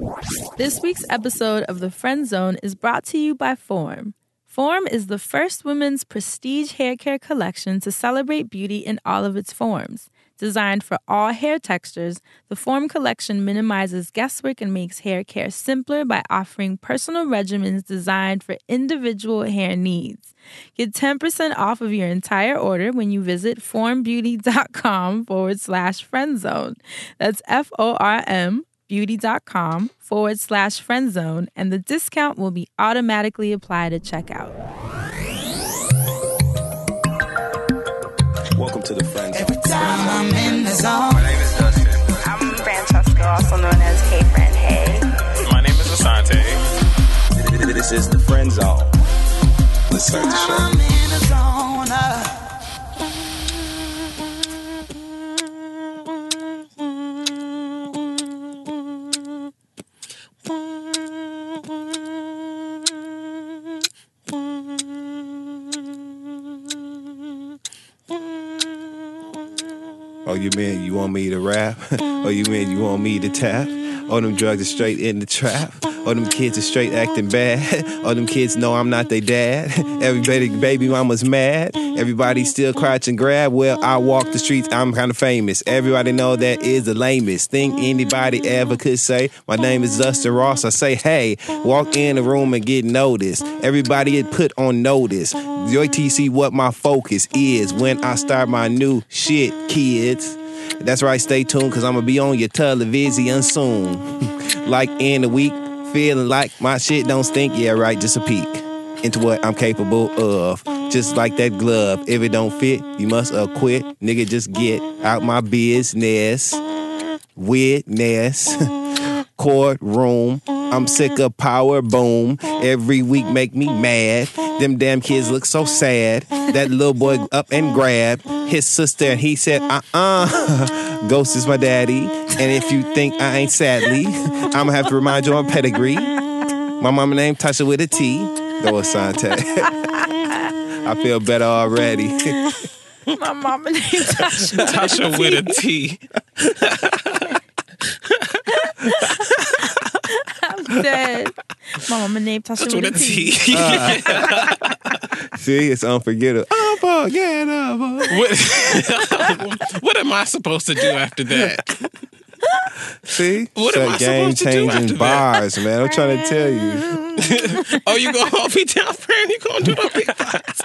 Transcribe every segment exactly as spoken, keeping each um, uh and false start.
This week's episode of The Friend Zone is brought to you by Form. Form is the first women's prestige hair care collection to celebrate beauty in all of its forms. Designed for all hair textures, the Form collection minimizes guesswork and makes hair care simpler by offering personal regimens designed for individual hair needs. Get ten percent off of your entire order when you visit formbeauty.com forward slash friendzone. That's F-O-R-M beauty.com forward slash friendzone, and the discount will be automatically applied at checkout. Welcome to the Friend Zone. Every time I'm in the zone. My name is Dustin. I'm Francesca, also known as Hey Friend Hey. My name is Asante. This is the Friend Zone. Let's start the show. I'm in the zone. Uh. Oh, you mean you want me to rap? Oh, you mean you want me to tap? Oh, them drugs are straight in the trap. Oh, them kids are straight acting bad. Oh, them kids know I'm not their dad. Everybody, baby mama's mad. Everybody still crouch and grab. Well, I walk the streets, I'm kind of famous. Everybody know that is the lamest thing anybody ever could say. My name is Dustin Ross. I say, hey, walk in the room and get noticed. Everybody get put on notice. Your T C what my focus is when I start my new shit, kids. That's right, stay tuned, because I'm going to be on your television soon. Like in a week, feeling like my shit don't stink. Yeah, right, just a peek into what I'm capable of. Just like that glove. If it don't fit, you must acquit. Nigga, just get out my business. Witness. Courtroom. I'm sick of power boom. Every week make me mad. Them damn kids look so sad. That little boy up and grabbed his sister and he said, uh-uh. Ghost is my daddy. And if you think I ain't sadly, I'm gonna have to remind you of my pedigree. My mama named Tasha with a T. Go Asante. I feel better already. My mama named Tasha. Tasha with a T. I'm dead. My mama named Tasha Tasha with with a a T. T. Uh, see, it's unforgettable. Unforgettable. What, what am I supposed to do after that? See? What am I game supposed to do after changing bars, man. I'm trying to tell you. Oh, you gonna hold me down, friend? You gonna do the big parts?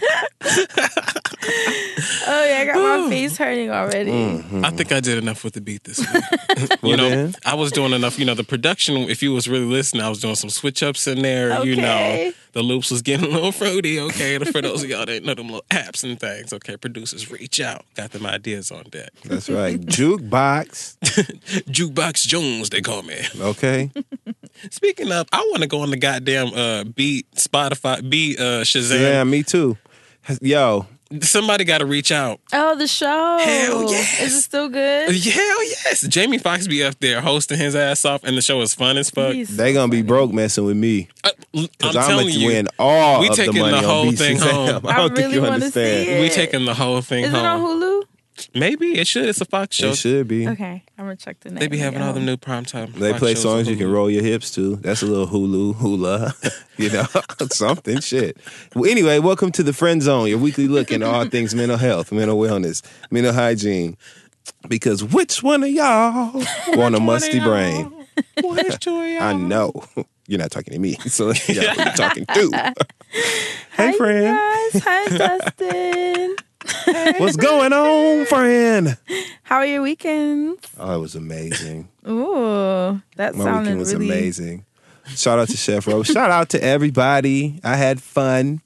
Oh, yeah, I got my face hurting already. Mm-hmm. I think I did enough with the beat this week. you Well, know, then. I was doing enough. You know, the production, if you was really listening, I was doing some switch ups in there. You know, Okay. the loops was getting a little fruity. Okay, for those of y'all that know them little apps and things. Okay, producers, reach out. Got them ideas on deck. That's right. Jukebox. Jukebox Jones, they call me. Okay. Speaking of, I want to go on the goddamn uh, beat Spotify, beat uh, Shazam. Yeah, me too. Yo. Somebody got to reach out. Oh, the show. Hell yes. Is it still good? Hell yes. Jamie Foxx be up there hosting his ass off, and the show is fun as fuck. He's They so gonna be funny. broke messing with me. Uh, I'm Because I'm telling going to you, win all we of the taking money the whole on thing Shazam. home. I don't I think really you wanna understand. see it. we taking the whole thing Is it home. on Hulu? Maybe it should. It's a Fox show. It should be. Okay, I'm gonna check the name. They be having all them the new primetime. They Fox play shows songs on you can Hulu. roll your hips to. That's a little hulu, hula, you know, something, shit. Well, anyway, welcome to the Friend Zone, your weekly look into all things mental health, mental wellness, mental hygiene. Because which one of y'all want a musty brain? Which two of y'all? I know. You're not talking to me, so yeah, who you talking to? Hey, Hi, friend. guys. Hi, Dustin. What's going on, friend? How are your weekends? Oh, it was amazing. Ooh, that My sounded weekend was really amazing. Shout out to Chef Ro. Shout out to everybody. I had fun.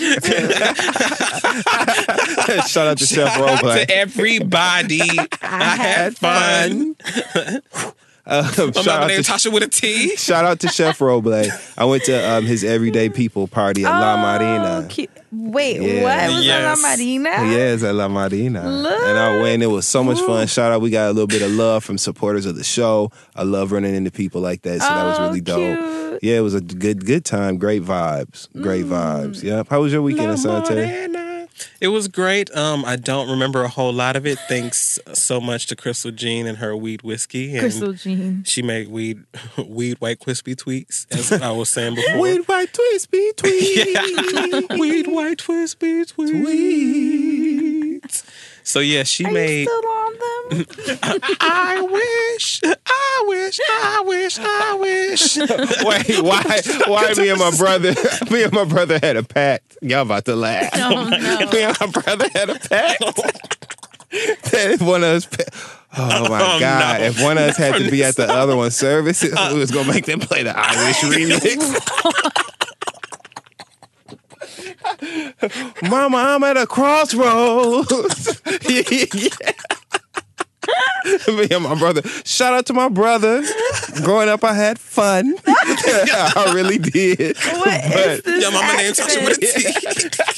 Shout out to Chef Ro. To everybody, I had fun. Uh, My shout, mama out named to, Tasha with a T. shout out to Chef Roble. I went to um, his Everyday People party at La Marina. Oh, cute. Wait, Yeah. what? It was Yes. at La Marina? Yeah, it's at La Marina. Look. And I went. It was so much fun. Shout out. We got a little bit of love from supporters of the show. I love running into people like that. So that was Oh, really dope. cute. Yeah, it was a good good time. Great vibes. Great vibes. Yep. How was your weekend, Asante? It was great. Um, I don't remember a whole lot of it. Thanks so much to Crystal Jean and her weed whiskey. And Crystal Jean. She made weed, weed white crispy tweets, as I was saying before. Weed white crispy tweets. Weed white crispy tweets. So yeah, she Are made. you still on them? I wish, I wish, I wish, I wish. Wait, why? Why me and my brother? Me and my brother had a pact. Y'all about to laugh. Oh, no. Me and my brother had a pact. That if one of us, oh my Oh, God! no. If one of us had to be at the other one's service, we was gonna make them play the Irish remix. Mama, I'm at a crossroads. Yeah. Me and my brother. Shout out to my brother. Growing up, I had fun. I really did. What is But- this Your mama named Tasha with a accent? T.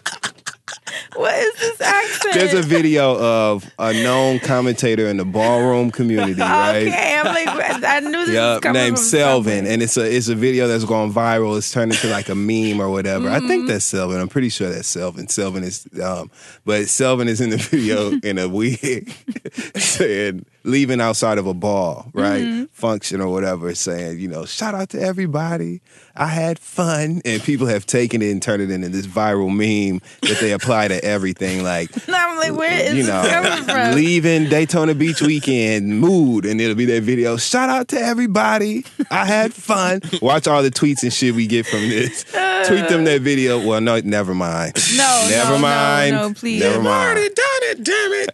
What is this accent? There's a video of a known commentator in the ballroom community, right? Okay, I'm like, I knew this was Yup, coming named from Selvin, somewhere. and it's a it's a video that's going viral. It's turned into like a meme or whatever. I Mm-hmm. think that's Selvin. I'm pretty sure that's Selvin. Selvin is, um, but Selvin is in the video in a wig, saying leaving outside of a ball, right, Mm-hmm. function or whatever, saying, you know, shout out to everybody. I had fun, and people have taken it and turned it into this viral meme that they apply to everything, like. No, I'm like, where is You this know, coming from? leaving Daytona Beach weekend mood, and it'll be that video. Shout out to everybody. I had fun. Watch all the tweets and shit we get from this. Tweet them that video. Well, no, never mind. No, never no, no, mind. no, please. Never mind. Already done it, damn it.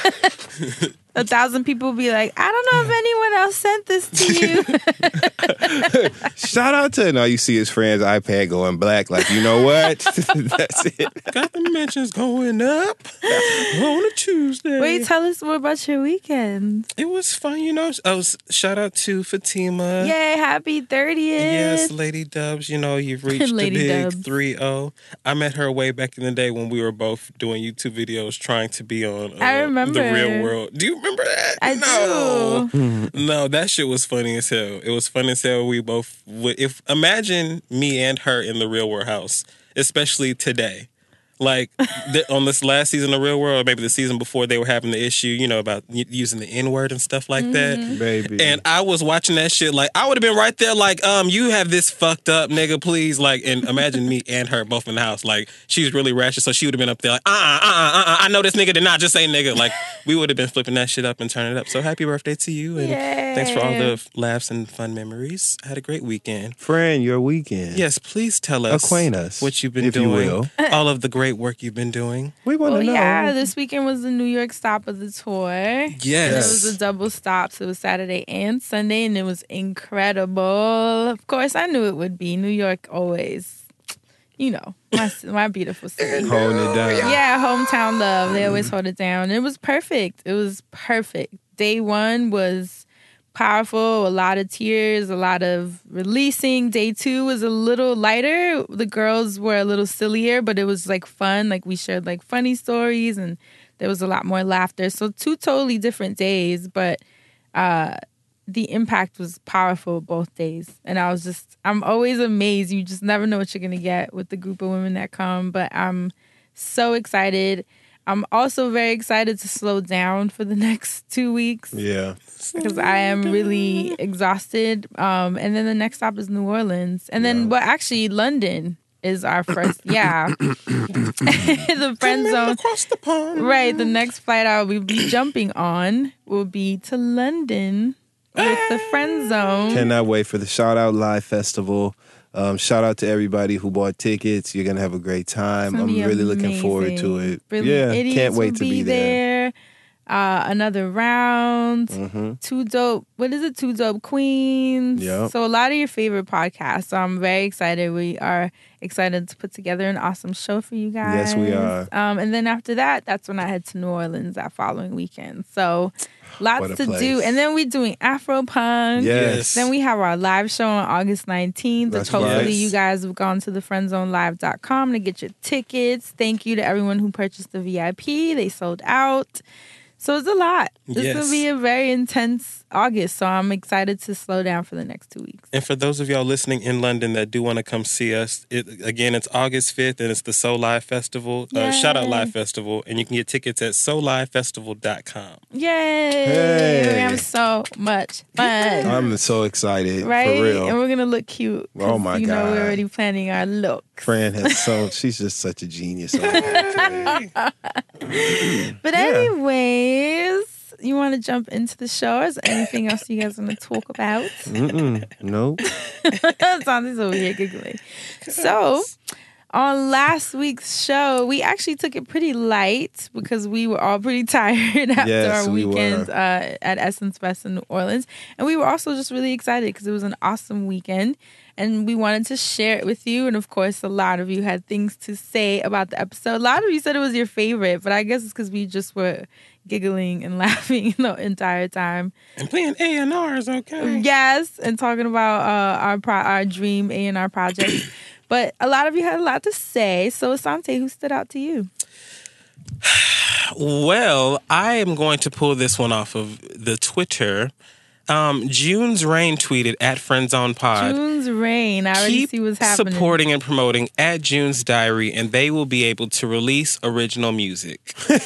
A thousand people be like, I don't know if anyone else sent this to you. Shout out to now you see his friend's iPad going black. Like, you know what? That's it. Got the mentions going up on a Tuesday. Wait, tell us more about your weekend. It was fun, you know. I was shout out to Fatima. Yay, happy thirtieth. Yes, Lady Dubs. You know, you've reached Lady the big Dubs. three oh. I met her way back in the day when we were both doing YouTube videos trying to be on uh, I remember. The Real World. Do you remember that? I no. do. No, that shit was funny as hell. It was funny as hell. We both would, if imagine me and her in the Real World house, especially today. Like th- on this last season of Real World, or maybe the season before, they were having the issue, you know, about y- using the N word and stuff like that. Baby. And I was watching that shit like I would have been right there, like, um, you have this fucked up nigga, please. Like, and imagine me and her both in the house. Like, she's really ratchet, so she would have been up there like, uh uh uh uh uh. I know this nigga did not just say nigga. Like, we would have been flipping that shit up and turning it up. So happy birthday to you, and Yay. thanks for all the laughs and fun memories. I had a great weekend. Friend, your weekend. Yes, please tell us, Acquaint us, what you've been if you doing, will. all of the great work you've been doing. We want Well, to know. yeah, this weekend was the New York stop of the tour. Yes. It was a double stop. So it was Saturday and Sunday, and it was incredible. Of course, I knew it would be. New York always, you know, my, my beautiful city. Holding it down. Yeah, hometown love. They always hold it down. It was perfect. It was perfect. Day one was powerful, a lot of tears, a lot of releasing. Day two was a little lighter. The girls were a little sillier, but it was like fun. Like we shared like funny stories and there was a lot more laughter. So two totally different days, but uh, the impact was powerful both days. And I was just, I'm always amazed. You just never know what you're going to get with the group of women that come, but I'm so excited. I'm also very excited to slow down for the next two weeks Yeah. because I am really exhausted. Um, and then the next stop is New Orleans. And then, well, actually, London is our first, yeah. The friend zone. Across the pond. Right. The next flight I will be jumping on will be to London with the friend zone. Cannot wait for the Shout Out Live Festival. Um, shout out to everybody who bought tickets. You're gonna have a great time. It's gonna I'm be really looking forward to amazing. it. Brilliant yeah, Idiots can't wait will to be there. Uh, another round. Mm-hmm. Two dope. What is it? Two dope queens. Yep. So a lot of your favorite podcasts. So I'm very excited. We are excited to put together an awesome show for you guys. Yes, we are. Um, and then after that, that's when I head to New Orleans that following weekend. So lots What a to place. do. And then we're doing Afro Punk. Yes. Then we have our live show on August nineteenth, which That's hopefully right. you guys have gone to the friend zone live dot com to get your tickets. Thank you to everyone who purchased the V I P. They sold out. So it's a lot. This Yes. will be a very intense August, so I'm excited to slow down for the next two weeks. And for those of y'all listening in London that do want to come see us, it, again, it's August fifth and it's the Soul Live Festival. Uh, shout out Yay. Live Festival. And you can get tickets at soul live festival dot com. Yay! Hey. We're gonna have so much fun. I'm so excited, Right? for real. And we're gonna look cute. 'cause, Oh, my you know, we're God. already planning our look. Fran has so, she's just such a genius. on that. But anyways, you want to jump into the show? Is there anything else you guys want to talk about? Mm-mm. Nope. Sandy's over here giggling. So, on last week's show, we actually took it pretty light because we were all pretty tired after Yes, our we weekend were. uh, at Essence Fest in New Orleans. And we were also just really excited because it was an awesome weekend. And we wanted to share it with you. And of course, a lot of you had things to say about the episode. A lot of you said it was your favorite, but I guess it's because we just were giggling and laughing the entire time. And playing A and R's, okay? Yes, and talking about uh, our pro- our dream A and R project. But a lot of you had a lot to say. So, Asante, who stood out to you? Well, I am going to pull this one off of the Twitter. Um, June's Rain tweeted at FriendZonePod. June's Rain. I already Keep see what's happening. supporting and promoting at June's Diary, and they will be able to release original music.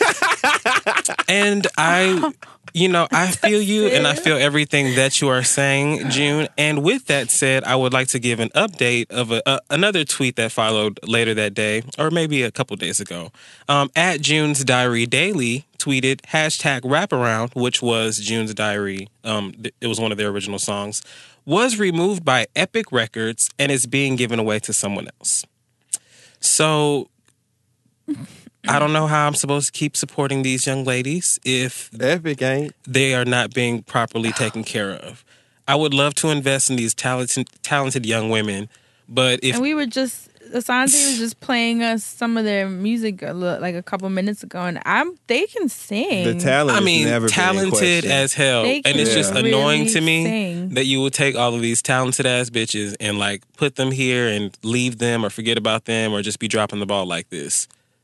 And I, you know, I feel you, and I feel everything that you are saying, June. And with that said, I would like to give an update of a, a, another tweet that followed later that day, or maybe a couple days ago. Um, at June's Diary Daily tweeted hashtag wraparound, which was June's Diary. Um, th- it was one of their original songs. Was removed by Epic Records and is being given away to someone else. So I don't know how I'm supposed to keep supporting these young ladies if Epic ain't. they are not being properly taken care of. I would love to invest in these talented, talented young women, but if And we were just, Asante was just playing us some of their music a li- like a couple minutes ago, and I'm they can sing. The talent I has mean, never been in talented question. as hell, They and it's can just really annoying to me sing. that you would take all of these talented ass bitches and like put them here and leave them or forget about them or just be dropping the ball like this.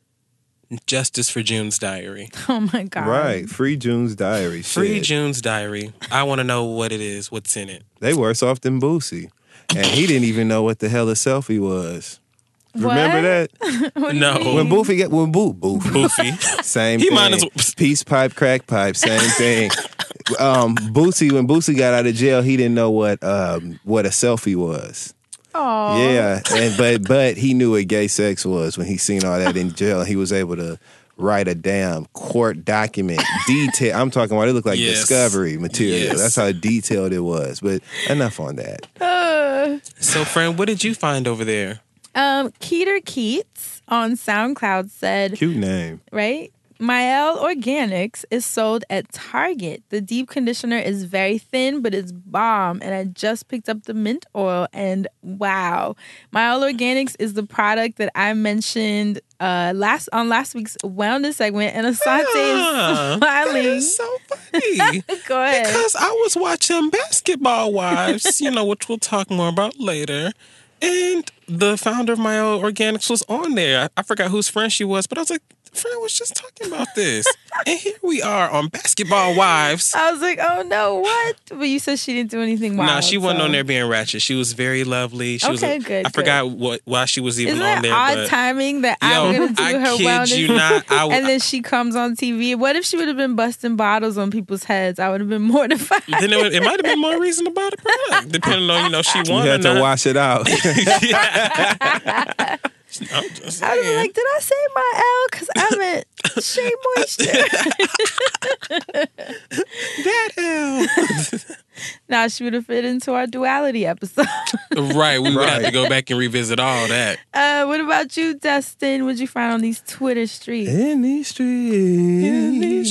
Justice for June's Diary. Oh my God. Right. Free June's Diary. Free Shit. June's Diary. I want to know what it is, what's in it. They worse off than Boosie. And he didn't even know what the hell a selfie was. Remember that? No. When Boofy got when Boo Boof. Boofy. Same He thing. might as well- Peace pipe, crack pipe, same thing. um, Boosie, when Boosie got out of jail, he didn't know what um, what a selfie was. Aw. Yeah, and but but he knew what gay sex was when he seen all that in jail. He was able to write a damn court document, detail. I'm talking about it looked like Yes. discovery material. Yes. That's how detailed it was. But enough on that. Uh, So, friend, what did you find over there? um, Keeter Keats on SoundCloud said, Cute name. right? Mael Organics is sold at Target. The deep conditioner is very thin, but it's bomb. And I just picked up the mint oil, and wow. Mael Organics is the product that I mentioned uh, last on last week's wellness segment, and Asante Ah, is smiling. That's so funny. Go ahead. Because I was watching Basketball Wives, you know, which we'll talk more about later. And the founder of My Own Organics was on there. I, I forgot whose friend she was, but I was like, friend was just talking about this. And here we are on Basketball Wives. I was like, oh no, what? But you said she didn't do anything wild. Nah, she wasn't so- on there being ratchet. She was very lovely. She was Okay, a- good, I forgot what why she was even Isn't on that there. odd but timing that Yo, I'm going to do I her kid wellness? you not, I w- and then she comes on T V. What if she would have been busting bottles on people's heads? I would have been mortified. then it, would- it might have been more reason to buy the product, depending on, you know, she You won or had to not. wash it out. I'm just I was saying. like, did I say my L? Because I meant Shea Moisture. that hell. Now she would have fit into our duality episode. Right, we would have to Right. go back and revisit all that. Uh, what about you, Dustin? What'd you find on these Twitter streets? In these streets. In these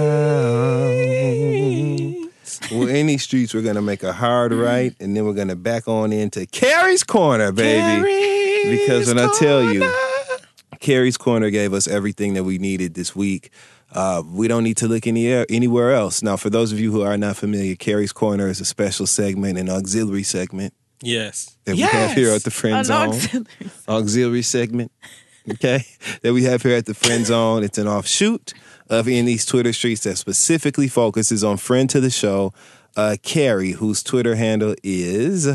Well, in these streets, we're going to make a hard right, and then we're going to back on into Carrie's Corner, baby. Because when I tell you, Carrie's Corner gave us everything that we needed this week. Uh, we don't need to look any, anywhere else. Now, for those of you who are not familiar, Carrie's Corner is a special segment, an auxiliary segment Yes. that we yes. have here at the Friend Oh, no, Zone. auxiliary. Auxiliary segment. okay, that we have here at the Friend Zone. It's an offshoot of in these Twitter streets that specifically focuses on friend to the show, uh, Carrie, whose Twitter handle is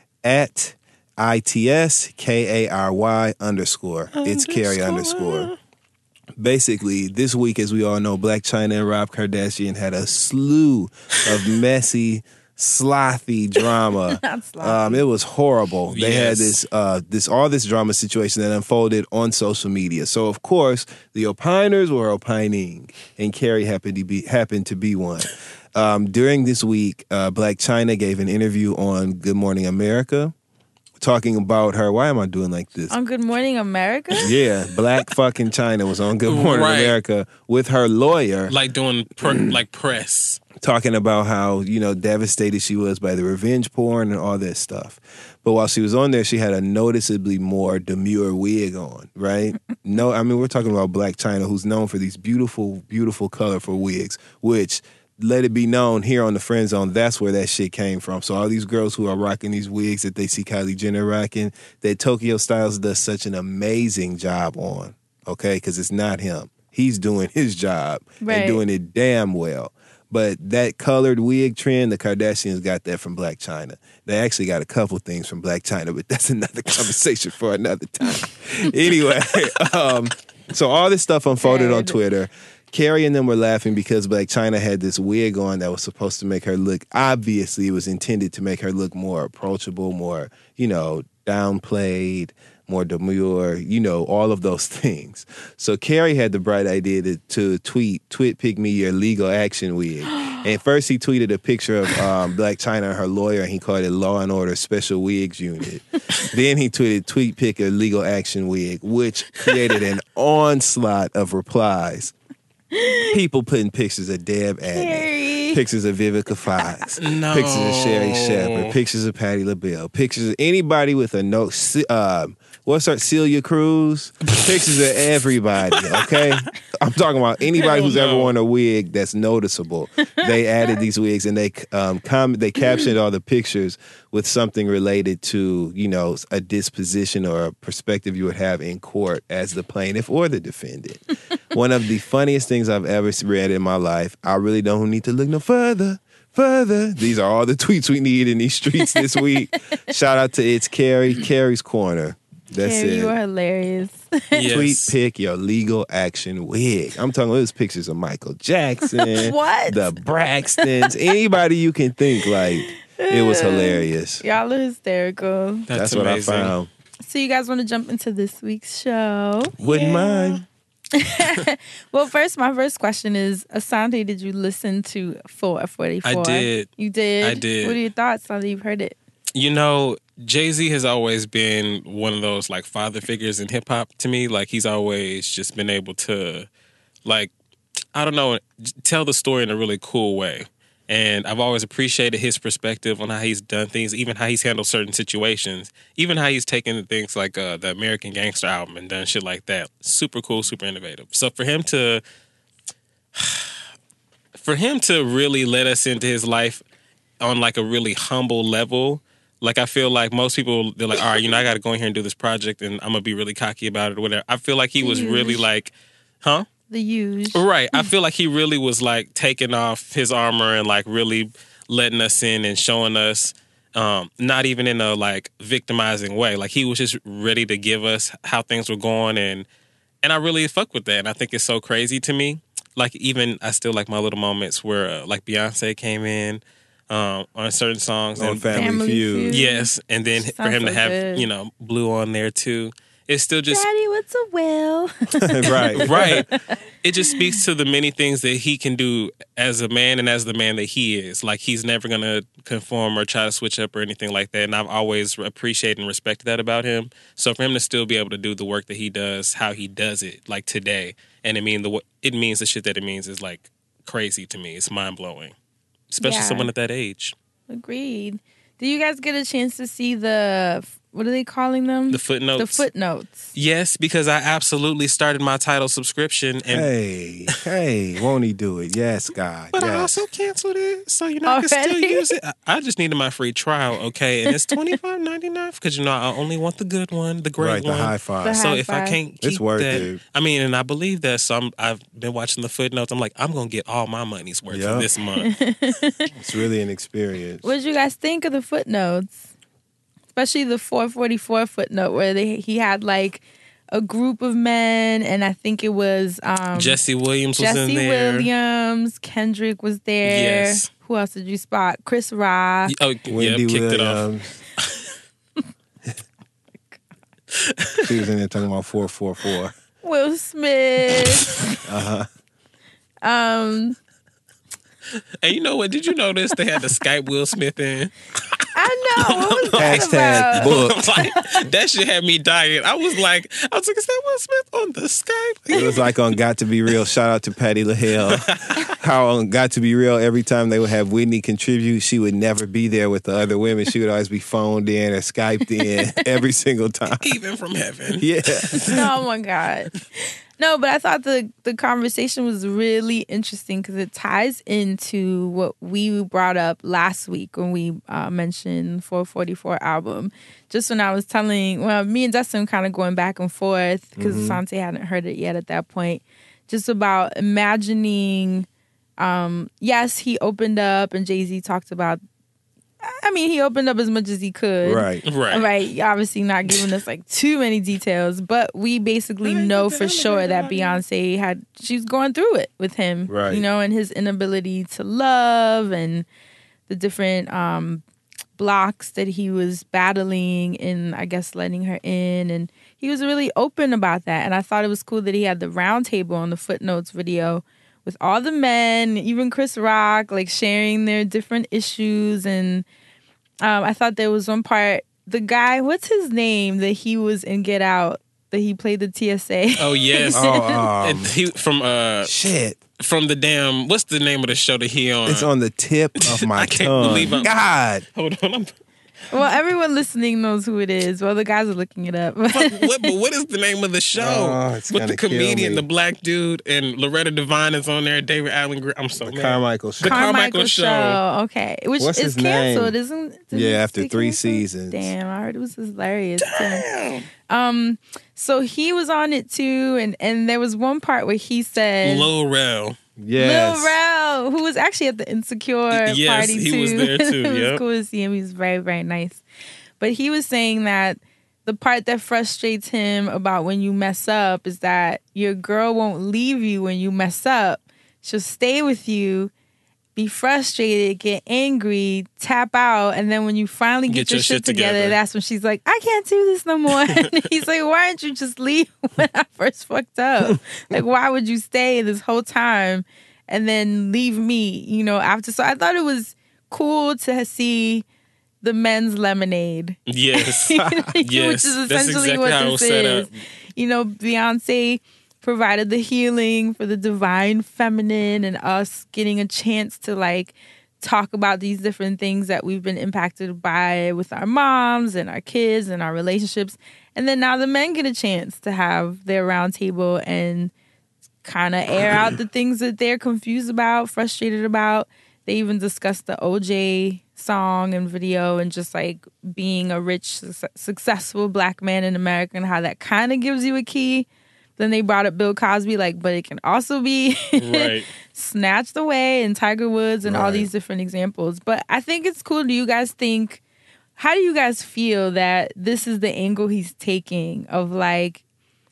at I T S K A R Y underscore. It's Carrie underscore. Basically, this week, as we all know, Blac Chyna and Rob Kardashian had a slew of messy, slothy drama. Not slothy. Um, it was horrible. They had Yes. this, uh, this all this drama situation that unfolded on social media. So, of course, the opiners were opining, and Carrie happened to be happened to be one. Um, during this week, uh, Blac Chyna gave an interview on Good Morning America, talking about her. Why am I doing like this? On Good Morning America? Yeah, Black fucking China was on Good Morning Right. America with her lawyer, Like doing pr- like press. talking about how, you know, devastated she was by the revenge porn and all that stuff. But while she was on there, she had a noticeably more demure wig on, right? No, I mean, we're talking about Blac Chyna, who's known for these beautiful, beautiful, colorful wigs, which, let it be known here on the Friend Zone, that's where that shit came from. So all these girls who are rocking these wigs that they see Kylie Jenner rocking, that Tokyo Styles does such an amazing job on, okay? Because it's not him. He's doing his job Right. and doing it damn well. But that colored wig trend, the Kardashians got that from Blac Chyna. They actually got a couple things from Blac Chyna, but that's another conversation for another time. Anyway, um, so all this stuff unfolded on Dead. Twitter. Carrie and them were laughing because Blac Chyna had this wig on that was supposed to make her look, obviously it was intended to make her look more approachable, more, you know, downplayed, more demure, you know, all of those things. So Carrie had the bright idea to, to tweet, twit pick me your legal action wig. And first he tweeted a picture of um, Blac Chyna and her lawyer, and he called it Law and Order Special Wigs Unit. Then he tweeted tweet pick a legal action wig, which created an onslaught of replies. People putting pictures of Deb Adney, Carrie. pictures of Vivica Fox, No. pictures of Sherry Shepherd, pictures of Patti LaBelle, pictures of anybody with a no, uh, what's her, Celia Cruz, pictures of everybody, okay? I'm talking about anybody who's Hell ever no. worn a wig that's noticeable. They added these wigs and they um, com- they captioned all the pictures with something related to, you know, a disposition or a perspective you would have in court as the plaintiff or the defendant. One of the funniest things I've ever read in my life. I really don't need to look no further. Further. These are all the tweets we need in these streets this week. Shout out to It's Carrie, Carrie's Corner. That's Carrie, it. you are hilarious. Yes. Tweet pick your legal action wig. I'm talking about those pictures of Michael Jackson, What? the Braxtons, anybody you can think. Like, it was hilarious. Y'all are hysterical. That's, That's what amazing. I found. So you guys want to jump into this week's show? Wouldn't mind. Well, first, my first question is, Asante, did you listen to four forty-four? I did. You did? I did. What are your thoughts now that you've heard it? You know, Jay-Z has always been one of those like father figures in hip hop to me. Like he's always just been able to like, I don't know, tell the story in a really cool way. And I've always appreciated his perspective on how he's done things, even how he's handled certain situations, even how he's taken things like uh, the American Gangster album and done shit like that. Super cool, super innovative. So for him to, for him to really let us into his life on like a really humble level, like I feel like most people, they're like, all right, you know, I got to go in here and do this project and I'm going to be really cocky about it or whatever. I feel like he was really like, huh? The usual. Right. I feel like he really was like taking off his armor and like really letting us in and showing us, um, not even in a like victimizing way. Like he was just ready to give us how things were going. And, and I really fuck with that. And I think it's so crazy to me. Like even I still like my little moments where uh, like Beyonce came in um, on certain songs. On and, Family, Family Feud. Feud. yes. And then for Sounds him to so have, good. you know, Blue on there too. It's still just Daddy, what's a will? Right. right. It just speaks to the many things that he can do as a man and as the man that he is. Like he's never going to conform or try to switch up or anything like that. And I've always appreciated and respected that about him. So for him to still be able to do the work that he does, how he does it, like today, and it mean the it means the shit that it means is like crazy to me. It's mind blowing, especially Yeah. someone at that age. Agreed. Did you guys get a chance to see the what are they calling them? The footnotes. The footnotes. Yes, because I absolutely started my title subscription. And Hey, hey, won't he do it? Yes, God. But yes. I also canceled it, so you know I can still Already? use it. I, I just needed my free trial, okay? And it's twenty-five ninety-nine because you know I only want the good one, the great Right, the one. high five. The So high if I five. can't keep It's worth that, it. I mean, and I believe that. So I'm, I've been watching the footnotes. I'm like, I'm gonna get all my money's worth Yep. for this month. It's really an experience. What did you guys think of the footnotes? Especially the four forty-four footnote where they he had like a group of men, and I think it was um, Jesse Williams was in Jesse there. Williams, Kendrick was there. Yes. Who else did you spot? Chris Rock. Oh, yeah, Wendy kicked it off. Williams. She was in there talking about four four four. Will Smith. Uh-huh. Um, And you know what? Did you notice they had to Skype Will Smith in? I know. What was that Hashtag about? booked. Like, that shit had me dying. I was like, I was like, is that Will Smith on the Skype? It was like on Got to Be Real. Shout out to Patty LaHalle. How on Got to Be Real, every time they would have Whitney contribute, she would never be there with the other women. She would always be phoned in or Skyped in every single time. Even from heaven. Yeah. Oh my God. No, but I thought the, the conversation was really interesting because it ties into what we brought up last week when we uh, mentioned four forty-four album. Just when I was telling, well, me and Dustin kind of going back and forth because Mm-hmm. Asante hadn't heard it yet at that point. Just about imagining, um, yes, he opened up and Jay-Z talked about, I mean, he opened up as much as he could. Right. Right. Right, obviously not giving us like too many details, but we basically know for sure that Beyonce had, she's going through it with him, Right. you know, and his inability to love and the different um, blocks that he was battling in, I guess, letting her in. And he was really open about that. And I thought it was cool that he had the round table on the Footnotes video with all the men, even Chris Rock, like sharing their different issues. And um, I thought there was one part, the guy, what's his name that he was in Get Out, that he played the T S A? Oh yes. Oh, um, And he, from uh shit. from the damn what's the name of the show that he on? It's on the tip of my I can't tongue. believe I'm- God. Hold on. I'm, Well, everyone listening knows who it is. Well, the guys are looking it up. what, but what is the name of the show? Oh, it's With gonna the kill comedian, me. the black dude, and Loretta Devine is on there. David Allen. Gre- I'm so The mad. Carmichael Show. The Carmichael Show. Okay. Which What's is his name? canceled, isn't it? Did Yeah, it after stay three canceled? seasons. Damn, I heard it was hilarious. too. Damn. Um, so he was on it too, and, and there was one part where he said Lil Rel. Yes. Lil Rel, who was actually at the Insecure Yes, party he too. was there too, It was yep. cool to see him. He was very, very nice. But he was saying that the part that frustrates him about when you mess up is that your girl won't leave you when you mess up. She'll stay with you, be frustrated, get angry, tap out, and then when you finally get, Get your, your shit, shit together, together. that's when she's like, I can't do this no more. And he's like, why didn't you just leave when I first fucked up? Like, why would you stay this whole time and then leave me, you know, after? So I thought it was cool to see the men's lemonade. Yes. Which Yes. is That's essentially exactly what how it this was set is. up. You know, Beyonce provided the healing for the divine feminine and us getting a chance to like talk about these different things that we've been impacted by with our moms and our kids and our relationships. And then now the men get a chance to have their round table and kind of air out the things that they're confused about, frustrated about. They even discussed the O J song and video and just like being a rich, su- successful black man in America and how that kind of gives you a key. Then they brought up Bill Cosby, like, but it can also be Right. snatched away, and Tiger Woods and all Right. these different examples. But I think it's cool. Do you guys think, how do you guys feel that this is the angle he's taking of like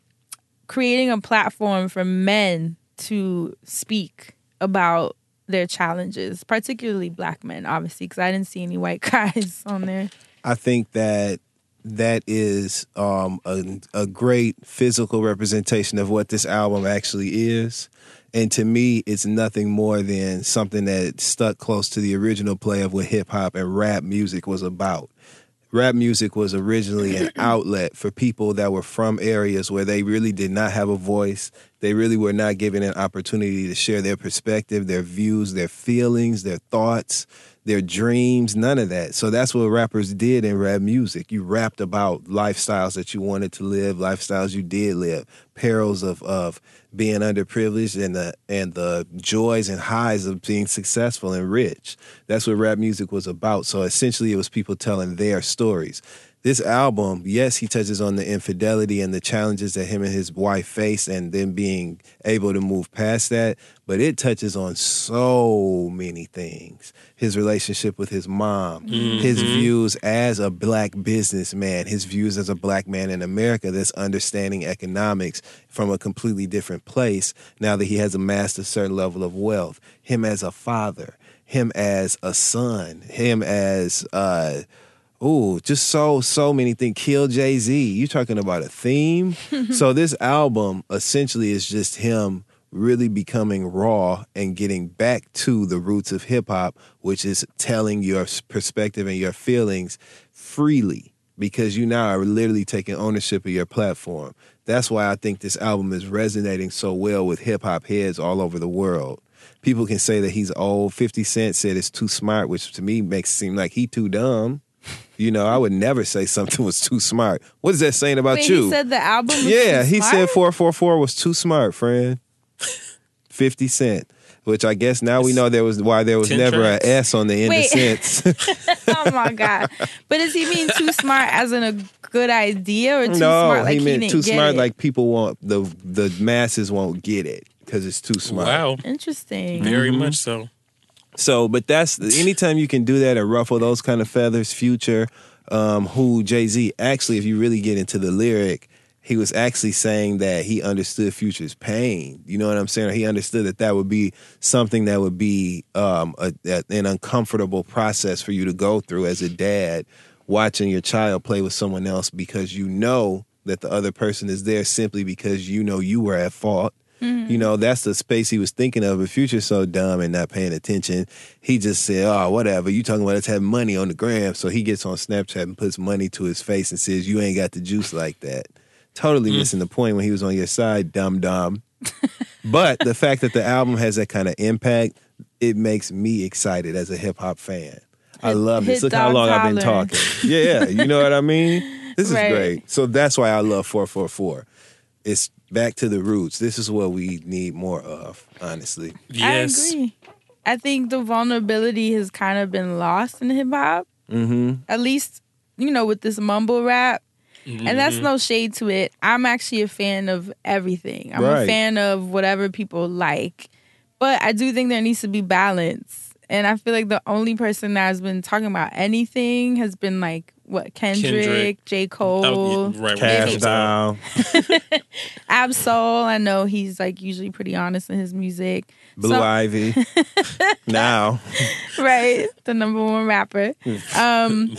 creating a platform for men to speak about their challenges, particularly black men, obviously, because I didn't see any white guys on there. I think that that is um, a, a great physical representation of what this album actually is. And to me, it's nothing more than something that stuck close to the original play of what hip hop and rap music was about. Rap music was originally an outlet for people that were from areas where they really did not have a voice. They really were not given an opportunity to share their perspective, their views, their feelings, their thoughts. their dreams, none of that. So that's what rappers did in rap music. You rapped about lifestyles that you wanted to live, lifestyles you did live, perils of of being underprivileged and the and the joys and highs of being successful and rich. That's what rap music was about. So essentially it was people telling their stories. This album, yes, he touches on the infidelity and the challenges that him and his wife face and them being able to move past that, but it touches on so many things. His relationship with his mom, mm-hmm. his views as a black businessman, his views as a black man in America that's understanding economics from a completely different place now that he has amassed a certain level of wealth, him as a father, him as a son, him as... uh Ooh, just so, so many things. Kill Jay-Z. You're talking about a theme. So this album essentially is just him really becoming raw and getting back to the roots of hip-hop, which is telling your perspective and your feelings freely because you now are literally taking ownership of your platform. That's why I think this album is resonating so well with hip-hop heads all over the world. People can say that he's old. fifty Cent said it's too smart, which to me makes it seem like he too dumb. You know, I would never say something was too smart. What is that saying about Wait, you? He said the album was Yeah, too he smart? said four four four was too smart, friend. fifty Cent. Which I guess now we know there was why there was never an S on the end Wait. of cents. Oh my God. But does he mean too smart as in a good idea or too no, smart like he he meant didn't too get smart it? like people won't, the the masses won't get it because it's too smart. Wow. Interesting. Very Mm-hmm. much so. So, but that's, anytime you can do that and ruffle those kind of feathers, Future, um, who Jay-Z, actually, if you really get into the lyric, he was actually saying that he understood Future's pain. You know what I'm saying? He understood that that would be something that would be um, a, a, an uncomfortable process for you to go through as a dad, watching your child play with someone else because you know that the other person is there simply because you know you were at fault. Mm-hmm. You know, that's the space he was thinking of. But Future's so dumb and not paying attention. He just said, oh, whatever. You talking about us having money on the gram. So he gets on Snapchat and puts money to his face and says, you ain't got the juice like that. Totally mm. missing the point when he was on your side, dumb dumb. But the fact that the album has that kind of impact, it makes me excited as a hip-hop fan. I love this. Look how long I've been talking. Yeah, you know what I mean? This is right. great. So that's why I love four four four. It's back to the roots. This is what we need more of, honestly. Yes. I agree. I think the vulnerability has kind of been lost in hip hop. Mm-hmm. At least, you know, with this mumble rap. Mm-hmm. And that's no shade to it. I'm actually a fan of everything. I'm right. a fan of whatever people like. But I do think there needs to be balance. And I feel like the only person that has been talking about anything has been like, what, Kendrick, Kendrick. J. Cole, oh, yeah, right, Cash Down, Absol. I know he's like usually pretty honest in his music. Blue so, Ivy, now, right, the number one rapper. Um,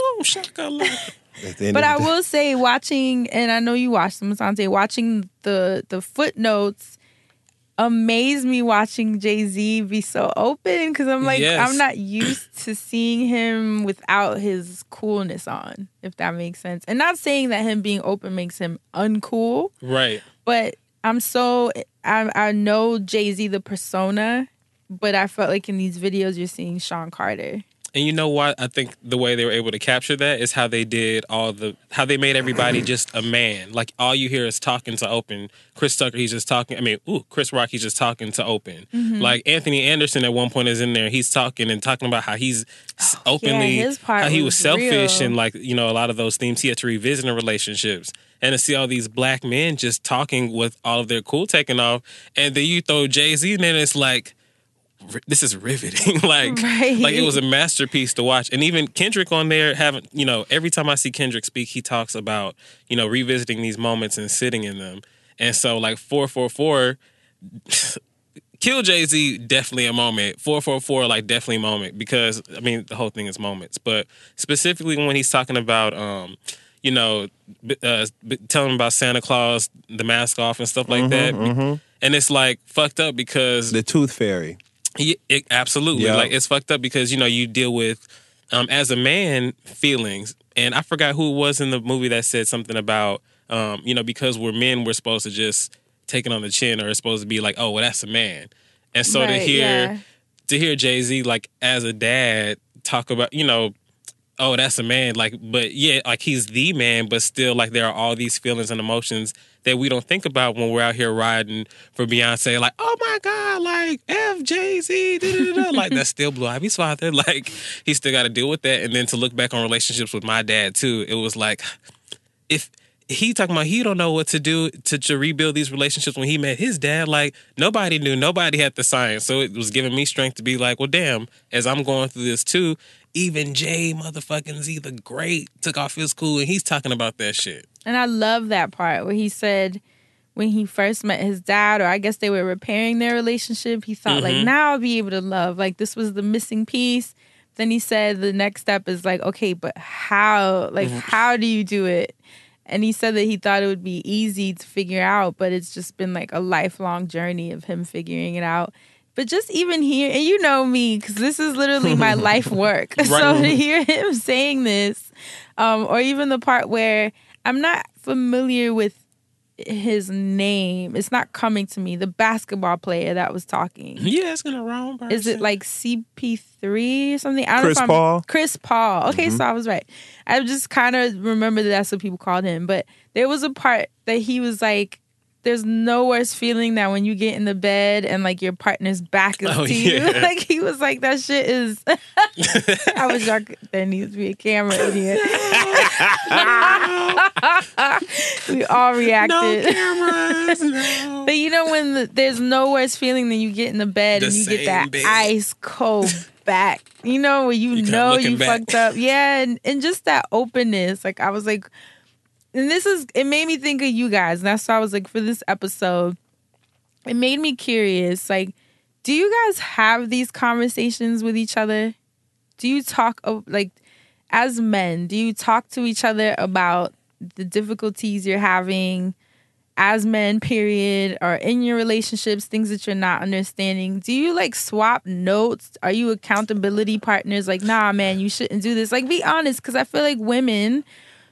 but I will say, watching, and I know you watched them, Asante, watching the the footnotes amazed me watching Jay-Z be so open because I'm like, yes. I'm not used to seeing him without his coolness on, if that makes sense. And not saying that him being open makes him uncool. Right. But I'm so, I, I know Jay-Z, the persona, but I felt like in these videos you're seeing Sean Carter. And you know what? I think the way they were able to capture that is how they did all the, how they made everybody just a man. Like, all you hear is talking to Open. Chris Tucker, he's just talking. I mean, ooh, Chris Rock, he's just talking to Open. Mm-hmm. Like, Anthony Anderson at one point is in there. He's talking and talking about how he's openly, yeah, his part how he was, was selfish real. and, like, you know, a lot of those themes he had to revisit in relationships. And to see all these black men just talking with all of their cool taken off. And then you throw Jay-Z in there and it's like, this is riveting. like, right. like it was a masterpiece to watch. And even Kendrick on there, having, you know, every time I see Kendrick speak, he talks about, you know, revisiting these moments and sitting in them. And so, like, four four four, Kill Jay-Z, definitely a moment. four four four, like, definitely a moment. Because, I mean, the whole thing is moments. But specifically when he's talking about, um, you know, uh, telling about Santa Claus, the mask off and stuff like mm-hmm, that. Mm-hmm. And it's, like, fucked up because... The Tooth Fairy. Yeah, it, absolutely. Yep. Like, it's fucked up because, you know, you deal with, um, as a man, feelings. And I forgot who it was in the movie that said something about, um, you know, because we're men, we're supposed to just take it on the chin, or it's supposed to be like, oh, well, that's a man. And so right, to hear, yeah. to hear Jay-Z, like, as a dad, talk about, you know, oh, that's a man. Like, but yeah, like, he's the man, but still, like, there are all these feelings and emotions that we don't think about when we're out here riding for Beyonce. Like, oh my God, like, F Jay-Z, da-da-da-da. Like, that's still Blue Ivy's father. Like, he still got to deal with that. And then to look back on relationships with my dad, too, it was like, if he talking about he don't know what to do to, to rebuild these relationships when he met his dad, like, nobody knew, nobody had the science. So it was giving me strength to be like, well, damn, as I'm going through this, too, even Jay motherfucking Z the Great took off his cool and he's talking about that shit. And I love that part where he said when he first met his dad, or I guess they were repairing their relationship, he thought, Mm-hmm. like, now I'll be able to love. Like, this was the missing piece. Then he said the next step is like, okay, but how? Like, Mm-hmm. how do you do it? And he said that he thought it would be easy to figure out, but it's just been like a lifelong journey of him figuring it out. But just even here, and you know me, because this is literally my life work. Right. So to hear him saying this, um, or even the part where I'm not familiar with his name, it's not coming to me, the basketball player that was talking. Yeah, it's gonna wrong person. Is it like C P three or something? I don't Chris know if I'm, Paul? Chris Paul. Okay, so I was right. I just kind of remember that that's what people called him. But there was a part that he was like, there's no worse feeling than when you get in the bed and like your partner's back is Oh, to you. yeah. Like he was like, that shit is. I was like, there needs to be a camera in here. We all reacted. No cameras, no. But you know when the, there's no worse feeling than you get in the bed The and you get same that bed. ice cold back. You know where you, You kinda know looking you back. fucked up. Yeah, and, and just that openness. Like I was like, and this is it made me think of you guys. And that's why I was like, for this episode, it made me curious. Like, do you guys have these conversations with each other? Do you talk of like as men, do you talk to each other about the difficulties you're having as men, period, or in your relationships, things that you're not understanding? Do you like swap notes? Are you accountability partners? Like, nah, man, you shouldn't do this. Like, be honest, because I feel like women,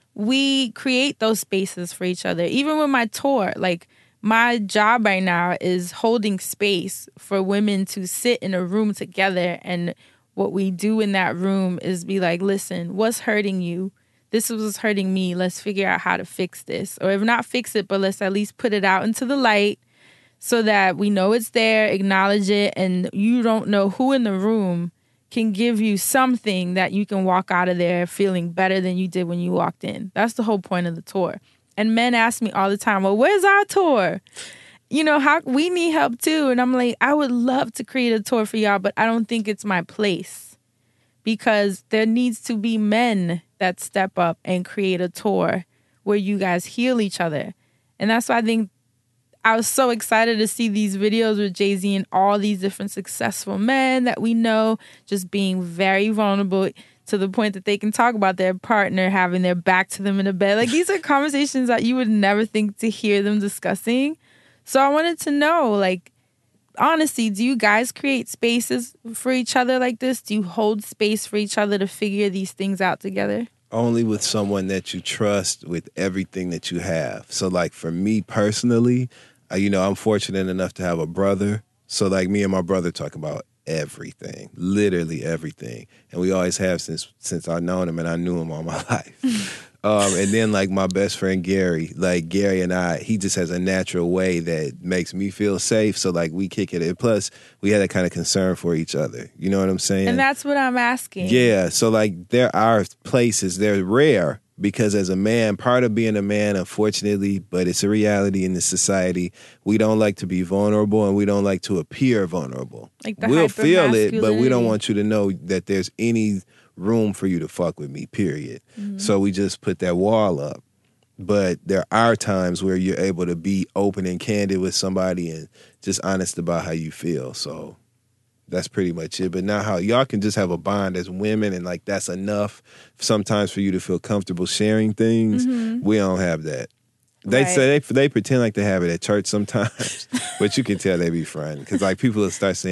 we create those spaces for each other. Even with my tour, like my job right now is holding space for women to sit in a room together. And what we do in that room is be like, listen, what's hurting you? This was hurting me. Let's figure out how to fix this. Or if not fix it, but let's at least put it out into the light so that we know it's there, acknowledge it, and you don't know who in the room can give you something that you can walk out of there feeling better than you did when you walked in. That's the whole point of the tour. And men ask me all the time, well, where's our tour? You know, how we need help too. And I'm like, I would love to create a tour for y'all, but I don't think it's my place. Because there needs to be men that step up and create a tour where you guys heal each other. And that's why I think I was so excited to see these videos with Jay-Z and all these different successful men that we know just being very vulnerable to the point that they can talk about their partner having their back to them in a bed. Like, these are conversations that you would never think to hear them discussing. So I wanted to know, like, honestly, do you guys create spaces for each other like this? Do you hold space for each other to figure these things out together? Only with someone that you trust with everything that you have. So, like, for me personally, uh, you know, I'm fortunate enough to have a brother. So, like, me and my brother talk about everything, literally everything. And we always have since since I've known him, and I knew him all my life. Um, and then, like, my best friend, Gary, like, Gary and I, he just has a natural way that makes me feel safe. So, like, we kick it. And plus, we had a kind of concern for each other. You know what I'm saying? And that's what I'm asking. Yeah. So, like, there are places, they're rare because as a man, part of being a man, unfortunately, but it's a reality in this society, we don't like to be vulnerable and we don't like to appear vulnerable. Like the we'll feel it, but we don't hypermasculinity. want you to know that there's any room for you to fuck with me, period. Mm-hmm. So we just put that wall up. But there are times where you're able to be open and candid with somebody and just honest about how you feel. So that's pretty much it. But now how y'all can just have a bond as women and like that's enough sometimes for you to feel comfortable sharing things. Mm-hmm. We don't have that. They Right. say they they pretend like they have it at church sometimes, but you can tell they be fronting because like people will start saying,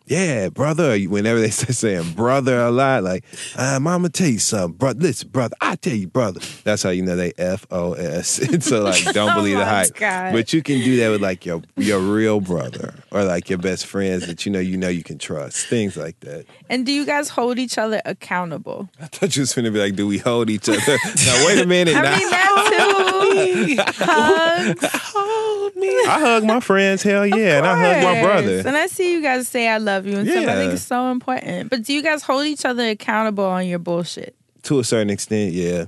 yeah, brother. Whenever they start saying brother a lot, like, um, I'm gonna tell you something, brother. Listen, brother, I tell you, brother. That's how you know they F O S. So like, don't believe Oh the my hype. God. But you can do that with like your your real brother or like your best friends that you know you know you can trust. Things like that. And do you guys hold each other accountable? I thought you was finna be like, do we hold each other? Now wait a minute. I now. mean that too. Hugs. Hold me. I hug my friends, hell yeah, and I hug my Yes. brother. And I see you guys say I love you and stuff. I Yeah. think it's so important. But do you guys hold each other accountable on your bullshit? To a certain extent, yeah.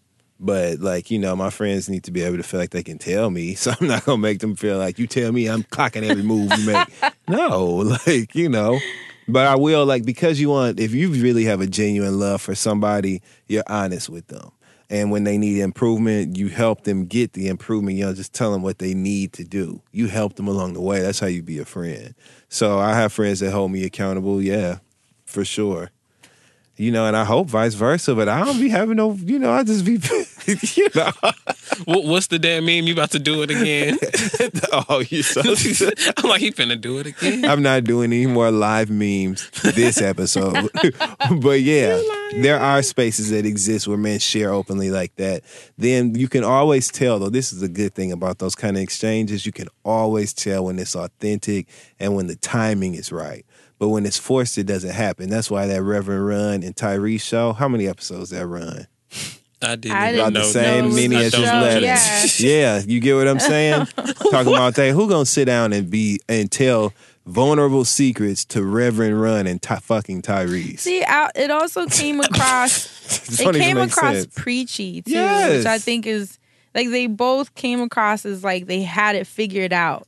But like, you know, my friends need to be able to feel like they can tell me. So I'm not gonna make them feel like you tell me I'm clocking every move you make. No, like, you know. But I will, like, because you want, if you really have a genuine love for somebody, you're honest with them. And when they need improvement, you help them get the improvement. You don't just tell them what they need to do. You help them along the way. That's how you be a friend. So I have friends that hold me accountable, yeah, for sure. You know, and I hope vice versa, but I don't be having no, you know, I just be, you know. What, what's the damn meme? You about to do it again? Oh, you're so I'm like, he finna do it again. I'm not doing any more live memes this episode. But yeah, there are spaces that exist where men share openly like that. Then you can always tell, though, this is a good thing about those kind of exchanges. You can always tell when it's authentic and when the timing is right. But when it's forced, it doesn't happen. That's why that Reverend Run and Tyrese show, how many episodes that run? I didn't I even didn't About know the same know many it was as a his show, letters. yeah. Yeah, you get what I'm saying? Talking about that. Who gonna sit down and be and tell vulnerable secrets to Reverend Run and ty- fucking Tyrese? See, I, it also came across, This it don't even came make across sense. preachy too, Yes. which I think is, like, they both came across as like they had it figured out.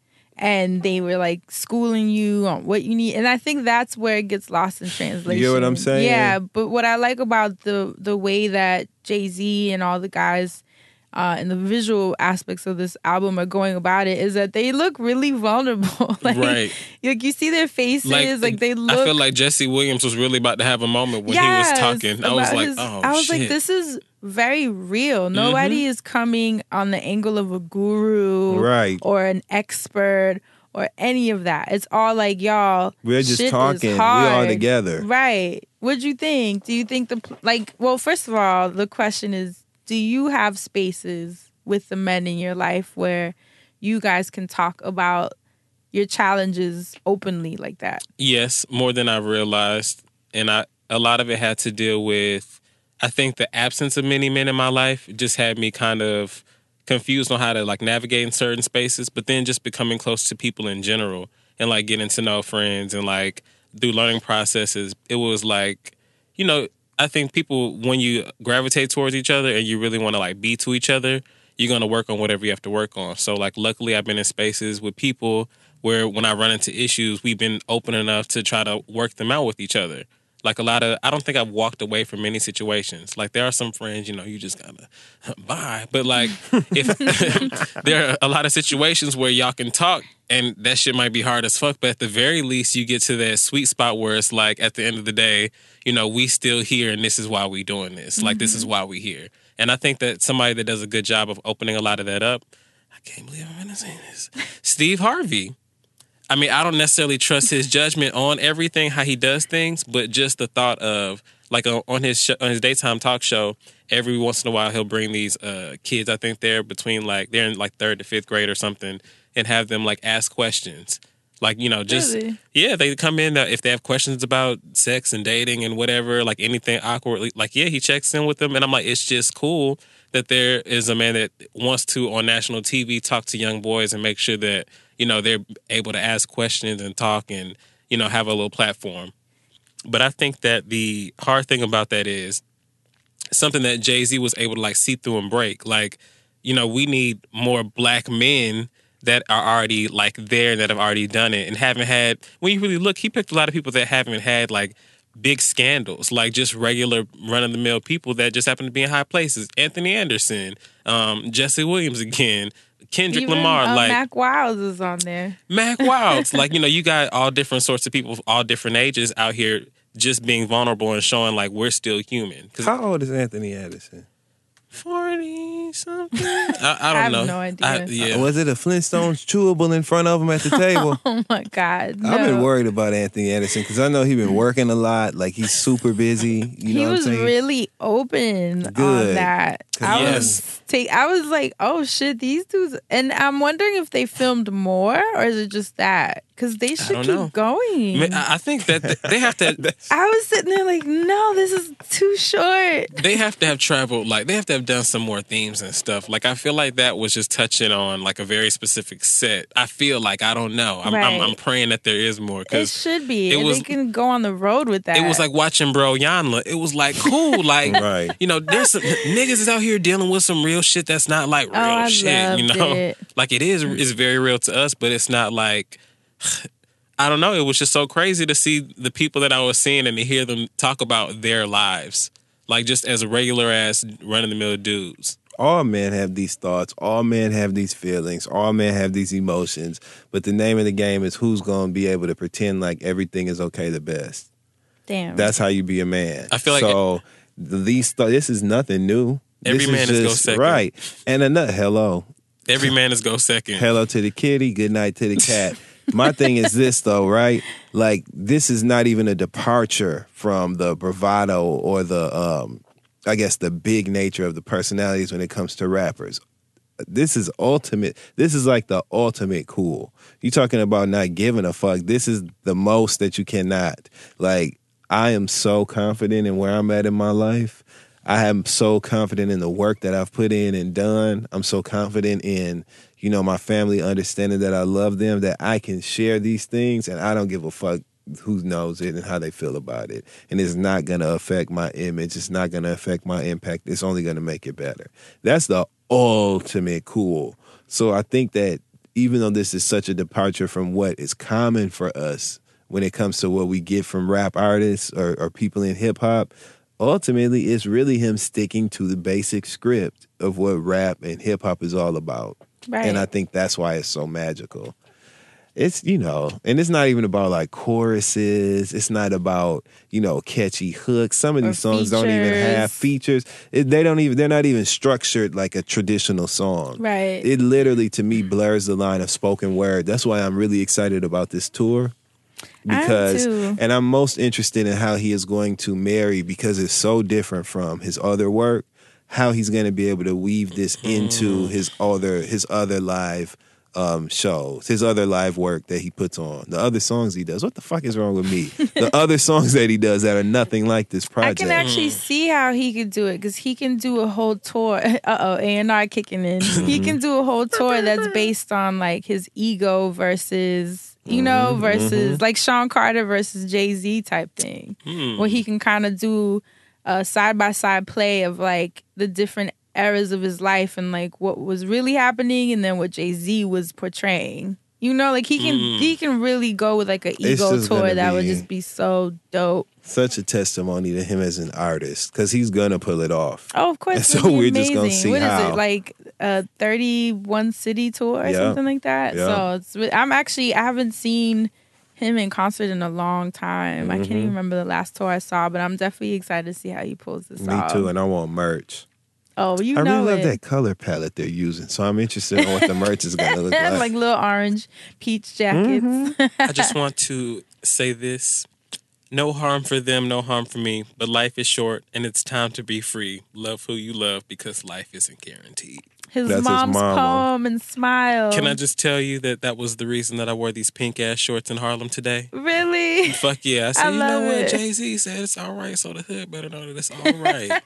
And they were like schooling you on what you need, and I think that's where it gets lost in translation. You get what I'm saying? Yeah, but what I like about the the way that Jay-Z and all the guys uh, and the visual aspects of this album are going about it is that they look really vulnerable. like, Right. like you see their faces, like, they look. I feel like Jesse Williams was really about to have a moment when Yes, he was talking. I was about like, his- oh, I was shit. like, this is very real. Nobody Mm-hmm. is coming on the angle of a guru, Right. or an expert, or any of that. It's all like, y'all, We're just shit is talking. We hard. all together. Right. What'd you think? Do you think the, like, well, first of all, the question is, do you have spaces with the men in your life where you guys can talk about your challenges openly like that? Yes, more than I realized. And I a lot of it had to deal with, I think the absence of many men in my life just had me kind of confused on how to like navigate in certain spaces, but then just becoming close to people in general and like getting to know friends and like through learning processes, it was like, you know, I think people, when you gravitate towards each other and you really want to like be to each other, you're going to work on whatever you have to work on. So like, luckily I've been in spaces with people where when I run into issues, we've been open enough to try to work them out with each other. Like a lot of, I don't think I've walked away from many situations. Like there are some friends, you know, you just gotta bye. But like, if there are a lot of situations where y'all can talk and that shit might be hard as fuck, but at the very least you get to that sweet spot where it's like, at the end of the day, you know, we still here and this is why we doing this. Like, this is why we here. And I think that somebody that does a good job of opening a lot of that up, I can't believe I'm gonna say this, Steve Harvey. I mean, I don't necessarily trust his judgment on everything, how he does things, but just the thought of, like, on his show, on his daytime talk show, every once in a while he'll bring these uh, kids, I think they're between, like, they're in, like, third to fifth grade or something, and have them, like, ask questions. Like, you know, just, Really? yeah, they come in, uh, if they have questions about sex and dating and whatever, like, anything awkwardly, like, yeah, he checks in with them, and I'm like, it's just cool that there is a man that wants to, on national T V, talk to young boys and make sure that, you know, they're able to ask questions and talk and, you know, have a little platform. But I think that the hard thing about that is something that Jay-Z was able to, like, see through and break. Like, you know, we need more black men that are already, like, there, that have already done it and haven't had, when you really look, he picked a lot of people that haven't had, like, big scandals, like just regular run-of-the-mill people that just happen to be in high places. Anthony Anderson, um, Jesse Williams again, Kendrick Even, Lamar, uh, like Mac Wilds is on there. Mac Wilds. Like, you know, you got all different sorts of people of all different ages out here just being vulnerable and showing like we're still human. 'Cause How old is Anthony Anderson? forty something. I, I I don't have know. no idea. I, yeah. Was it a Flintstones chewable in front of him at the table? Oh my God. No. I've been worried about Anthony Anderson because I know he's been working a lot. Like he's super busy. You know he what was I'm saying? really open on Good. that. I Yes. was take. I was like, oh shit, these dudes. And I'm wondering if they filmed more or is it just that? Because they should don't keep know. going. I mean, I I think that th- they have to. I was sitting there like, no, this is too short. They have to have traveled. Like they have to have done some more themes and stuff. Like I feel like that was just touching on like a very specific set. I feel like I don't know. I'm, Right. I'm, I'm praying that there is more It because should be. it and was- they can go on the road with that. it was like watching Bro Yanla. It was like cool. Like Right. you know, there's some niggas is out here dealing with some real shit that's not like real Oh, I shit. You loved know, it. like it is. It's very real to us, but it's not like. I don't know. It was just so crazy to see the people that I was seeing and to hear them talk about their lives, like just as regular ass run of the mill dudes. All men have these thoughts. All men have these feelings. All men have these emotions. But the name of the game is who's going to be able to pretend like everything is okay the best. Damn. That's how you be a man. I feel like so. These th- this is nothing new. Every This man is go just- second. right. And another hello, Every man is go second. hello to the kitty. Good night to the cat. My thing is this though, right? Like this is not even a departure from the bravado or the, um, I guess, the big nature of the personalities when it comes to rappers. This is ultimate. This is like the ultimate cool. You talking about not giving a fuck. This is the most that you cannot. Like I am so confident in where I'm at in my life. I am so confident in the work that I've put in and done. I'm so confident in, you know, my family understanding that I love them, that I can share these things and I don't give a fuck who knows it and how they feel about it. And it's not going to affect my image. It's not going to affect my impact. It's only going to make it better. That's the ultimate cool. So I think that even though this is such a departure from what is common for us when it comes to what we get from rap artists or, or people in hip hop, ultimately, it's really him sticking to the basic script of what rap and hip hop is all about. Right. And I think that's why it's so magical. It's, you know, and it's not even about like choruses. It's not about, you know, catchy hooks. Some of Or these songs don't even have features. It, they don't even, they're not even structured like a traditional song. Right. It literally, to me, blurs the line of spoken word. That's why I'm really excited about this tour. Because, I am too. and I'm most interested in how he is going to marry, because it's so different from his other work, how he's going to be able to weave this into his other, his other live um, shows, his other live work that he puts on, the other songs he does. What the fuck is wrong with me? The other songs that he does that are nothing like this I project. can actually see how he could do it because he can do a whole tour. Uh oh, A and R kicking in. He can do a whole tour that's based on like his ego versus, you know, versus like Sean Carter versus Jay-Z type thing, where he can kind of do a side by side play of like the different eras of his life and like what was really happening and then what Jay-Z was portraying. You know, like he can he can really go with like an It's ego just tour gonna that would be- just be so dope. Such a testimony to him as an artist, because he's gonna pull it off. Oh, of course. And so it'd be we're just gonna amazing. see What is how. it, like a thirty-one city tour or Yeah. something like that? Yeah. So it's. re- I'm actually. I haven't seen him in concert in a long time. I can't Mm-hmm. even remember the last tour I saw, but I'm definitely excited to see how he pulls this Me off. too, and I want merch. Oh, you I know really love it. that color palette they're using, so I'm interested in what the merch is gonna look like. like little orange peach jackets. Mm-hmm. I just want to say this. No harm for them, no harm for me. But life is short and it's time to be free. Love who you love because life isn't guaranteed. His That's his mom's mama. poem and smile. Can I just tell you that that was the reason that I wore these pink ass shorts in Harlem today? really? Fuck yeah. I said, I you know love what? it. Jay-Z said it's all right, so the hood better know that it's all right.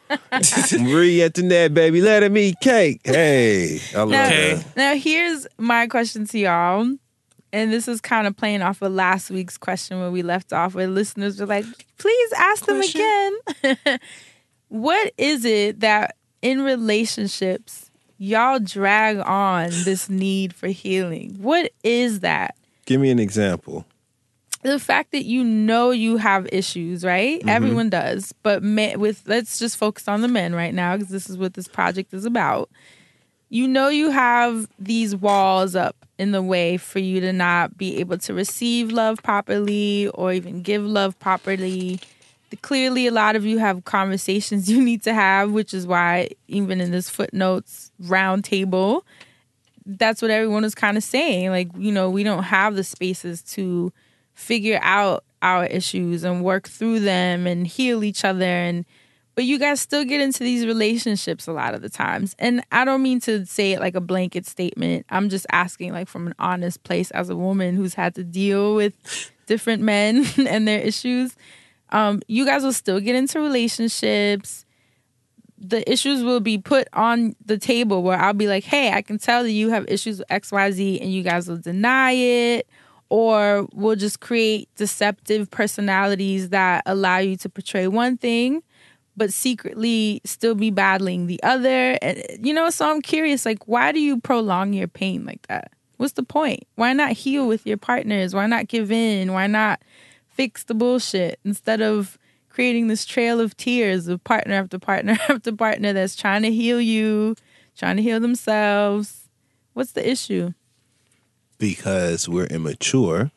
Marie Antoinette, baby, let him eat cake. Hey, I love Now, Okay. that. now here's my question to y'all. And this is kind of playing off of last week's question where we left off, where listeners were like, please ask them Question? again. What is it that in relationships y'all drag on this need for healing? What is that? Give me an example. The fact that you know you have issues, right? Mm-hmm. Everyone does. But men, with let's just focus on the men right now because this is what this project is about. You know you have these walls up in the way for you to not be able to receive love properly or even give love properly. clearly a lot of you have conversations you need to have, which is why even in this footnotes round table, that's what everyone is kind of saying. Like, you know, we don't have the spaces to figure out our issues and work through them and heal each other. And but you guys still get into these relationships a lot of the times. And I don't mean to say it like a blanket statement. I'm just asking like from an honest place as a woman who's had to deal with different men and their issues. Um, you guys will still get into relationships. The issues will be put on the table where I'll be like, hey, I can tell that you have issues with X Y Z, and you guys will deny it. Or we'll just create deceptive personalities that allow you to portray one thing, but secretly still be battling the other. And, you know, so I'm curious, like, why do you prolong your pain like that? What's the point? Why not heal with your partners? Why not give in? Why not fix the bullshit instead of creating this trail of tears of partner after partner after partner that's trying to heal you, trying to heal themselves? What's the issue? Because we're immature,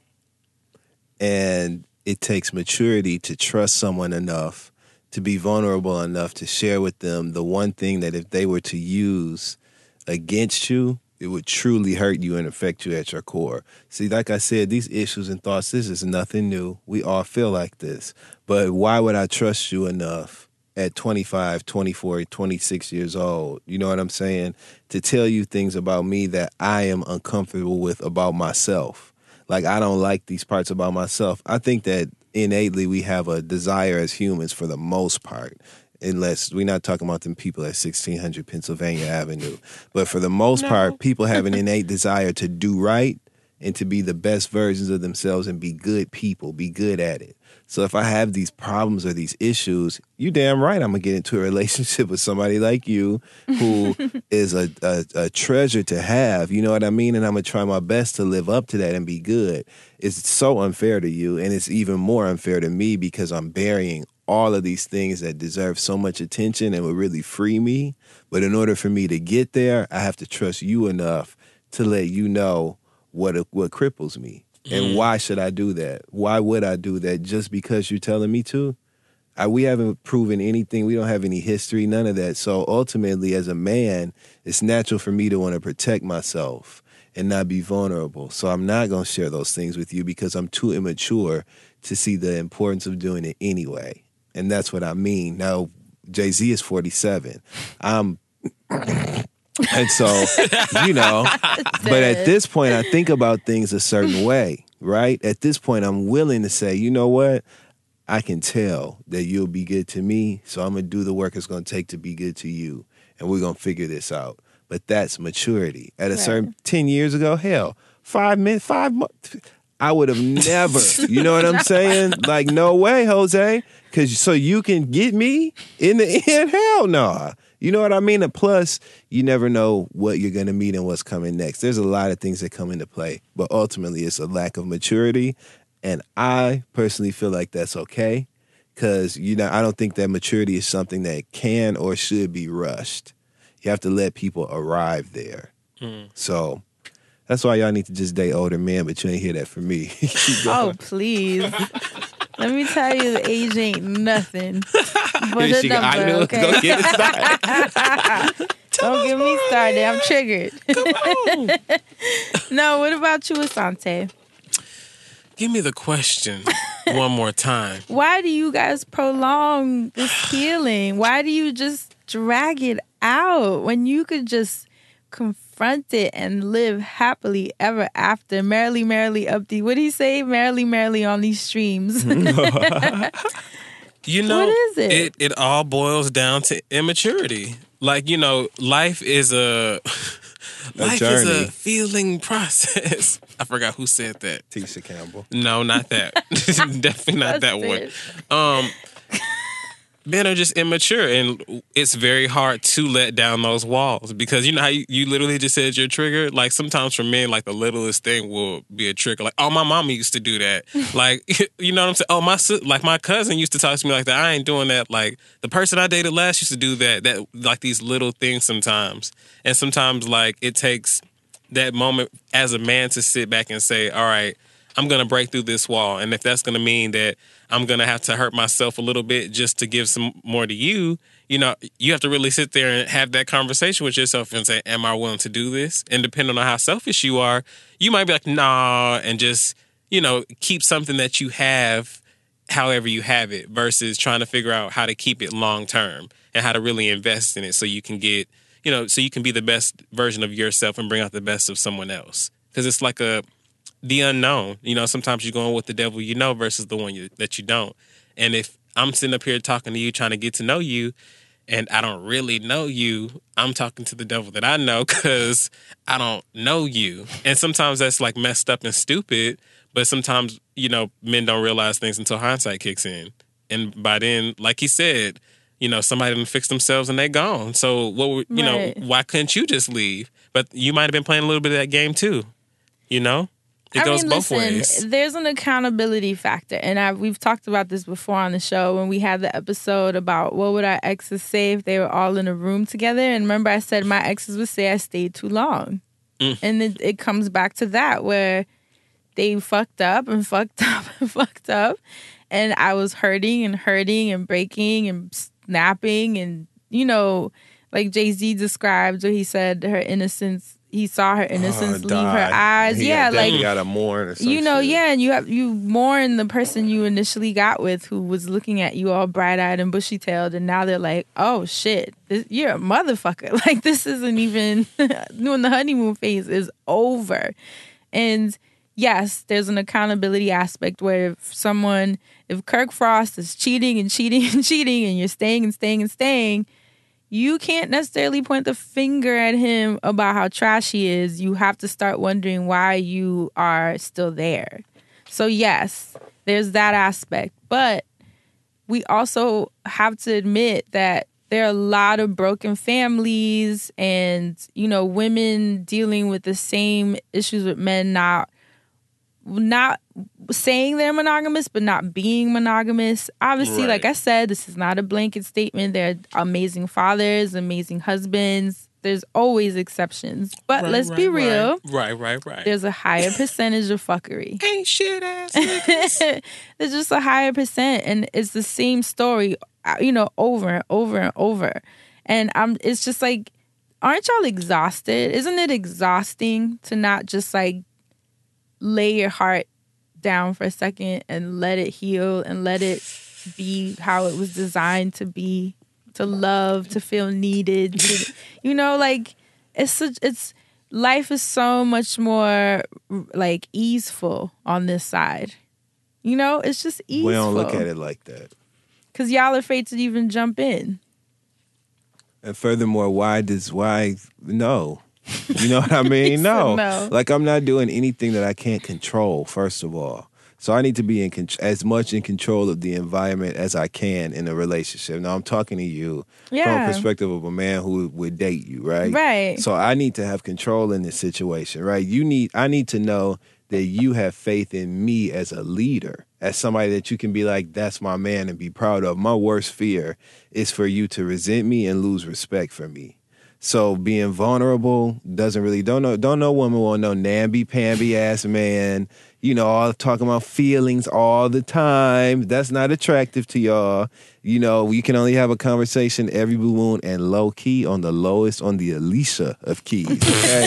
and it takes maturity to trust someone enough, to be vulnerable enough to share with them the one thing that if they were to use against you, it would truly hurt you and affect you at your core. See, like I said, these issues and thoughts, this is nothing new. We all feel like this. But why would I trust you enough at twenty-five, twenty-four, twenty-six years old, you know what I'm saying, to tell you things about me that I am uncomfortable with about myself? Like, I don't like these parts about myself. I think that innately we have a desire as humans for the most part, unless we're not talking about them people at sixteen hundred Pennsylvania Avenue. But for the most No. part, people have an innate desire to do right and to be the best versions of themselves and be good people, be good at it. So if I have these problems or these issues, you damn right I'm going to get into a relationship with somebody like you who is a, a, a treasure to have, you know what I mean? And I'm going to try my best to live up to that and be good. It's so unfair to you, and it's even more unfair to me because I'm burying all of these things that deserve so much attention and would really free me. But in order for me to get there, I have to trust you enough to let you know what what cripples me. And why should I do that? Why would I do that just because you're telling me to? I, we haven't proven anything. We don't have any history, none of that. So ultimately, as a man, it's natural for me to want to protect myself and not be vulnerable. So I'm not going to share those things with you because I'm too immature to see the importance of doing it anyway. And that's what I mean. Now, Jay-Z is forty-seven. I'm... And so, you know, but at this point, I think about things a certain way, right? At this point, I'm willing to say, you know what? I can tell that you'll be good to me, so I'm going to do the work it's going to take to be good to you, and we're going to figure this out. But that's maturity. At a Right. certain ten years ago, hell, five minutes, five months, I would have never, you know what I'm saying? Like, no way, Jose. Because so you can get me in the end? Hell no. You know what I mean? And plus, you never know what you're going to meet and what's coming next. There's a lot of things that come into play, but ultimately it's a lack of maturity. And I personally feel like that's okay because, you know, I don't think that maturity is something that can or should be rushed. You have to let people arrive there. Mm. So that's why y'all need to just date older men, but you ain't hear that from me. Oh, please. Let me tell you, the age ain't nothing but a She go, I number, knew okay? Go get it started. Don't get me started. I'm triggered. No, what about you, Asante? Give me the question one more time. Why do you guys prolong this healing? Why do you just drag it out when you could just confront it and live happily ever after? Merrily, merrily up the, what do you say? Merrily, merrily on these streams. You know, What is it? It, it all boils down to immaturity. Like, you know, life is a... Life is journey. a feeling process. I forgot who said that. Tisha Campbell. No, not that. Definitely not that one. Busted. Um, men are just immature, and it's very hard to let down those walls because you know how you, you literally just said you're triggered. Like sometimes for men, like the littlest thing will be a trigger. Like, oh, my mama used to do that. Like, you know what I'm saying? Oh, my sis- like my cousin used to talk to me like that. I ain't doing that. Like the person I dated last used to do that. That like these little things sometimes, and sometimes like it takes that moment as a man to sit back and say, all right, I'm going to break through this wall. And if that's going to mean that I'm going to have to hurt myself a little bit just to give some more to you, you know, you have to really sit there and have that conversation with yourself and say, am I willing to do this? And depending on how selfish you are, you might be like, nah, and just, you know, keep something that you have however you have it versus trying to figure out how to keep it long term and how to really invest in it so you can get, you know, so you can be the best version of yourself and bring out the best of someone else. Because it's like a, the unknown. You know, sometimes you're going with the devil you know versus the one you, that you don't. And if I'm sitting up here talking to you, trying to get to know you, and I don't really know you, I'm talking to the devil that I know because I don't know you. And sometimes that's like messed up and stupid, but sometimes, you know, men don't realize things until hindsight kicks in. And by then, like he said, you know, somebody done fixed themselves and they gone. So, what were, you Right. know, why couldn't you just leave? But you might have been playing a little bit of that game too, you know? It I goes mean, both listen, ways. there's an accountability factor, and I we've talked about this before on the show when we had the episode about what would our exes say if they were all in a room together. And remember, I said my exes would say I stayed too long, Mm. and it, it comes back to that where they fucked up and fucked up and fucked up, and I was hurting and hurting and breaking and snapping, and you know, like Jay-Z described, where he said her innocence. He saw her innocence Oh, leave her died. eyes. He Yeah, got, like got to mourn or some you know, shit. yeah, and you have you mourn the person you initially got with, who was looking at you all bright eyed and bushy tailed, and now they're like, "Oh shit, this, you're a motherfucker!" Like this isn't even when the honeymoon phase is over. And yes, there's an accountability aspect where if someone, if Kirk Frost is cheating and cheating and cheating, and you're staying and staying and staying, you can't necessarily point the finger at him about how trash he is. You have to start wondering why you are still there. So yes, there's that aspect. But we also have to admit that there are a lot of broken families and, you know, women dealing with the same issues with men not not saying they're monogamous, but not being monogamous. Obviously, Right. like I said, this is not a blanket statement. There are amazing fathers, amazing husbands. There's always exceptions. But Right, let's be right, real. Right, right, right. There's a higher percentage of fuckery. Ain't shit ass niggas. There's just a higher percent, and it's the same story, uh, you know, over and over and over. And I'm, it's just like, aren't y'all exhausted? Isn't it exhausting to not just like lay your heart down for a second and let it heal and let it be how it was designed to be, to love, to feel needed, to, you know, like it's such, it's life is so much more like easeful on this side. You know, it's just easeful. We don't look at it like that. Because y'all are afraid to even jump in. And furthermore, why does why no? You know what I mean? No. No. Like I'm not doing anything that I can't control, first of all. So I need to be in con- as much in control of the environment as I can in a relationship. Now I'm talking to you from Yeah. a perspective of a man who would date you, right? Right. So I need to have control in this situation, right? You need I need to know that you have faith in me as a leader, as somebody that you can be like, that's my man, and be proud of. My worst fear is for you to resent me and lose respect for me. So being vulnerable doesn't really, don't know, don't no woman want no namby-pamby ass man, you know, all talking about feelings all the time. That's not attractive to y'all. You know, you can only have a conversation every blue moon and low key on the lowest, on the Alicia of keys. Okay?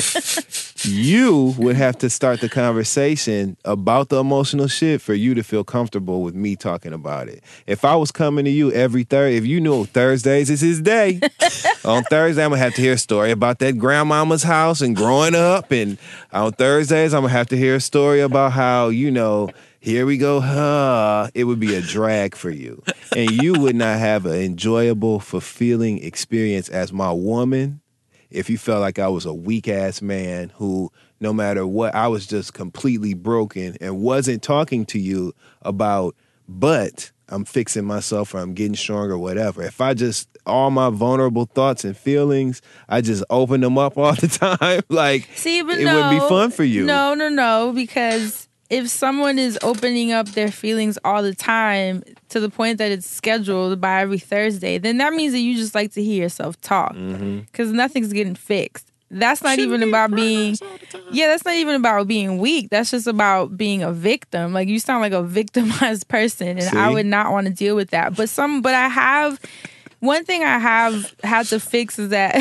You would have to start the conversation about the emotional shit for you to feel comfortable with me talking about it. If I was coming to you every Thursday, if you knew Thursdays is his day, on Thursday I'm gonna have to hear a story about that grandmama's house and growing up, and on Thursdays I'm gonna have to hear a story about how, you know, here we go, huh? It would be a drag for you. And you would not have an enjoyable, fulfilling experience as my woman if you felt like I was a weak-ass man who, no matter what, I was just completely broken and wasn't talking to you about, but I'm fixing myself or I'm getting stronger or whatever. If I just, all my vulnerable thoughts and feelings, I just open them up all the time, like, See, but it no, wouldn't be fun for you. No, no, no, because if someone is opening up their feelings all the time to the point that it's scheduled by every Thursday, then that means that you just like to hear yourself talk because Mm-hmm. nothing's getting fixed. that's not Shouldn't even be about in being, programs all the time. yeah, that's not even about being weak. That's just about being a victim. Like, you sound like a victimized person, and See? I would not want to deal with that. But some, but I have, one thing I have had to fix is that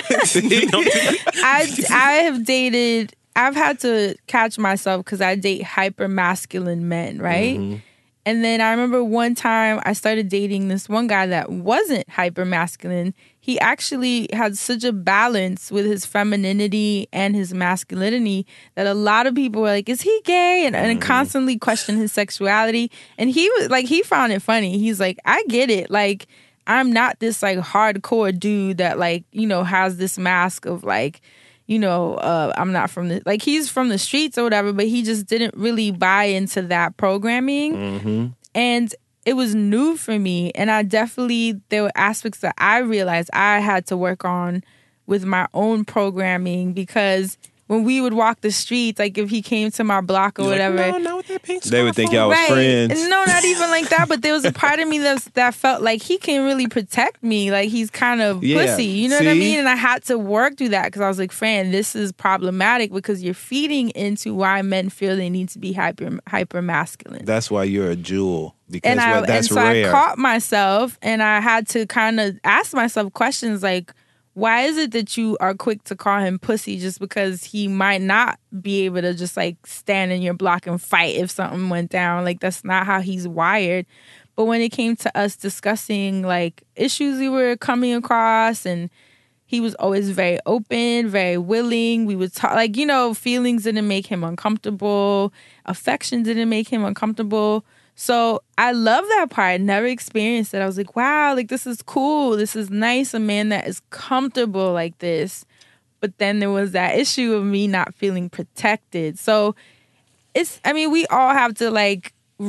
I, I have dated, I've had to catch myself because I date hyper masculine men, right? Mm-hmm. And then I remember one time I started dating this one guy that wasn't hyper masculine. He actually had such a balance with his femininity and his masculinity that a lot of people were like, is he gay? And, and constantly questioned his sexuality. And he was like, he found it funny. He's like, I get it. Like, I'm not this like hardcore dude that like, you know, has this mask of like, you know, uh, I'm not from the, like, he's from the streets or whatever, but he just didn't really buy into that programming. Mm-hmm. And it was new for me. And I definitely, there were aspects that I realized I had to work on with my own programming, because when we would walk the streets, like if he came to my block or You're whatever. Like, no, not with that pink They would think y'all scarf was on." Right. friends. No, not even like that. But there was a part of me that that felt like he can really protect me. Like he's kind of Yeah. pussy. You know what I See? mean? And I had to work through that because I was like, Fran, this is problematic because you're feeding into why men feel they need to be hyper hyper masculine. That's why you're a jewel. Because And I what, that's and so rare. I caught myself, and I had to kind of ask myself questions like, why is it that you are quick to call him pussy just because he might not be able to just like stand in your block and fight if something went down? Like, that's not how he's wired. But when it came to us discussing like issues we were coming across, and he was always very open, very willing. We would talk, like, you know, feelings didn't make him uncomfortable. Affection didn't make him uncomfortable. So I love that part. I never experienced it. I was like, wow, like this is cool. This is nice. A man that is comfortable like this. But then there was that issue of me not feeling protected. So it's, I mean, we all have to like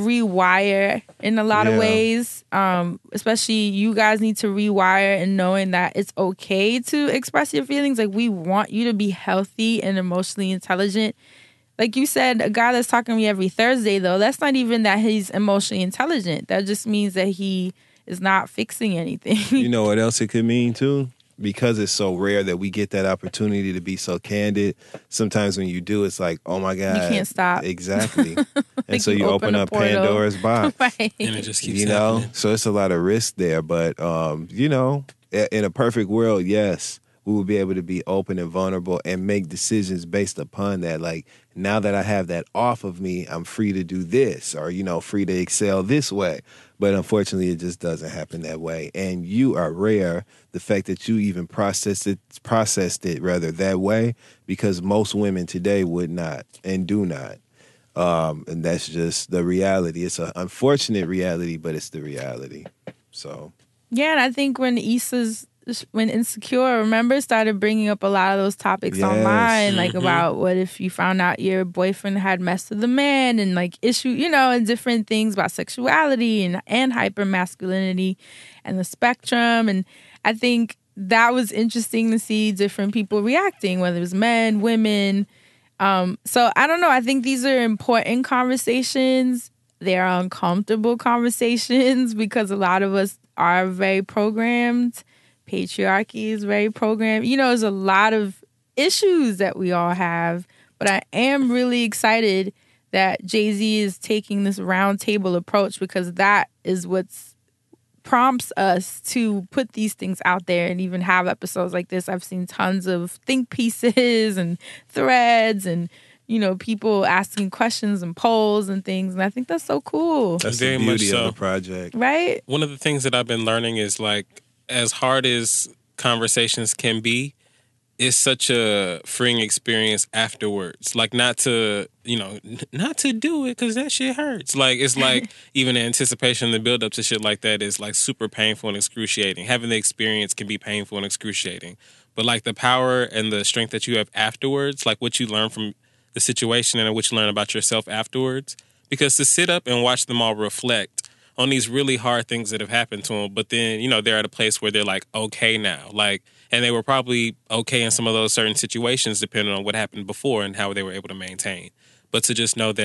rewire in a lot Yeah. of ways. Um, especially you guys need to rewire in knowing that it's okay to express your feelings. Like, we want you to be healthy and emotionally intelligent. Like you said, a guy that's talking to me every Thursday, though, that's not even that he's emotionally intelligent. That just means that he is not fixing anything. You know what else it could mean too? Because it's so rare that we get that opportunity to be so candid. Sometimes when you do, it's like, oh my God. You can't stop. Exactly. And Like so you you open open a up portal. Pandora's box. Right. And it just keeps You know? happening. So it's a lot of risk there. But, um, you know, i- in a perfect world, yes, we will be able to be open and vulnerable and make decisions based upon that. Like, now that I have that off of me, I'm free to do this, or, you know, free to excel this way. But unfortunately, it just doesn't happen that way. And you are rare, the fact that you even processed it, processed it rather that way, because most women today would not and do not. Um, and that's just the reality. It's an unfortunate reality, but it's the reality. So, Yeah, and I think when Issa's, when Insecure, remember, started bringing up a lot of those topics Yes. online, like Mhm. about what if you found out your boyfriend had messed with a man, and like issue, you know, and different things about sexuality and, and hyper masculinity and the spectrum. And I think that was interesting to see different people reacting, whether it was men, women. Um, so I don't know. I think these are important conversations. They're uncomfortable conversations because a lot of us are very programmed. Patriarchy is very programmed. You know, there's a lot of issues that we all have, but I am really excited that Jay-Z is taking this round table approach, because that is what's prompts us to put these things out there and even have episodes like this. I've seen tons of think pieces and threads and, you know, people asking questions and polls and things. And I think that's so cool. that's Very the much beauty so. of the project. Right? One of the things that I've been learning is, like, as hard as conversations can be, it's such a freeing experience afterwards. Like, not to, you know, n- not to do it because that shit hurts. Like, it's like even the anticipation, the build up to shit like that is like super painful and excruciating. Having the experience can be painful and excruciating. But like the power and the strength that you have afterwards, like what you learn from the situation and what you learn about yourself afterwards. Because to sit up and watch them all reflect on these really hard things that have happened to them, but then, you know, they're at a place where they're like, okay now. Like, and they were probably okay in some of those certain situations depending on what happened before and how they were able to maintain. But to just know that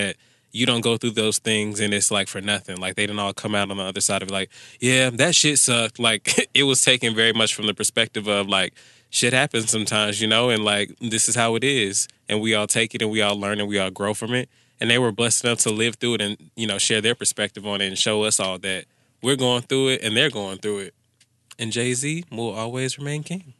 you don't go through those things and it's like for nothing. Like they didn't all come out on the other side of it like, yeah, that shit sucked. Like it was taken very much from the perspective of like, shit happens sometimes, you know, and like this is how it is. And we all take it and we all learn and we all grow from it. And they were blessed enough to live through it and, you know, share their perspective on it and show us all that we're going through it and they're going through it. And Jay-Z will always remain king.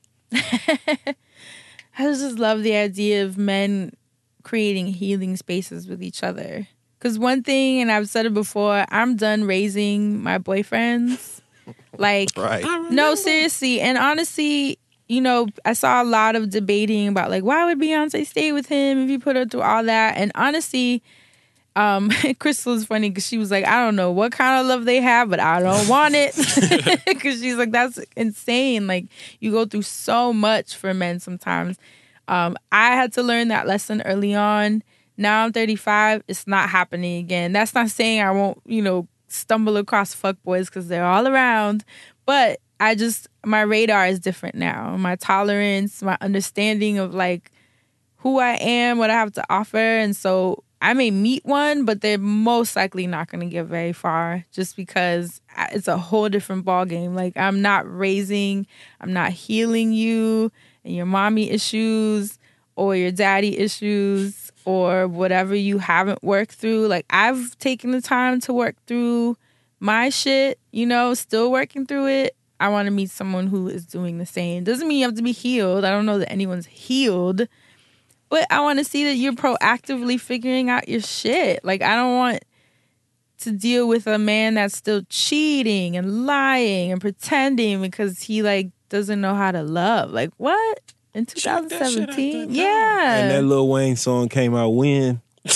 I just love the idea of men creating healing spaces with each other. Because one thing, and I've said it before, I'm done raising my boyfriends. Like, Right. no, seriously. And honestly, you know, I saw a lot of debating about, like, why would Beyonce stay with him if he put her through all that? And honestly, um, Crystal is funny because she was like, I don't know what kind of love they have, but I don't want it. Because she's like, that's insane. Like, you go through so much for men sometimes. Um, I had to learn that lesson early on. Now I'm thirty-five. It's not happening again. That's not saying I won't, you know, stumble across fuckboys because they're all around. But I just, my radar is different now. My tolerance, my understanding of like who I am, what I have to offer. And so I may meet one, but they're most likely not going to get very far just because it's a whole different ballgame. Like I'm not raising, I'm not healing you and your mommy issues or your daddy issues or whatever you haven't worked through. Like I've taken the time to work through my shit, you know, still working through it. I want to meet someone who is doing the same. Doesn't mean you have to be healed. I don't know that anyone's healed, but I want to see that you're proactively figuring out your shit. Like I don't want to deal with a man that's still cheating and lying and pretending because he like doesn't know how to love. Like what? In twenty seventeen? Yeah. And that Lil Wayne song came out when?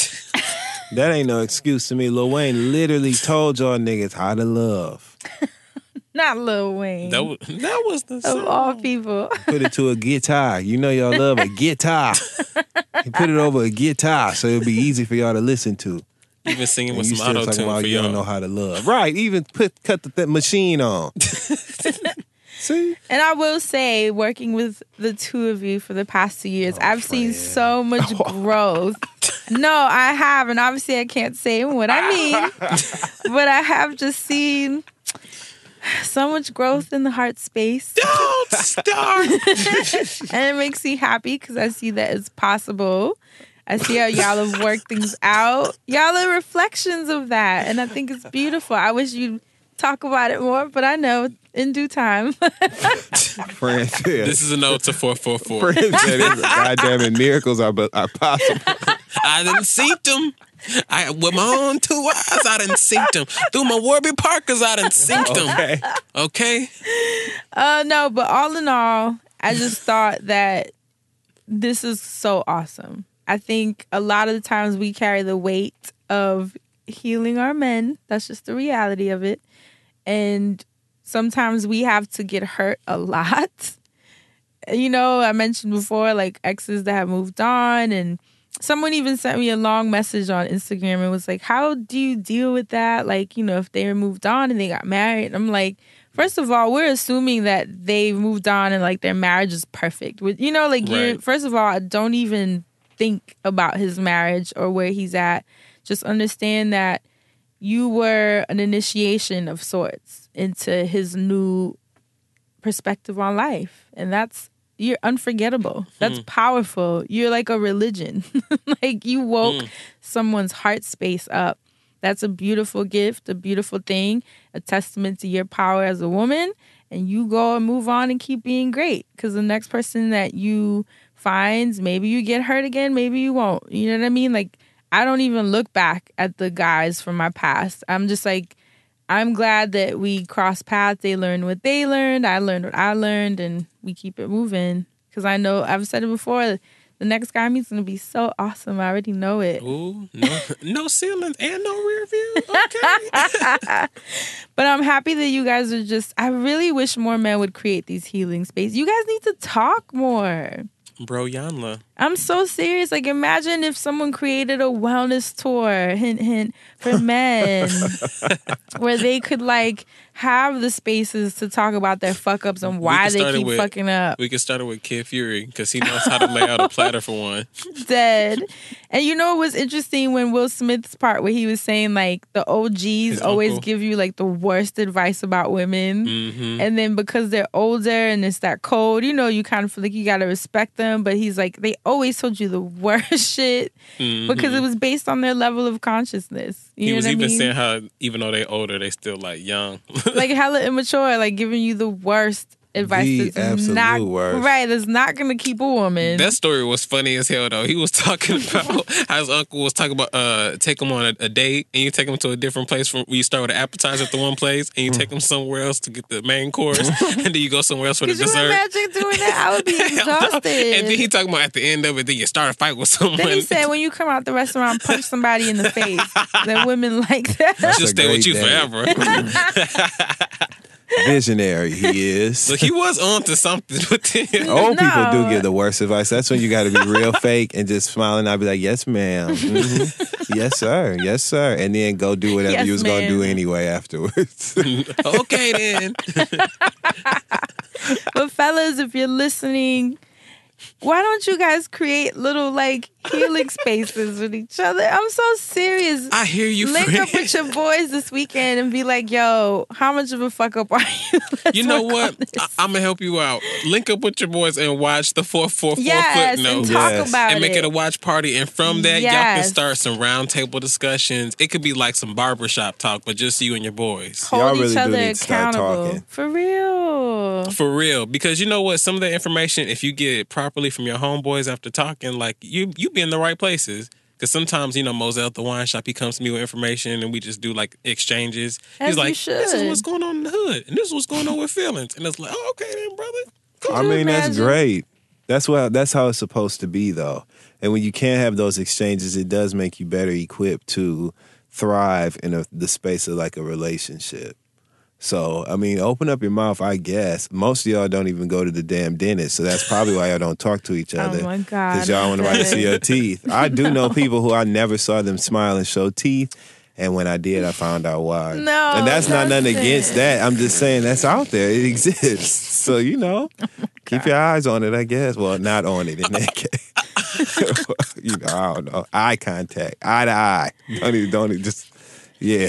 That ain't no excuse to me. Lil Wayne literally told y'all niggas how to love. Not Lil Wayne. That was, that was the song. Of all people. Put it to a guitar. You know y'all love a guitar. He put it over a guitar so it'll be easy for y'all to listen to. Even singing And with you some still auto talking tune about for you y'all. don't know how to love. Right. Even put cut the th- machine on. See? And I will say, working with the two of you for the past two years, Oh, I've seen friend. so much growth. No, I have. And obviously I can't say what I mean. But I have just seen so much growth in the heart space. Don't start. And it makes me happy because I see that it's possible. I see how y'all have worked things out. Y'all are reflections of that. And I think it's beautiful. I wish you'd talk about it more, but I know in due time. Friend said. This is a note to four four four. Friend said, it's goddamn it, miracles are, are possible. I didn't see them. I with my own two eyes, I didn't see them. Through my Warby Parkers, I didn't see them. Okay. Okay. Uh, no, but all in all, I just thought that this is so awesome. I think a lot of the times we carry the weight of healing our men. That's just the reality of it. And sometimes we have to get hurt a lot. You know, I mentioned before, like exes that have moved on, and someone even sent me a long message on Instagram and was like, how do you deal with that? Like, you know, if they moved on and they got married. I'm like, first of all, we're assuming that they moved on and like their marriage is perfect. With You know, like, you're, Right. first of all, I don't even think about his marriage or where he's at. Just understand that you were an initiation of sorts into his new perspective on life. And that's, you're unforgettable. That's powerful. You're like a religion. Like you woke Mm. someone's heart space up. That's a beautiful gift, a beautiful thing, a testament to your power as a woman. And you go and move on and keep being great. Because the next person that you find, maybe you get hurt again, maybe you won't. You know what I mean? Like, I don't even look back at the guys from my past. I'm just like, I'm glad that we crossed paths. They learned what they learned. I learned what I learned, and we keep it moving. Because I know, I've said it before, the next guy meets going to be so awesome. I already know it. Ooh, no, no ceilings and no rear view. Okay. But I'm happy that you guys are just, I really wish more men would create these healing spaces. You guys need to talk more. Bro, Yanla. I'm so serious. Like, imagine if someone created a wellness tour, hint, hint, for men, where they could, like, have the spaces to talk about their fuck-ups and why they keep with, fucking up. We could start it with Kid Fury, because he knows how to lay out a platter for one. Dead. And you know what was interesting when Will Smith's part where he was saying, like, the O Gs His always uncle. give you, like, the worst advice about women. Mm-hmm. And then because they're older and it's that code, you know, you kind of feel like you got to respect them. But he's like, they always told you the worst shit Mm-hmm. because it was based on their level of consciousness. You He know was what even I mean? saying how even though they older, they still like young. Like hella immature, like giving you the worst advice The that's absolute not worst. right. That's not going to keep a woman. That story was funny as hell, though. He was talking about how his uncle was talking about uh, take him on a, a date, and you take him to a different place. From you start with an appetizer at the one place, and you take him somewhere else to get the main course, and then you go somewhere else for the Could you dessert. imagine doing that? I would be exhausted. And then he talking about at the end of it, then you start a fight with someone. Then he said, when you come out the restaurant, punch somebody in the face. That women like that. That's she'll a stay with great you date. forever. Visionary he is. Look, he was on to something with him. Old people No. do give the worst advice. That's when you got to be real fake and just smile and I'll be like, yes, ma'am. Mhm. Yes, sir. Yes, sir. And then go do whatever Yes, you was going to ma'am. do anyway afterwards. Okay, then. But fellas, if you're listening, why don't you guys create little like healing spaces with each other? I'm so serious. I hear you, Link friend. up with your boys this weekend and be like, yo, how much of a fuck up are you? Let's You know work on what? this. I- I'm gonna help you out. Link up with your boys and watch the four four four Yes, and footnotes. talk Yes. about And make it. it a watch party. And from that, y'all can Yes. start some roundtable discussions. It could be like some barbershop talk, but just you and your boys. Hold Y'all each really do other need to start accountable. talking. For real. For real. Because you know what? Some of that information, if you get it properly from your homeboys after talking, like you you be in the right places. Because sometimes, you know, Moselle at the wine shop, he comes to me with information and we just do like exchanges. As He's you like, this is should. what's going on in the hood. And this is what's going on with feelings. And it's like, oh, okay then, brother. Cool. I you mean, that's imagine? great. That's what. That's how it's supposed to be, though. And when you can't have those exchanges, it does make you better equipped to thrive in a, the space of like a relationship. So, I mean, open up your mouth, I guess. Most of y'all don't even go to the damn dentist, so that's probably why y'all don't talk to each other. Oh my God. Because y'all want nobody to see Good. your teeth. I do know people who I never saw them smile and show teeth, and when I did, I found out why. No, and that's not nothing Dustin. against that. I'm just saying that's out there. It exists. So, you know, keep your eyes on it, I guess. Well, not on it in that case. You know, I don't know. Eye contact, eye to eye. Don't even, don't even just, yeah.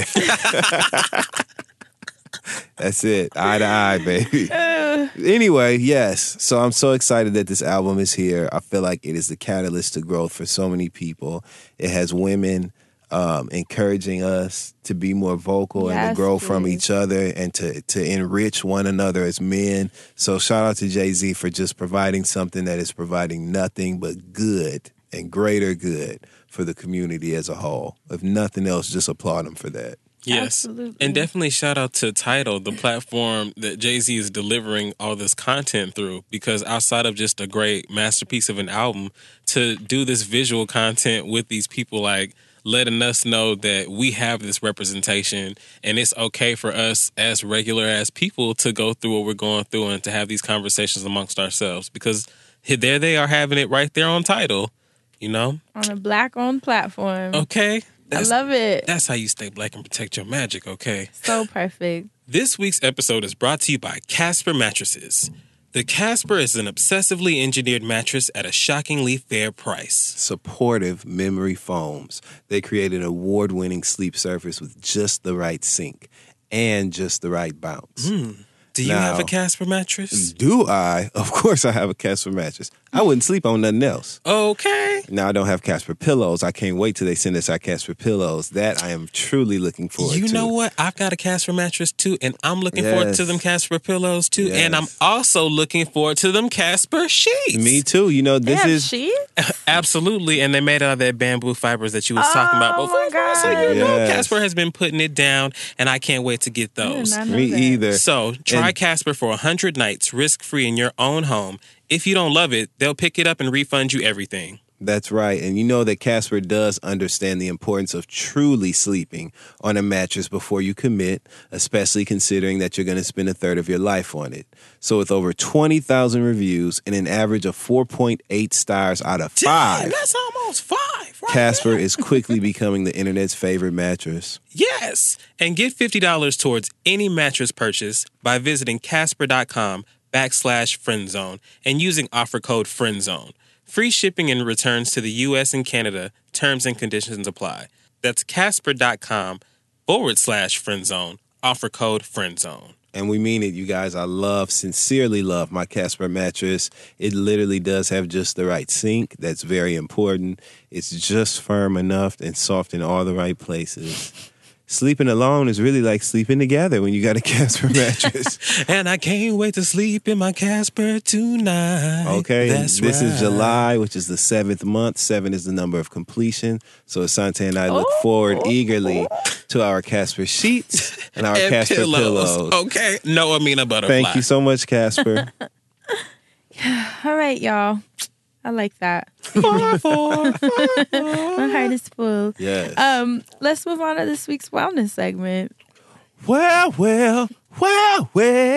That's it. Eye to eye, baby. Anyway, yes. So I'm so excited that this album is here. I feel like it is the catalyst to growth for so many people. It has women um, encouraging us to be more vocal and Yes, to grow from please. each other and to, to enrich one another as men. So shout out to Jay-Z for just providing something that is providing nothing but good and greater good for the community as a whole. If nothing else, just applaud him for that. Yes. Absolutely. And definitely shout out to Tidal, the platform that Jay-Z is delivering all this content through. Because outside of just a great masterpiece of an album, to do this visual content with these people, like letting us know that we have this representation and it's okay for us as regular as people to go through what we're going through and to have these conversations amongst ourselves. Because there they are having it right there on Tidal, you know? On a black-owned platform. Okay? I love it. That's how you stay black and protect your magic, okay? So perfect. This week's episode is brought to you by Casper Mattresses. The Casper is an obsessively engineered mattress at a shockingly fair price. Supportive memory foams. They create an award-winning sleep surface with just the right sink and just the right bounce. Do you Now- have a Casper mattress? Do I? Of course I have a Casper mattress. I wouldn't sleep on nothing else. Okay. Now I don't have Casper pillows. I can't wait till they send us our Casper pillows. That I am truly looking forward to. You know what? I've got a Casper mattress too, and I'm looking forward to Yes. them Casper pillows too, and I'm Yes. also looking forward to them Casper sheets. Me too. You know, They this have is sheets? Absolutely, and they made out of that bamboo fibers that you was talking about Oh, before. my God. So you know, Yes. Casper has been putting it down, and I can't wait to get I did those. not know me that. either. So try And- Casper for one hundred nights risk-free in your own home. If you don't love it, they'll pick it up and refund you everything. That's right. And you know that Casper does understand the importance of truly sleeping on a mattress before you commit, especially considering that you're going to spend a third of your life on it. So with over twenty thousand reviews and an average of four point eight stars out of five, Damn, that's almost five, right? Casper is quickly becoming the internet's favorite mattress. Yes. And get fifty dollars towards any mattress purchase by visiting Casper.com backslash friendzone and using offer code friendzone. Free shipping and returns to the U S and Canada. Terms and conditions apply. That's Casper.com forward slash friendzone. Offer code friendzone. And we mean it, you guys. I love, sincerely love my Casper mattress. It literally does have just the right sink. That's very important. It's just firm enough and soft in all the right places. Sleeping alone is really like sleeping together when you got a Casper mattress. And I can't wait to sleep in my Casper tonight. Okay, That's this right. is July, which is the seventh month. Seven is the number of completion. So Asante and I look Oh. forward eagerly to our Casper sheets and our And Casper pillows. Okay. No Amina Butterfly. Thank you so much, Casper. All right, y'all. I like that. My heart is full. Yes. Um, let's move on to this week's wellness segment. Well, well, well,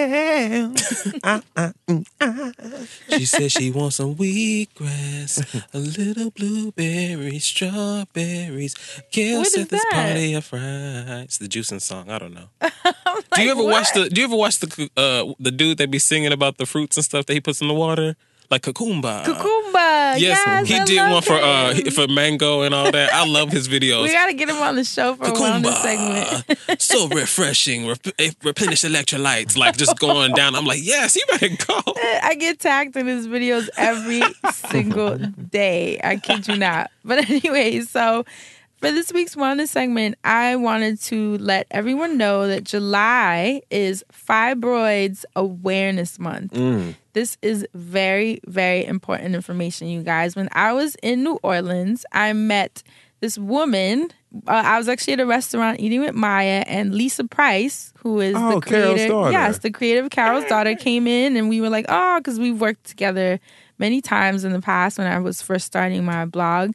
well. uh, uh, mm, uh. She said she wants some wheatgrass, a little blueberry, strawberries. Gail What set is this that? party of fries. It's the juicing song. I don't know. do you ever watch the? Do you ever watch the uh the dude that be singing about the fruits and stuff that he puts in the water, like cucumba? Cucumba. Yes, Yes, he I did love one for uh him. for mango and all that. I love his videos. We gotta get him on the show for a wellness segment. so refreshing, rep- replenish electrolytes, like just going down. I'm like, yes, you better go. I get tagged in his videos every single day. I kid you not. But anyway, so for this week's wellness segment, I wanted to let everyone know that July is Fibroids Awareness Month. Mm. This is very, very important information, you guys. When I was in New Orleans, I met this woman. Uh, I was actually at a restaurant eating with Maya, and Lisa Price, who is Oh, the Carol's creator. daughter. Yes, the creator of Carol's Daughter came in, and we were like, oh, because we've worked together many times in the past when I was first starting my blog.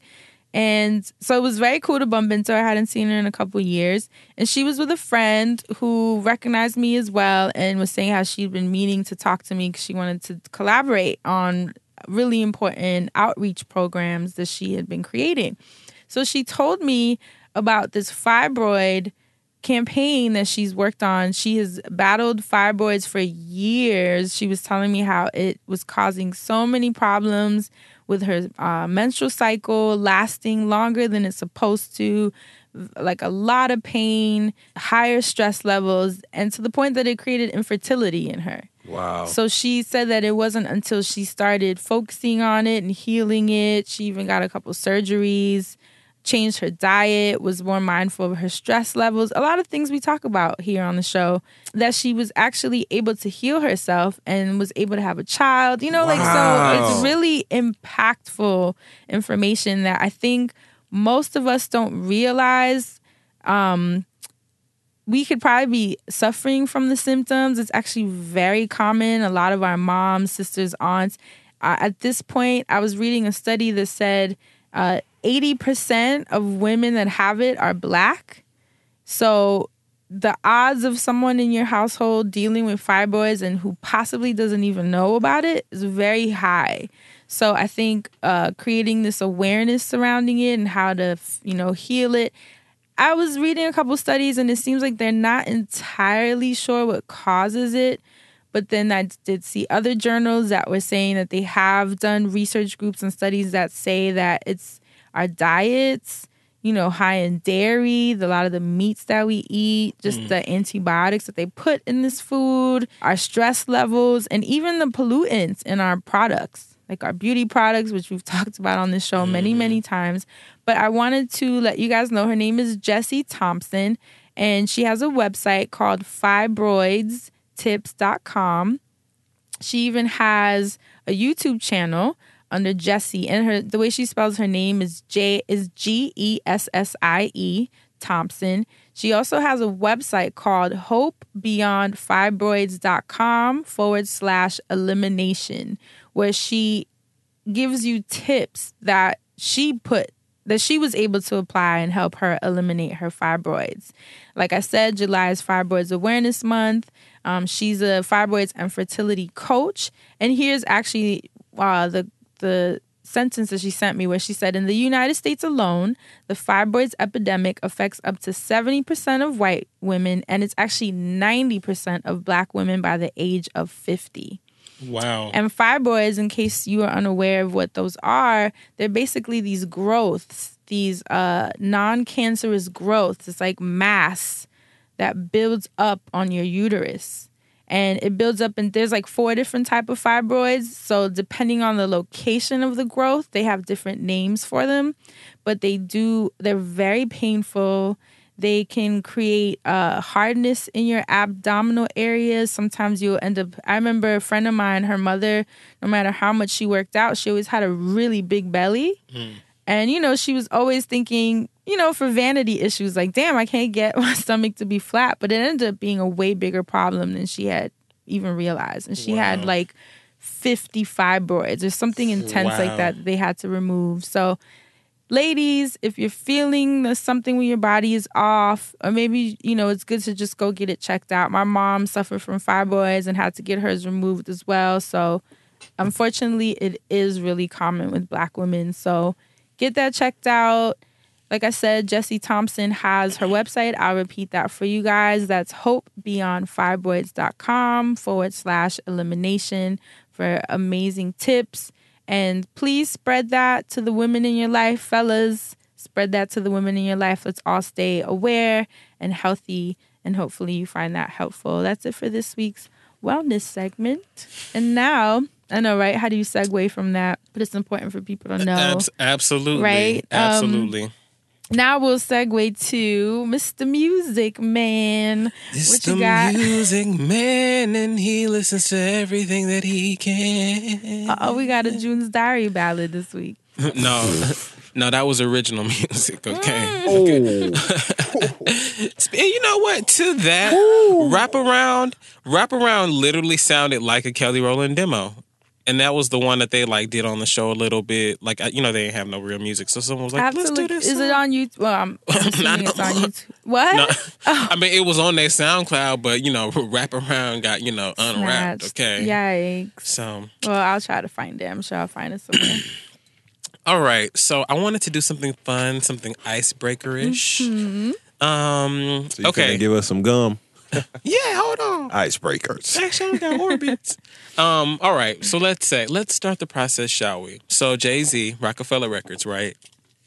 And so it was very cool to bump into her. I hadn't seen her in a couple of years. And she was with a friend who recognized me as well and was saying how she'd been meaning to talk to me because she wanted to collaborate on really important outreach programs that she had been creating. So she told me about this fibroid campaign that she's worked on. She has battled fibroids for years. She was telling me how it was causing so many problems with her uh, menstrual cycle, lasting longer than it's supposed to, like a lot of pain, higher stress levels, and to the point that it created infertility in her. Wow. So she said that it wasn't until she started focusing on it and healing it. She even got a couple surgeries, changed her diet, was more mindful of her stress levels, a lot of things we talk about here on the show, that she was actually able to heal herself and was able to have a child. You know, like, so Wow. it's really impactful information that I think most of us don't realize. Um, we could probably be suffering from the symptoms. It's actually very common. A lot of our moms, sisters, aunts. Uh, at this point, I was reading a study that said uh, eighty percent of women that have it are Black. So the odds of someone in your household dealing with fibroids and who possibly doesn't even know about it is very high. So I think uh, creating this awareness surrounding it and how to, you know, heal it. I was reading a couple studies and it seems like they're not entirely sure what causes it. But then I did see other journals that were saying that they have done research groups and studies that say that it's our diets, you know, high in dairy, the, a lot of the meats that we eat, just Mm. the antibiotics that they put in this food, our stress levels, and even the pollutants in our products, like our beauty products, which we've talked about on this show many, many times. But I wanted to let you guys know her name is Jessie Thompson, and she has a website called fibroids tips dot com. She even has a YouTube channel under Jessie, and her the way she spells her name is J is G E S S I E Thompson. She also has a website called hopebeyondfibroids.com forward slash elimination, where she gives you tips that she put that she was able to apply and help her eliminate her fibroids. Like I said, July is Fibroids Awareness Month. Um, she's a fibroids and fertility coach. And here's actually uh, the the sentence that she sent me where she said, in the United States alone, the fibroids epidemic affects up to seventy percent of white women, and it's actually ninety percent of black women by the age of fifty. Wow. And fibroids, in case you are unaware of what those are, they're basically these growths, these uh, non-cancerous growths. It's like mass that builds up on your uterus. And it builds up, and there's like four different type of fibroids. So depending on the location of the growth, they have different names for them. But they do, they're very painful. They can create uh, hardness in your abdominal areas. Sometimes you'll end up, I remember a friend of mine, her mother, no matter how much she worked out, she always had a really big belly. Mm. And, you know, she was always thinking, you know, for vanity issues, like, damn, I can't get my stomach to be flat. But it ended up being a way bigger problem than she had even realized. And she wow. had like fifty fibroids or something intense wow. like that, that they had to remove. So, ladies, if you're feeling that something with your body is off, or maybe, you know, it's good to just go get it checked out. My mom suffered from fibroids and had to get hers removed as well. So, unfortunately, it is really common with black women. So, get that checked out. Like I said, Jessie Thompson has her website. I'll repeat that for you guys. That's hopebeyondfibroids.com forward slash elimination for amazing tips. And please spread that to the women in your life, fellas. Spread that to the women in your life. Let's all stay aware and healthy, and hopefully you find that helpful. That's it for this week's wellness segment. And now, I know, right? How do you segue from that? But it's important for people to know. Abs- absolutely. Right? Absolutely. Um, now we'll segue to Mister Music Man. It's what the you got? Music Man, and he listens to everything that he can. Oh, we got a June's Diary ballad this week. no, no, that was original music. Okay. Mm. And you know what? To that, Ooh. Wrap Around, Wrap Around literally sounded like a Kelly Rowland demo. And that was the one that they like did on the show a little bit. Like, you know, they didn't have no real music. So someone was like, Absolutely. let's do this. Is song. it on YouTube? Well, I'm assuming it's on YouTube. What? No, oh. I mean, it was on their SoundCloud, but, you know, Wrap Around got, you know, unwrapped. Snatched. Okay. Yikes. So. Well, I'll try to find it. I'm sure I'll find it somewhere. All right. So I wanted to do something fun, something icebreaker-ish. Mm-hmm. Um, So you okay. give us some gum. Yeah, hold on. Icebreakers. Actually, we got Orbits. um, all right, so let's say, let's start the process, shall we? So Jay-Z, Rockefeller Records, right?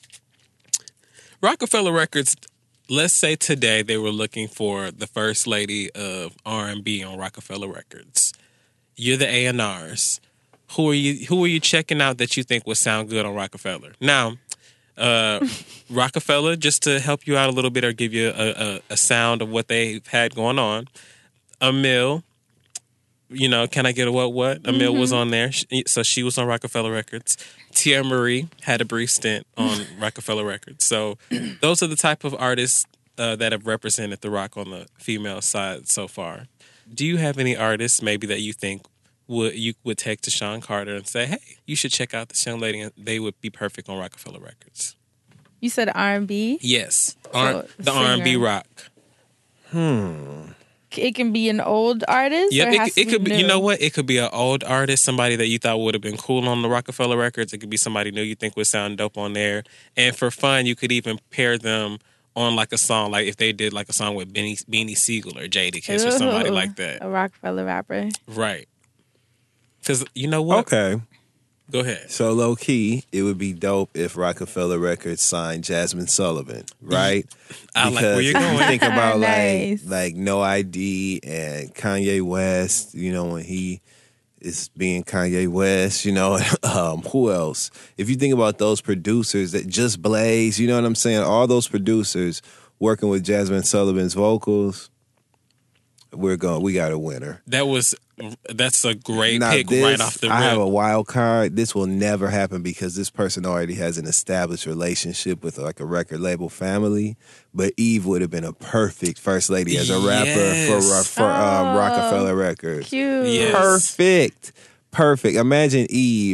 Rockefeller Records, let's say today they were looking for the first lady of R and B on Rockefeller Records. You're the A and Rs. Who are you? Who are you checking out that you think would sound good on Rockefeller? Now, uh, Rockefeller, just to help you out a little bit or give you a, a, a sound of what they've had going on. Emil, you know, Can I Get a What What? Emil mm-hmm. was on there, so she was on Rockefeller Records. Tia Marie had a brief stint on Rockefeller Records. So those are the type of artists uh, that have represented the rock on the female side so far. Do you have any artists maybe that you think would you would take to Sean Carter and say, hey, you should check out this young lady and they would be perfect on Rockefeller Records? You said R and B? Yes. So, R- the R and B rock. Hmm. It can be an old artist? Yep, or it, it, has it, to it could be be, new? you know what? It could be an old artist, somebody that you thought would have been cool on the Rockefeller Records. It could be somebody new you think would sound dope on there. And for fun, you could even pair them on like a song, like if they did like a song with Benny, Beanie Siegel or Jadakiss or somebody like that. A Rockefeller rapper. Right. Because you know what? Okay. Go ahead. So low key, it would be dope if Rockefeller Records signed Jasmine Sullivan, right? I like where you're if going. you think about Nice. like like No I D and Kanye West, you know, when he is being Kanye West, you know, um, who else? If you think about those producers that just blaze, you know what I'm saying? All those producers working with Jasmine Sullivan's vocals, we're going. We got a winner. That was that's a great Now pick this, right off the rip. I have a wild card. This will never happen because this person already has an established relationship with like a record label family. But Eve would have been a perfect first lady as a rapper Yes. for for um, Oh, Rockefeller Records. Cute. Yes. Perfect, perfect. Imagine Eve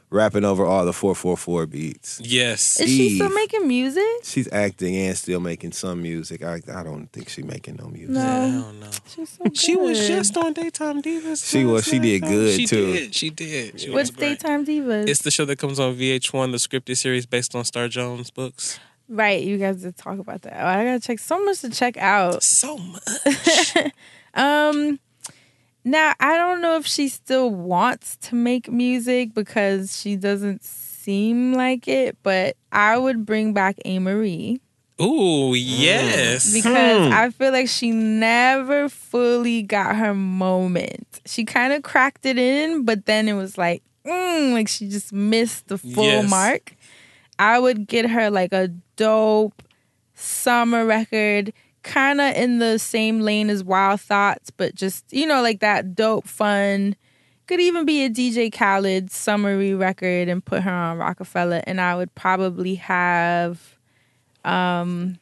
rapping over all the four four four beats. Yes. Is she Eve. still making music? She's acting and still making some music. I I don't think she's making no music. No. I don't know. She's so good. She was just on Daytime Divas. She was- last she night, did though. good, she too. Did. She did. She What's was great. Daytime Divas? It's the show that comes on V H one, the scripted series based on Star Jones books. Right, you guys did talk about that. Oh, I gotta check. So much to check out. So much. Um, now I don't know if she still wants to make music because she doesn't seem like it. But I would bring back A. Marie Ooh, yes. because I feel like she never fully got her moment. She kind of cracked it in, but then it was like, mm, like she just missed the full Yes. mark. I would get her like a dope summer record, kind of in the same lane as Wild Thoughts, but just, you know, like that dope, fun. Could even be a D J Khaled summery record and put her on Rockefeller. And I would probably have, um,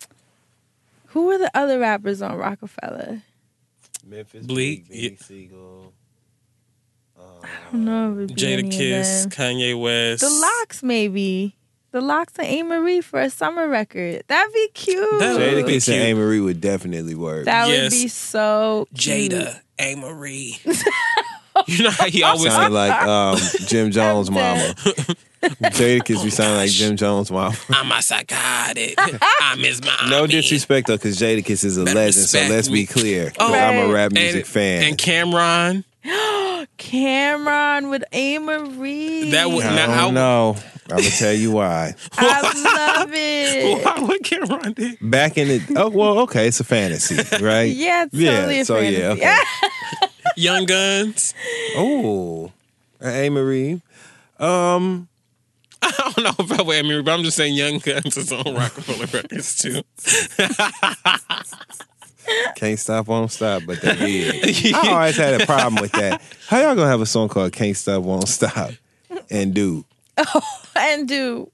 who were the other rappers on Rockefeller? Memphis Bleak, Bleak, Beanie Siegel. I don't know if it'd be any Jada of Kiss, them. Kanye West. The Locks, maybe. The Locks and A. Marie for a summer record. That'd be cute. That would Jada be Kiss and cute. A. Marie would definitely work. That Yes. would be so cute. Jada, A. Marie. You know how he always Sounded like um, Jim Jones' I'm mama. Jada Kiss be sounding like Jim Jones' mama. I'm a psychotic. I'm his mom. No disrespect though, because Jada Kiss is a Better legend. So respect let's me. be clear. 'cause Oh, I'm a Right. rap music and, fan. And Cameron. Cameron with A. Marie. That would- I Now, how- don't know. I'm gonna tell you why. I love it. Why would Cameron do? Back in the oh well, okay, it's a fantasy, right? Yeah, it's Yeah, totally a so yeah, fantasy. okay. Young Guns. Oh, A. Marie. Um, I don't know about what I mean, but I'm just saying Young Guns is on Rockefeller Records too. Can't Stop, Won't Stop, but they did. I always had a problem with that. How y'all gonna have a song called Can't Stop, Won't Stop and do? And do.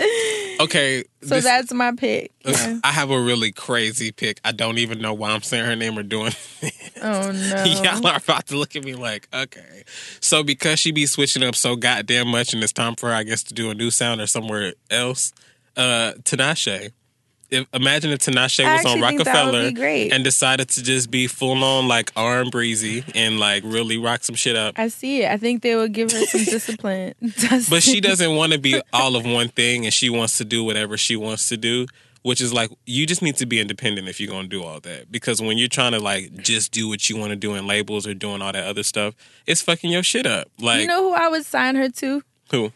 Okay. So this- that's my pick. Yeah. I have a really crazy pick. I don't even know why I'm saying her name or doing it. Oh no. Y'all are about to look at me like, okay. So because she be switching up so goddamn much and it's time for her, I guess, to do a new sound or somewhere else, uh, Tinashe. If, imagine if Tinashe I was on actually think that would Rockefeller be great. and decided to just be full on like R and breezy and like really rock some shit up. I see it. I think they would give her some discipline. But she doesn't want to be all of one thing and she wants to do whatever she wants to do, which is like, you just need to be independent if you're going to do all that. Because when you're trying to like just do what you want to do in labels or doing all that other stuff, it's fucking your shit up. Like, You know who I would sign her to? who?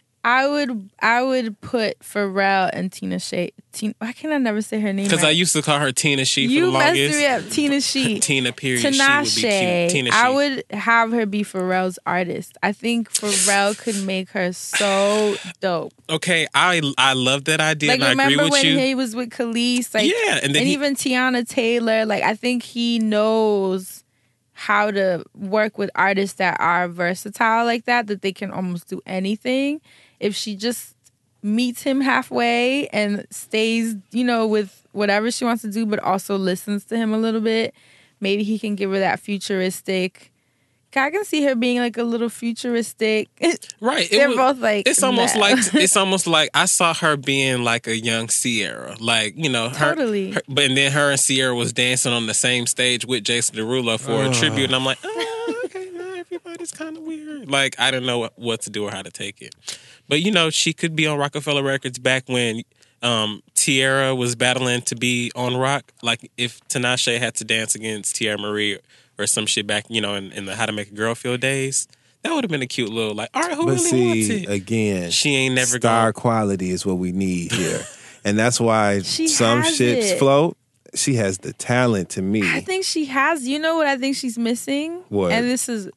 I would I would put Pharrell and Tina Shea. Tina, why can I never say her name? Because right? I used to call her Tina She for you the messed longest. me up. Tina She. Tina period. She would be Tinashe. cute. Tina She. I would have her be Pharrell's artist. I think Pharrell could make her so dope. Okay, I I love that idea Like and I agree remember with when you. he was with Khalees? Like, Yeah, and and, then he- even Tiana Taylor. Like I think he knows how to work with artists that are versatile like that. That they can almost do anything. If she just meets him halfway and stays, you know, with whatever she wants to do, but also listens to him a little bit, maybe he can give her that futuristic. I can see her being like a little futuristic. Right. it They're was- both like It's almost nah. like it's almost like I saw her being like a young Sierra, like you know, her, Totally. her- but and then her and Sierra was dancing on the same stage with Jason Derulo for a tribute, and I'm like, oh, okay, now everybody's kind of weird. Like I didn't know what, what to do or how to take it, but you know, she could be on Rockefeller Records back when um, Tierra was battling to be on Rock. Like if Tinashe had to dance against Tierra Marie or some shit back, you know, in, in the How to Make a Girl Feel days. That would have been a cute little like, all right, who But really wants see, it? again, She ain't never star gonna- quality is what we need here, and that's why She some has ships it. float. She has the talent to me. I think she has. You know what I think she's missing? What? And this is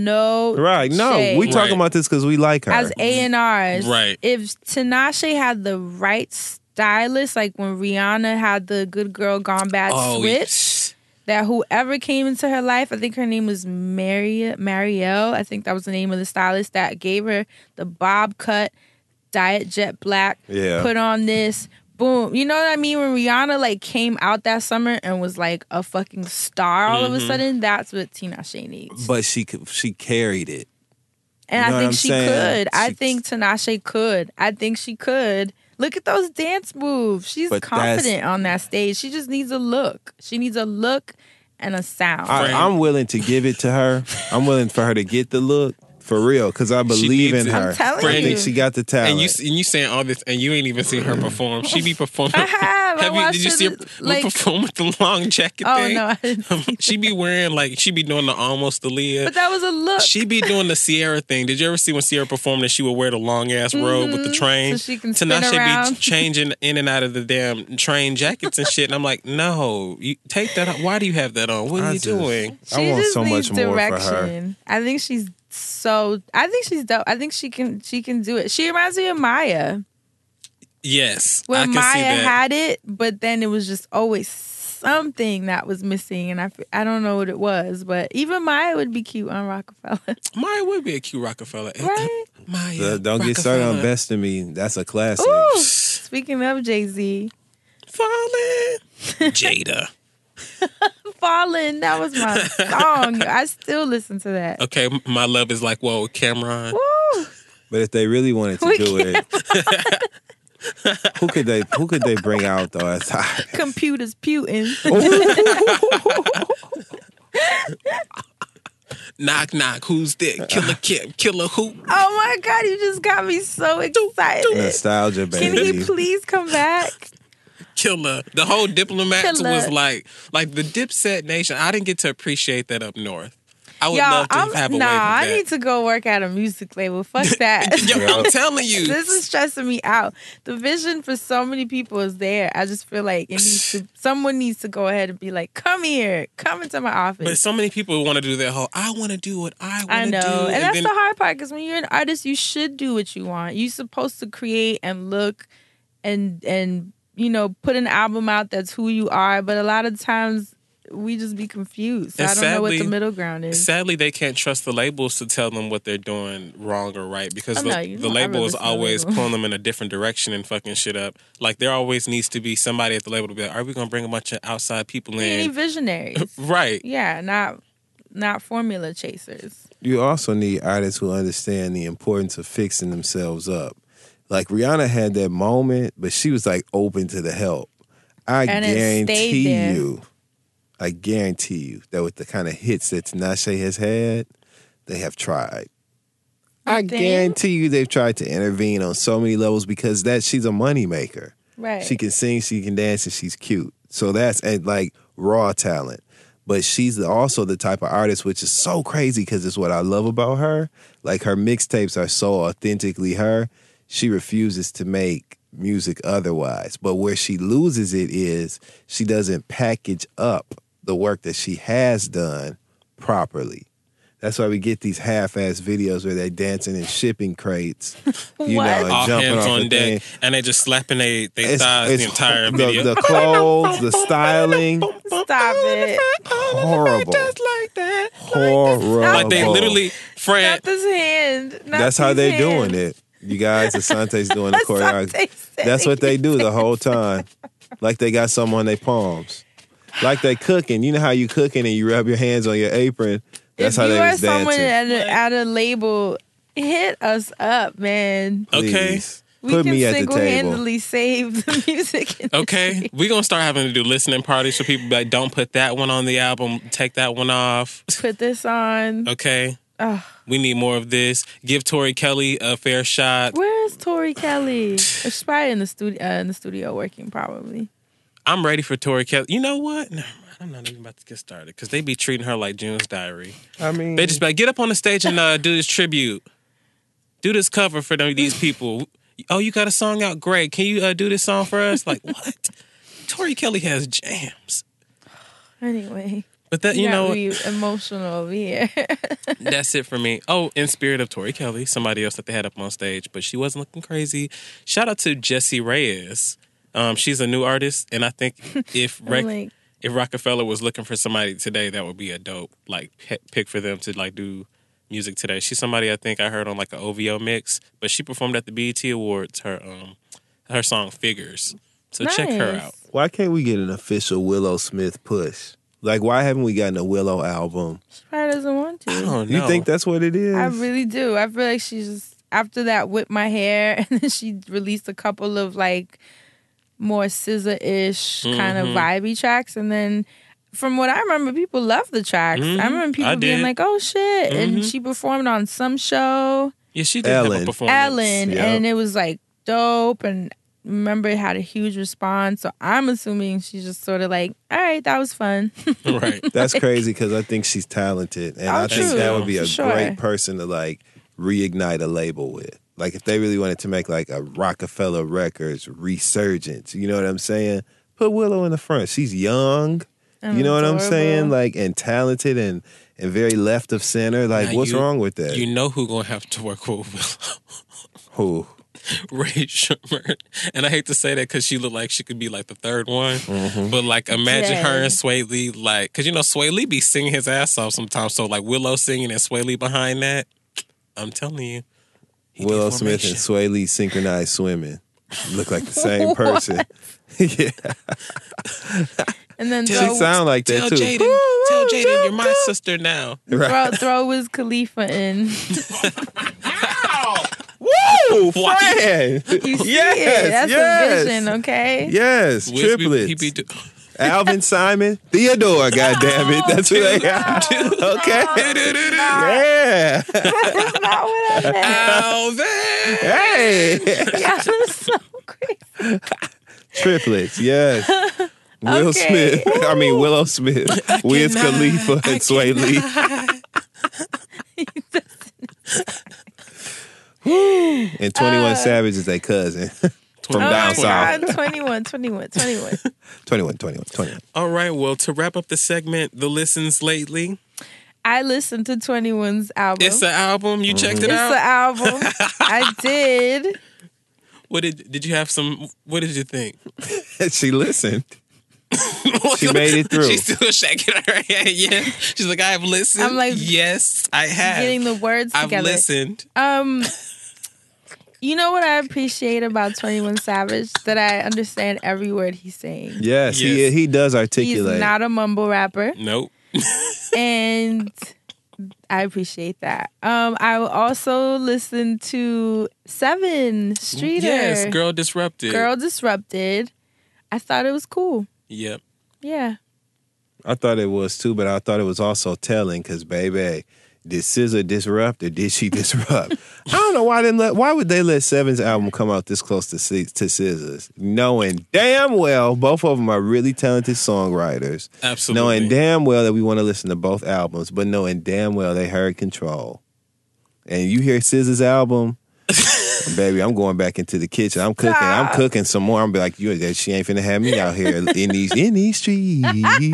no Right? No, shade. we talking Right. about this because we like her. as A and R's. Right. If Tinashe had the right stylist, like when Rihanna had the Good Girl Gone Bad Oh, switch, yes. that whoever came into her life, I think her name was Mary Marielle. I think that was the name of the stylist that gave her the bob cut, diet jet black. Yeah. Put on this. Boom. You know what I mean? When Rihanna like came out that summer and was like a fucking star all of a Mm-hmm. sudden, that's what Tinashe needs. but she could- she carried it. And You know I what think I'm she saying? could. I She- think Tinashe could. I think she could. Look at those dance moves. She's But confident on that stage. She just needs a look. She needs a look and a sound. I, Friend. I'm willing to give it to her. I'm willing for her to get the look for real because I believe needs in it. her. I'm telling I think you. she got the talent. And you and you saying all this, and you ain't even seen her perform. She be performing. I have. I you? watched Did you her see her this- like- perform with the long jacket Oh, thing? no, I didn't see She be wearing like she be doing the almost Aaliyah. But that was a look. She be doing the Sierra thing. Did you ever see when Sierra performed and she would wear the long ass robe with the train? Mm-hmm. So she can spin Tinashe be around. changing in and out of the damn train jackets and shit. And I'm like, no, you take that out. Why do you have that on? What are I you just- doing? I She want just so needs much more for her. direction. I think she's so. I think she's dope. I think she can. She can do it. She reminds me of Maya. Yes, I Where can Maya see that. had it, but then it was just always something that was missing, and I f- I don't know what it was. But even Maya would be cute on Rockefeller, Maya would be a cute Rockefeller. right? Maya, Uh, don't get started on Rockefeller. Best of Me. That's a classic. Ooh. Speaking of Jay Z, Falling. Jada. Fallen. That was my song. I still listen to that. Okay, my love is like, whoa, Cameron. Woo! But if they really wanted to We do it, who could they who could they bring out though? As high? Computers putin'. Knock, knock. Who's there? Killer Kim. Killer who? Oh my God, you just got me so excited. Nostalgia, Can baby. he please come back? Killer. The whole Diplomats Killer. was like, like the Dipset Nation. I didn't get to appreciate that up north. I would Y'all, love to I'm, have a nah, wave of I that. need to go work at a music label. Fuck that. Yo, I'm telling you. This is stressing me out. The vision for so many people is there. I just feel like it needs to. Someone needs to go ahead and be like, "Come here, come into my office." But so many people want to do that whole, I want to do what I want to I do. know, and, that's then, the hard part. Because when you're an artist, you should do what you want. You're supposed to create and look, and and you know, put an album out that's who you are. But a lot of times, we just be confused. So And I don't know what the sadly- middle ground is. Sadly, they can't trust the labels to tell them what they're doing wrong or right because Oh, the, no, you the don't ever label is listen to the always label. pulling them in a different direction and fucking shit up. Like there always needs to be somebody at the label to be like, "Are we gonna bring a bunch of outside people We need in?" visionaries. Right. Yeah, not not formula chasers. You also need artists who understand the importance of fixing themselves up. Like Rihanna had that moment, but she was like open to the help. I And it stayed guarantee there. you, I guarantee you that with the kind of hits that Tinashe has had, they have tried. I think? guarantee you they've tried to intervene on so many levels because that she's a moneymaker. Right. She can sing, she can dance, and she's cute. So that's and like raw talent. But she's also the type of artist which is so crazy because it's what I love about her. Like her mixtapes are so authentically her. She refuses to make music otherwise. But where she loses it is she doesn't package up the work that she has done properly. That's why we get these half-ass videos where they're dancing in shipping crates, you What? know, and All jumping hands off on the deck, thing. and they just slapping they, they It's- thighs it's the entire the, video. the clothes, the styling, Stop it. horrible, Just like that. horrible. Like they literally, Fran, Not this hand. Not That's how these they're hands. doing it. You guys, Asante's doing the choreography. Asante said That's what it. they do the whole time. Like they got something on their palms. Like they cooking. You know how you cooking and you rub your hands on your apron? That's if how you they are was someone dancing. at a, at a label, hit us up, man. okay. Please. We Put can me at the table. single-handedly save the music industry. Okay, we're gonna start having to do listening parties for people. Like, don't put that one on the album. Take that one off. Put this on. Okay, Ugh. we need more of this. Give Tori Kelly a fair shot. Where is Tori Kelly? She's probably in the studio. Uh, in the studio working, probably. I'm ready for Tori Kelly. You know what? No, I'm not even about to get started because they be treating her like June's Diary. I mean, They just be like, get up on the stage and uh, do this tribute. Do this cover for them, these people. Oh, you got a song out? Great. Can you uh, do this song for us? Like, what? Tori Kelly has jams. Anyway, But that, you got know, me emotional over here. that's it for me. Oh, in spirit of Tori Kelly, somebody else that they had up on stage, but she wasn't looking crazy. Shout out to Jessie Reyes. Um, she's a new artist, and I think if I'm Rec- like, if Rockefeller was looking for somebody today, that would be a dope like pe- pick for them to like do music today. She's somebody I think I heard on like an O V O mix, but she performed at the B E T Awards. Her um her song Figures. So check her Nice. out. why can't we get an official Willow Smith push? Like, why haven't we gotten a Willow album? She probably doesn't want to. I don't know. You think that's what it is? I really do. I feel like she's just, after that Whip My Hair, and then she released a couple of like more scissor-ish kind of Mhm. vibey tracks, and then from what I remember, people loved the tracks. Mhm. I remember people I being did. like, "Oh shit!" and Mhm. she performed on some show, Yeah, she did have a Ellen. performance. Ellen, Yep. and it was like dope. And remember, it had a huge response. So I'm assuming she's just sort of like, "All right, that was fun." Right. That's crazy because I think she's talented, and Oh, I think true. that would be a For sure. great person to like reignite a label with. Like if they really wanted to make like a Rockefeller Records resurgence, you know what I'm saying? Put Willow in the front. She's young, And you know what I'm adorable. saying? Like and talented and and very left of center. Like Now what's you- wrong with that? You know who gonna have to work with Willow? Who? Ray Sherman. And I hate to say that because she looked like she could be like the third one. Mm-hmm. But like imagine her Dead. and Sway Lee, like, because you know Sway Lee be singing his ass off sometimes. So like Willow singing and Sway Lee behind that, I'm telling you. he Willow did Smith formation. and Sway Lee synchronized swimming. Look like the same person. yeah, And then she throw, sound like that Tell too. Jaden, tell Jaden you're my sister now. Right. throw, throw Wiz Khalifa in. Woo, Why? friend. You see Yes, it. That's yes. a vision, okay? Yes, Wiz be- triplets. He be do- Alvin Simon, Theodore, goddamn it. That's who they are. Okay. Yeah. That's not what I meant. Alvin. Hey. Yeah, that's so crazy. Triplets, yes. Will Okay. Smith. I mean Willow Smith. Wiz cannot- Khalifa I and Sway Lee. Woo. And twenty-one Uh, Savage is their cousin. From Oh down my south. God, twenty-one, twenty-one, twenty-one. twenty-one, twenty-one, twenty-one. All right, well, to wrap up the segment, the listens lately. I listened to twenty-one's album. It's an album. You checked it It's out. the album. I did. What did did you have some? What did you think? She listened. She made it through. She's still shaking her head. Yeah, she's like, I have listened. I'm like, yes, I have. Getting the words I've together. listened. Um, you know what I appreciate about twenty-one Savage? That I understand every word he's saying. Yes, he Yes. he does He's articulate. not a mumble rapper, Nope. and I appreciate that. Um, I will also listen to Seven Streeter. Yes, Girl Disrupted. Girl Disrupted. I thought it was cool. Yep. Yeah. I thought it was too, but I thought it was also telling because, baby, did S Z A disrupt or did she disrupt? I don't know why they let. Why would they let Seven's album come out this close to S- to S Z A's, knowing damn well both of them are really talented songwriters, Absolutely. knowing damn well that we want to listen to both albums, but knowing damn well they heard Control, and you hear S Z A's album. Baby, I'm going back into the kitchen. I'm cooking. I'm cooking some more. I'm be like, you. She ain't finna have me out here in these in these streets.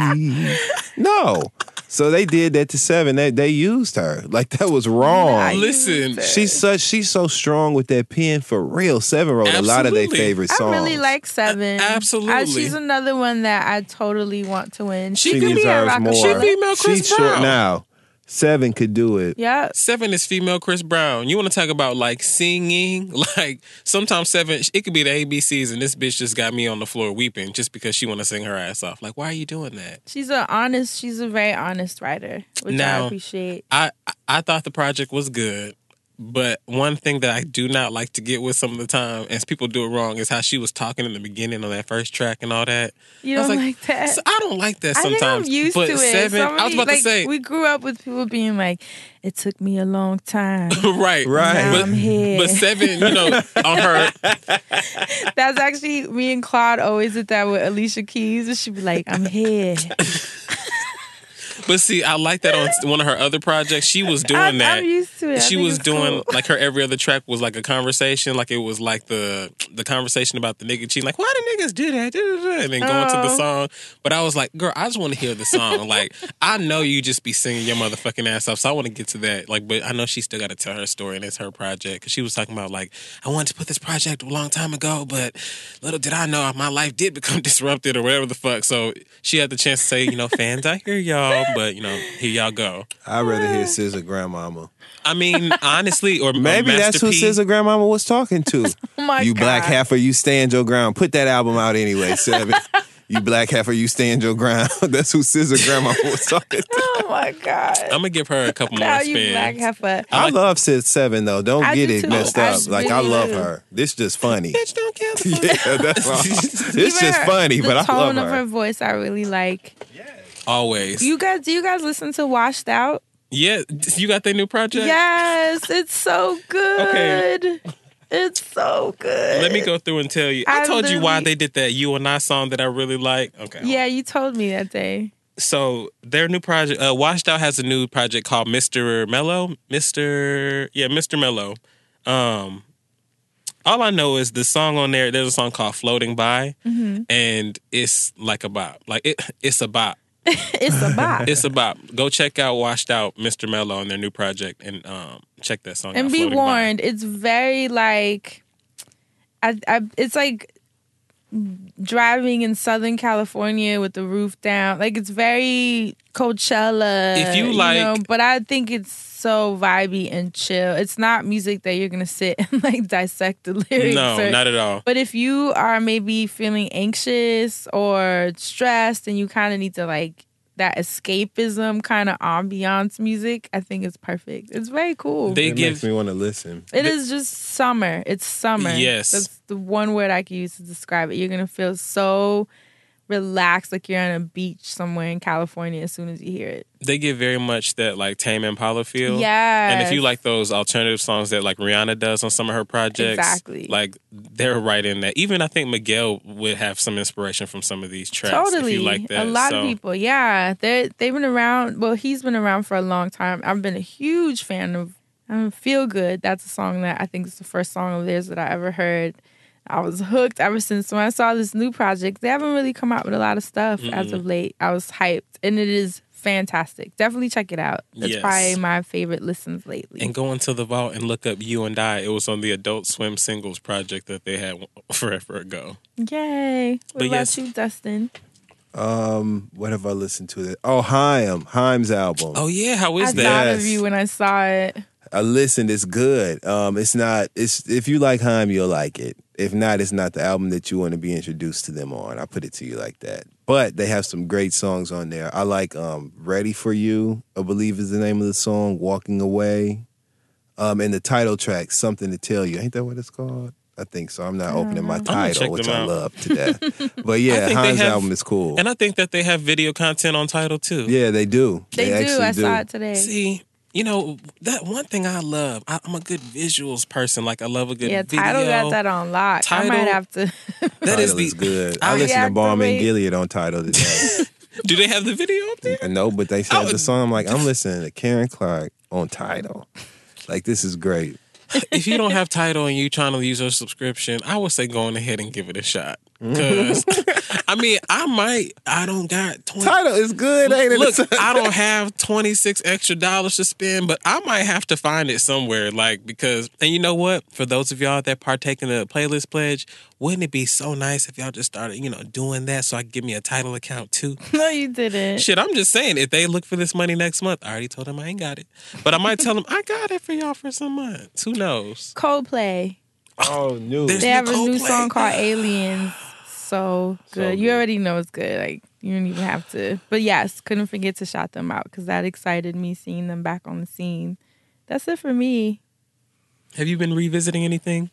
No. So they did that to Seven. They they used her like that was wrong. Nice. Listen, She's such. She's so strong with that pen for real. Seven wrote a lot of their Absolutely. favorite I songs. really like Seven. A- absolutely. I- she's another one that I totally want to win. She She, could could be a deserves Rockefeller. more. She female Chris She's short Brown. now. Seven could do it. Yeah. Seven is female Chris Brown. You want to talk about like singing? Like sometimes Seven, it could be the A B Cs, and this bitch just got me on the floor weeping just because she want to sing her ass off. Like, why are you doing that? She's a honest. She's a very honest writer, which I Now- appreciate. I I thought the project was good, but one thing that I do not like to get with some of the time, and people do it wrong, is how she was talking in the beginning on that first track and all that. You I was don't like, like, that? So I don't like that I think sometimes. I'm used but to it. Seven, I was Somebody- about like, to say, we grew up with people being like, "It took me a long time. right, Right. Now But, I'm here." but Seven, you know, on her, That's actually me and Claude always did that with Alicia Keys, and she'd be like, "I'm here." but see, I like that on one of her other projects. She was doing I'm, that. I'm used to it. I She think was it's doing cool. like her every other track was like a conversation, like it was like the the conversation about the nigga cheating, like why do niggas do that, and then going to the Oh. song. But I was like, girl, I just want to hear the song. Like I know you just be singing your motherfucking ass off, so I want to get to that. Like, but I know she still got to tell her story, and it's her project because she was talking about like I wanted to put this project a long time ago, but little did I know my life did become disrupted or whatever the fuck. So she had the chance to say, you know, fans, I hear y'all, but you know, here y'all go. I'd rather hear S Z A Grandmama. I mean, honestly, or Maybe or that's who Master P. S Z A Grandmama was talking to. Oh my you God. black heifer, you stand your ground. Put that album out anyway, Seven. You black heifer, you stand your ground. That's who Scissor Grandma was talking to. Oh my god. I'm gonna give her a couple Now more you black spins. heifer. I, love Sis Seven though. Don't I get do it too. messed I up. Like I really love do. her. This just funny. Bitch, don't kill the Yeah, that's all. It's Even just her- funny, the but I tone love of her her. voice I really like. Always. You guys, do you guys listen to Washed Out? yeah, you got their new project? Yes, it's so good. It's so good. Let me go through and tell you. I, I told you why literally- they did that You and I song that I really like. Okay. Yeah, you told me that day. So their new project, uh, Washed Out has a new project called Mister Mellow. Mister Yeah, Mister Mellow. Um, all I know is the song on there. There's a song called "Floating By," Mm-hmm. and it's like a bop. Like it, it's a bop. It's a bop. It's a bop. Go check out Washed Out, Mister Mellow, on their new project, and um, check that song out. And be Floating By. warned, it's very like, I, I, it's like driving in Southern California with the roof down. Like it's very Coachella. If you like- know, but I think it's so vibey and chill. It's not music that you're gonna sit and like dissect the lyrics. No, or- not at all. But if you are maybe feeling anxious or stressed and you kind of need to like that escapism kind of ambiance music, I think it's perfect. It's very cool. They It give makes me want to listen. It is just summer. It's summer. Yes. That's the one word I can use to describe it. You're going to feel so relaxed, like you're on a beach somewhere in California as soon as you hear it. they give very much that like Tame Impala feel. Yes. And if you like those alternative songs that like Rihanna does on some of her projects, Exactly. like they're right in that. Even I think Miguel would have some inspiration from some of these tracks. Totally. If you like that. A lot So, of people, yeah. They they've been around. Well, he's been around for a long time. I've been a huge fan of um, Feel Good. That's a song that I think is the first song of theirs that I ever heard. I was hooked ever since when I saw this new project. They haven't really come out with a lot of stuff as of late. I was hyped, and it is fantastic. Definitely check it out. It's Yes. probably my favorite listens lately. And go into the vault and look up You and I. It was on the Adult Swim singles project that they had forever ago. Yay. What But about yes. you, Dustin? Um, what have I listened to? That oh, Haim, Haim's album. Oh yeah, how is I that? thought of Yes. you when I saw it. I listened. It's good. Um, it's not. It's if you like Haim, you'll like it. If not, it's not the album that you want to be introduced to them on. I put it to you like that. But they have some great songs on there. I like um, "Ready for You," I believe is the name of the song. "Walking Away," um, and the title track, "Something to Tell You." Ain't that what it's called? I think so. I'm not opening my gonna check title, which them I out. love to death. But I yeah, think they Haim's have- album is cool. And I think that they have video content on Tidal too. Yeah, they do. They, do. actually I saw it today. See, you know, that one thing I love, I, I'm a good visuals person. Like, I love a good Yeah, video. Tidal got that on lock. I might Tidal- have to. That Tidal is the. is good. I I listened to Balm and reactivate- Gilead on Tidal today. Do they have the video up there? No, but they said Oh, the song. I'm like, I'm listening to Karen Clark on Tidal. Like, this is great. If you don't have Tidal and you trying to use your subscription, I would say go on ahead and give it a shot. Because, I mean, I might, I don't got twenty. Tidal is good, ain't it? Look, I don't have twenty-six extra dollars to spend, but I might have to find it somewhere. Like, because, and you know what? For those of y'all that partake in the playlist pledge, wouldn't it be so nice if y'all just started, you know, doing that so I could give me a Tidal account too? No, you didn't. Shit, I'm just saying, if they look for this money next month, I already told them I ain't got it. But I might tell them I got it for y'all for some months. Who knows? Coldplay. Oh, no. There's- They have a new Coldplay. song called Aliens. So good. You good. already know it's good. Like, you don't even have to. But yes, couldn't forget to shout them out because that excited me seeing them back on the scene. That's it for me. Have you been revisiting anything?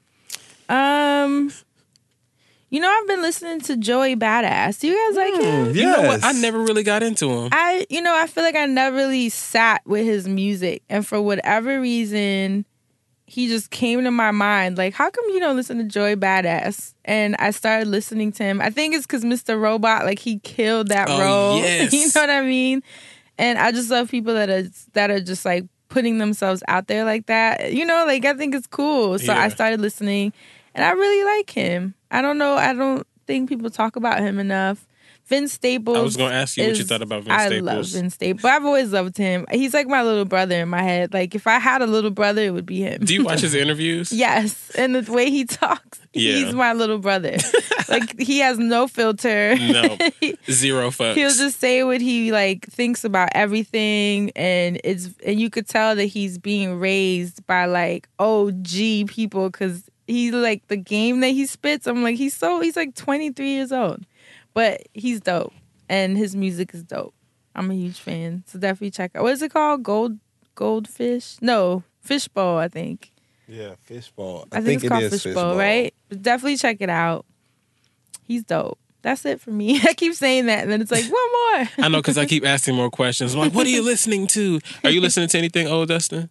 Um, you know, I've been listening to Joey Badass. Do you guys like him? You know what? Yes. I never really got into him. I, you know, I feel like I never really sat with his music, and for whatever reason, he just came to my mind. Like, how come you don't listen to Joey Badass? And I started listening to him. I think it's because Mister Robot, like, he killed that Oh, role. yes. You know what I mean? And I just love people that are that are just like putting themselves out there like that. You know, like I think it's cool. So Yeah. I started listening, and I really like him. I don't know. I don't think people talk about him enough. Vince Staples. I was going to ask you what you is- thought about Vince I Staples. love Vince Staples. But I've always loved him. He's like my little brother in my head. Like if I had a little brother, it would be him. Do you watch his interviews? Yes, and the way he talks, Yeah. he's my little brother. Like he has no filter. No. Zero fucks. He'll just say what he like thinks about everything, and it's and you could tell that he's being raised by like O G people because he like the game that he spits. I'm like he's so he's like twenty-three years old, but he's dope, and his music is dope. I'm a huge fan, so definitely check out. What is it called? Gold Goldfish? No, Fishbowl, I think. Yeah, Fishbowl. I, I think, think it's called Fishbowl, Fishbowl, right? But definitely check it out. He's dope. That's it for me. I keep saying that, and then it's like, one more. I know, because I keep asking more questions. I'm like, what are you listening to? Are you listening to anything old, Dustin?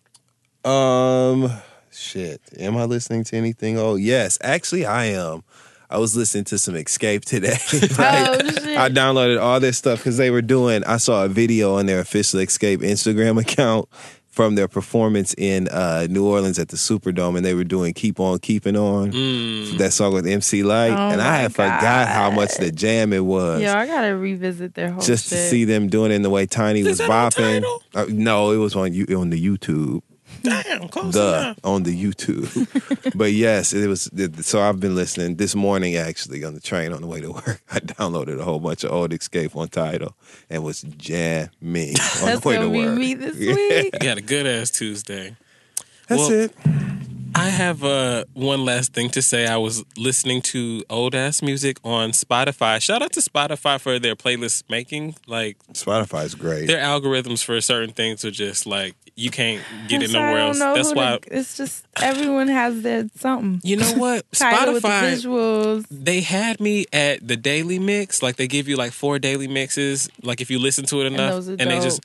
Um, shit. Am I listening to anything old? Yes, actually, I am. I was listening to some Escape today. Right? Oh, shit. I downloaded all their stuff because they were doing, I saw a video on their official Escape Instagram account from their performance in uh, New Orleans at the Superdome, and they were doing Keep On Keeping On, Mm. that song with M C Light, Oh and I had my forgot how God. much the jam it was. Yeah, I gotta revisit their whole Just shit. to see them doing it in the way Tiny Is was that on bopping. Tidal? Uh, no, it was on you on the YouTube. Damn, close The enough. on the YouTube. But yes, it was. So I've been listening this morning actually on the train on the way to work. I downloaded a whole bunch of old Escape on Tidal and was jamming on That's the way gonna to be work. me this Yeah. week. You had a good ass Tuesday. That's Well, it. I have uh, one last thing to say. I was listening to old ass music on Spotify. Shout out to Spotify for their playlist making. Like, Spotify's great. their algorithms for certain things are just like, you can't get it So I nowhere don't else. know That's who why. to- it's just everyone has their something. You know what? Title with the Spotify, visuals. they had me at the daily mix. Like, they give you like four daily mixes. Like, if you listen to it enough. those are they dope. just.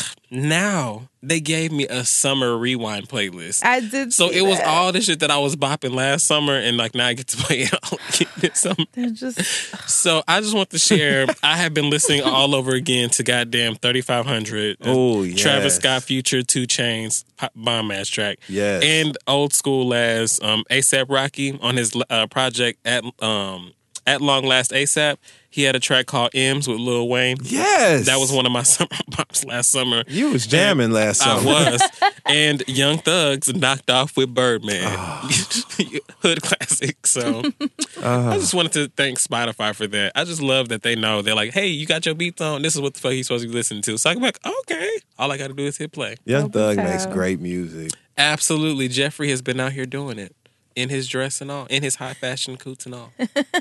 Now, they gave me a summer rewind playlist. I did. So see it was that. all the shit that I was bopping last summer, and like now I get to play it all again this summer. They're just So I just want to share. I have been listening all over again to goddamn thirty-five hundred. Oh, yes. Travis Scott, Future, Two Chainz, bomb ass track. Yes. And old school as um, ASAP Rocky on his uh, project at um, at Long Last ASAP. He had a track called M's with Lil Wayne. Yes. That was one of my summer bops last summer. You was jamming last I summer. was. And Young Thugs knocked off with Birdman. Ah. Hood classic. So Ah. I just wanted to thank Spotify for that. I just love that they know. They're like, hey, you got your beats on. This is what the fuck he's supposed to be listening to. So I can be like, okay. All I got to do is hit play. Young Dope Thug as makes hell. great music. Absolutely. Jeffrey has been out here doing it. In his dress and all. In his high fashion coots and all.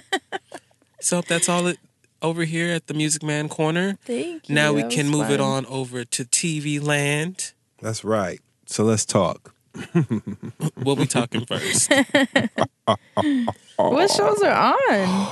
So that's all it over here at the Music Man Corner. thank you. Now we That can was move it fun. on over to T V Land. That's right. So let's talk. We'll be talking first. What shows are on?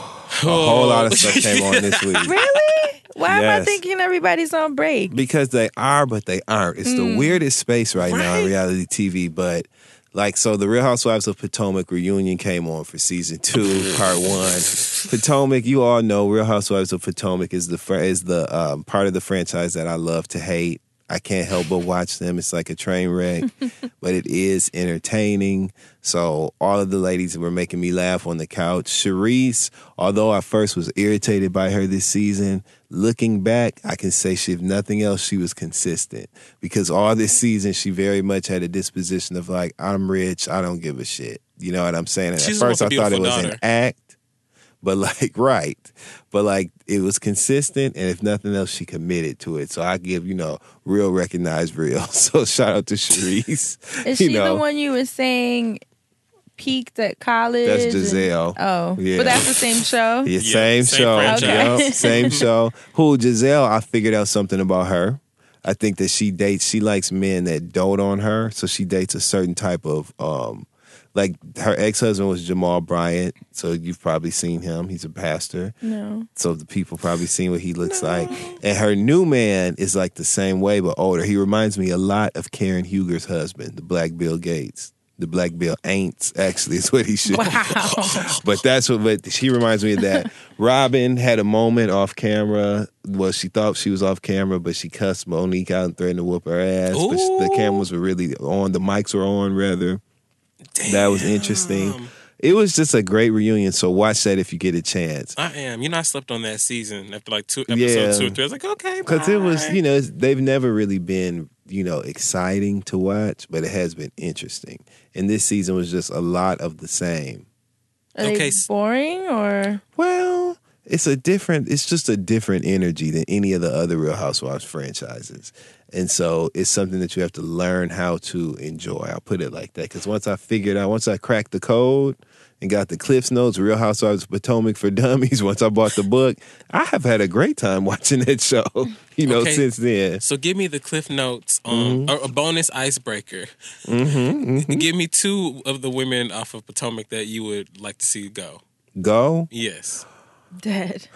A whole lot of stuff came on this week. Really? Why am I Yes. thinking everybody's on break? Because they are, but they aren't. It's the weirdest space right, now in Right? reality T V. But like, so the Real Housewives of Potomac reunion came on for season two, part one. Potomac, you all know, Real Housewives of Potomac is the fr- is the um, part of the franchise that I love to hate. I can't help but watch them. It's like a train wreck, but it is entertaining. So all of the ladies were making me laugh on the couch. Charisse, although I first was irritated by her this season, looking back, I can say she, if nothing else, she was consistent. Because all this season, she very much had a disposition of like, I'm rich, I don't give a shit. You know what I'm saying? And She's at first, the I most thought it was beautiful an daughter. act. But like, right. But like, it was consistent, and if nothing else, she committed to it. So I give, you know, real recognized real. So shout out to Charisse. Is you she know, the one you were saying peaked at college? That's and- Giselle. oh, Yeah. but that's the same show. Yeah, Yeah, same, same show. franchise. Yep, same show. Who, Giselle, I figured out something about her. I think that she dates, she likes men that dote on her. So she dates a certain type of, um, like her ex-husband was Jamal Bryant. So you've probably seen him. He's a pastor. No. So the people probably seen what he looks like. And her new man is like the same way, but older. He reminds me a lot of Karen Huger's husband, the Black Bill Gates. The Black Bill Aints, actually, is what he should. Wow. But that's what, but she reminds me of that. Robin had a moment off camera. Well, she thought she was off camera, but she cussed Monique out and threatened to whoop her ass. But Ooh. the cameras were really on. The mics were on, rather. That was interesting. Damn. It was just a great reunion, so watch that if you get a chance. I am. You know, I slept on that season after like two episodes, Yeah. two or three. I was like, okay, Because it was, bye. you know, it's, they've never really been, you know, exciting to watch, but it has been interesting. And this season was just a lot of the same. Are Okay, they s- boring or? Well, it's a different, it's just a different energy than any of the other Real Housewives franchises. And so it's something that you have to learn how to enjoy. I'll put it like that. Because once I figured out, once I cracked the code and got the Cliffs Notes, Real Housewives of Potomac for Dummies. Once I bought the book, I have had a great time watching that show. You know, Okay. since then. So give me the Cliff Notes on Mm-hmm. or a bonus icebreaker. Mm-hmm, Give me two of the women off of Potomac that you would like to see go. Go. Yes. Dead.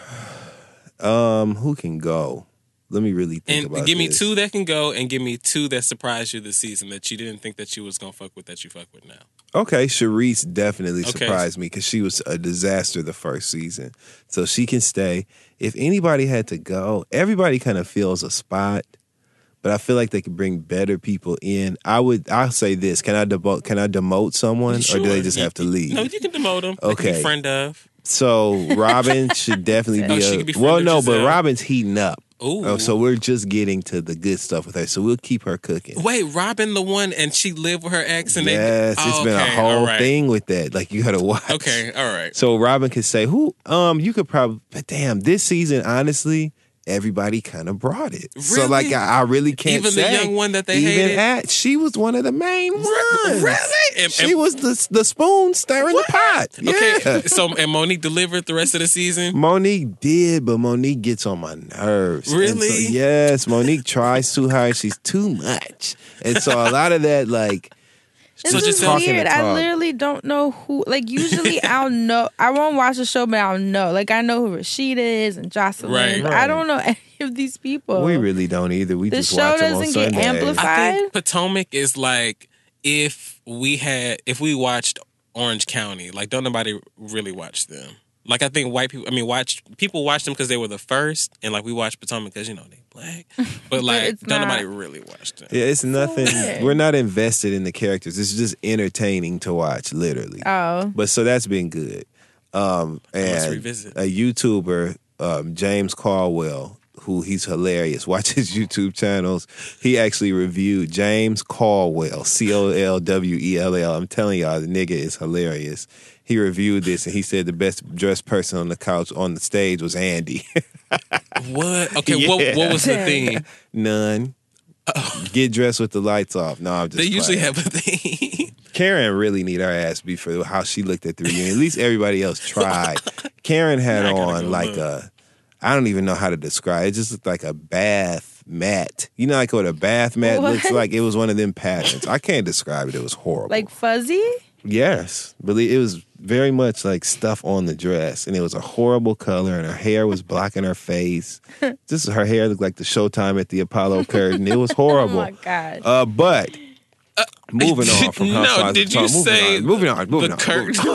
Um, who can go? Let me really think And about give me this. two that can go, and give me two that surprised you this season that you didn't think that you was gonna fuck with that you fuck with now. Okay, Sharice definitely Okay. surprised me because she was a disaster the first season. So she can stay. If anybody had to go, everybody kind of fills a spot, but I feel like they could bring better people in. I would. I'll say this: Can I demote? Can I demote someone, or do they Sure. just You- have to leave? No, you can demote them. They can Okay. be friend of. So Robin should definitely be Oh, she a. could be friend well, of no, but Giselle. Robin's heating up. Ooh. Oh, so we're just getting to the good stuff with her. So we'll keep her cooking. Wait, Robin the one, and she lived with her ex, and Yes, they. it's oh, been a okay, whole all right. thing with that. Like you got to watch. Okay, all right. So Robin could say, "Who? Um, you could probably." But damn, this season, honestly, everybody kind of brought it. So Really? like, I, I really can't Even the say. young one that they even hated? at she was one of the main ones. Really? And- She and- was the the spoon stirring the pot. Okay, Yeah. so and Monique delivered the rest of the season. Monique did, but Monique gets on my nerves. And Really? so, yes, Monique tries too hard. She's too much, and so a lot of that, like, This So is just talking weird. the I talk. literally don't know who. Like, usually I'll know. I won't watch the show, but I'll know. Like, I know who Rashida is and Jocelyn. Right. but I don't know any of these people. we really don't either. We The just show watch them on doesn't get Sundays. amplified. I Five? think Potomac is like if we had if we watched Orange County. Like, don't nobody really watch them. Like, I think white people. I mean, watch people watch them because they were the first, and like we watch Potomac because you know they black. But like, it's don't not. nobody really watch them. Yeah, it's nothing. weird. We're not invested in the characters. It's just entertaining to watch, literally. Oh. But so that's been good. Um, must and revisit. a YouTuber, um, James Caldwell, who he's hilarious. Watch his YouTube channels. He actually reviewed James Caldwell, C O L W E L L. I'm telling y'all, the nigga is hilarious. He reviewed this and he said the best dressed person on the couch on the stage was Andy. What? Okay, what Yeah. what was the Dang. theme? None. Get dressed with the lights off. No, I'm just They usually playing. have a theme. Karen really need her ass beat for how she looked at the reunion. At least everybody else tried. Karen had I gotta on go like look. a, I don't even know how to describe it. It just looked like a bath mat. You know, like what a bath mat What? looks like? It was one of them patterns. I can't describe it. It was horrible. Like fuzzy? Yes. Believe it was very much like stuff on the dress. And it was a horrible color and her hair was blocking her face. Just her hair looked like the Showtime at the Apollo curtain. It was Oh horrible. my God. Uh, but moving on from no, Housewives did of you Potomac. say moving on, moving the on, moving curtain?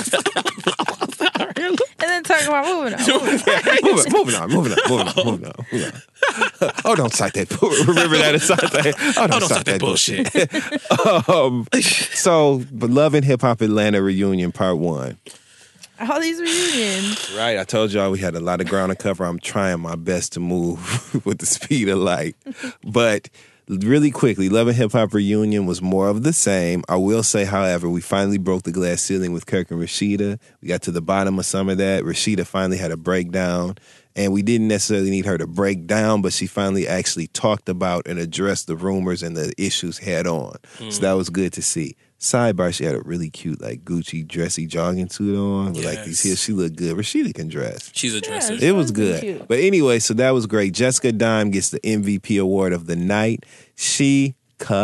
on, and then talking about moving on. moving, moving on, moving on, moving on, moving on, moving on. Oh, don't cite that. Remember that and cite that. Oh, don't, Oh, don't cite stop that bullshit. um, so, but Love and Hip Hop Atlanta reunion part one. All these reunions. Right, I told y'all we had a lot of ground to cover. I'm trying my best to move with the speed of light. But really quickly, Love and Hip Hop reunion was more of the same. I will say, however, we finally broke the glass ceiling with Kirk and Rashida. We got to the bottom of some of that. Rashida finally had a breakdown. And we didn't necessarily need her to break down, but she finally actually talked about and addressed the rumors and the issues head on. Mm. So that was good to see. Sidebar, she had a really cute, like, Gucci dressy jogging suit on with like these Yes. heels. She looked good. Rashida can dress. She's a dresser. Yeah. It was Sounds good. cute. But anyway, so that was great. Jessica Dime gets the M V P award of the night. She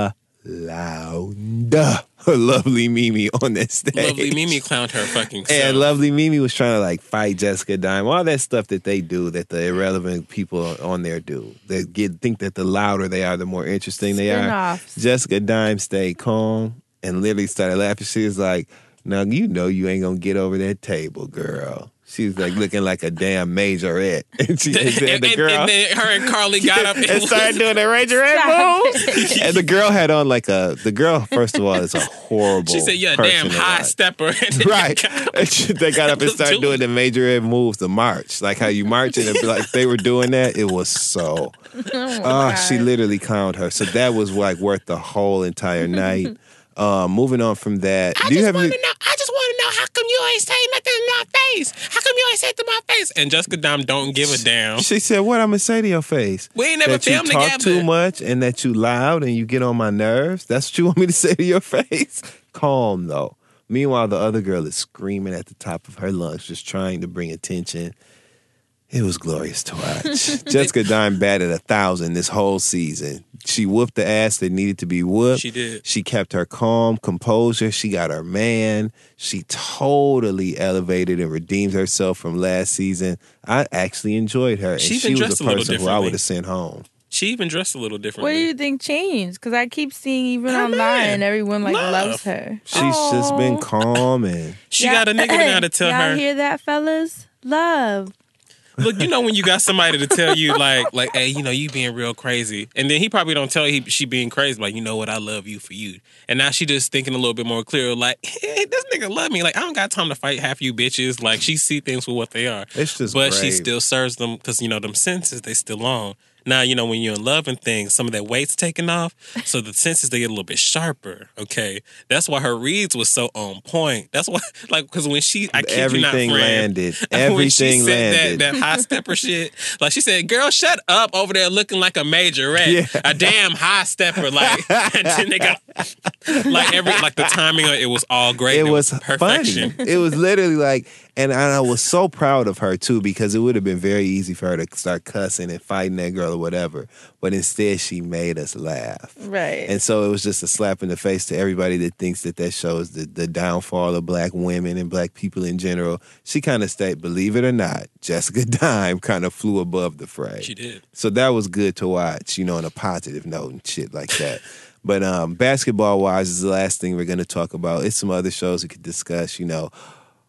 clowned her lovely Mimi on that stage. Lovely Mimi clowned her fucking self. And lovely Mimi was trying to like fight Jessica Dime. All that stuff that they do, that the irrelevant people on there do. They get think that the louder they are, the more interesting they are. Spin-offs. Jessica Dime stayed calm and literally started laughing. She was like, "Now you know you ain't gonna get over that table, girl." She was like looking like a damn majorette. And she and, and, the and- girl and then her and Carly got up and, and started doing the majorette Stop move. And the girl had on like a the girl, first of all, is a horrible She said, "You're a person damn to high watch. stepper." And then Right. got up. And she- they got up and started doing the major moves, the march. Like how you march and it'd be like they were doing that. It was so. Oh, Oh, she literally clowned her. So that was like worth the whole entire night. Um, moving on from that. I do you just have want any, to know. I just want to know how come you ain't saying nothing in my face. How come you ain't saying to my face? And Jessica Dime don't give a damn. She said, "What I'm gonna say to your face? We ain't never that you filmed talk together. too much and that you loud and you get on my nerves. That's what you want me to say to your face. Calm though. Meanwhile, the other girl is screaming at the top of her lungs, just trying to bring attention. It was glorious to watch. Jessica Dime batted a thousand this whole season. She whooped the ass that needed to be whooped. She did. She kept her calm, composure. She got her man. She totally elevated and redeemed herself from last season. I actually enjoyed her. And She she, even was dressed a a little person who I differently. would have sent home. She even dressed a little What differently. do you think changed? Because I keep seeing even Her online, man. everyone like Love. loves her. She's just been Aw. calm and She Yeah. got a nigga now to tell Y'all her. hear that, fellas? Love. Look, you know when you got somebody to tell you like, like, hey, you know, you being real crazy, and then he probably don't tell he she being crazy, like, you know what, I love you for you, and now she just thinking a little bit more clear, like, hey, this nigga love me, like, I don't got time to fight half you bitches, like, she see things for what they are, it's just but she brave. still serves them because you know them senses they still on. Now, you know, when you're in love and things, some of that weight's taken off, so the senses, they get a little bit sharper, okay? That's why her reads was so on point. That's why, like, because when she, I kid you not, everything friend, landed. when she Everything said landed. that, that high stepper shit, like she said, girl, shut up over there looking like a majorette. Yeah. A damn high stepper. Like, and then they got, like, every, like the timing of it was all great. It was perfection. funny. It was literally like, and I was so proud of her too, because it would have been very easy for her to start cussing and fighting that girl or whatever. But instead, she made us laugh. Right. And so it was just a slap in the face to everybody that thinks that that shows the, the downfall of black women and black people in general. She kind of stayed, believe it or not, Jessica Dime kind of flew above the fray. She did. So that was good to watch, you know, on a positive note and shit like that. But um, basketball-wise is the last thing we're going to talk about. It's some other shows we could discuss, you know.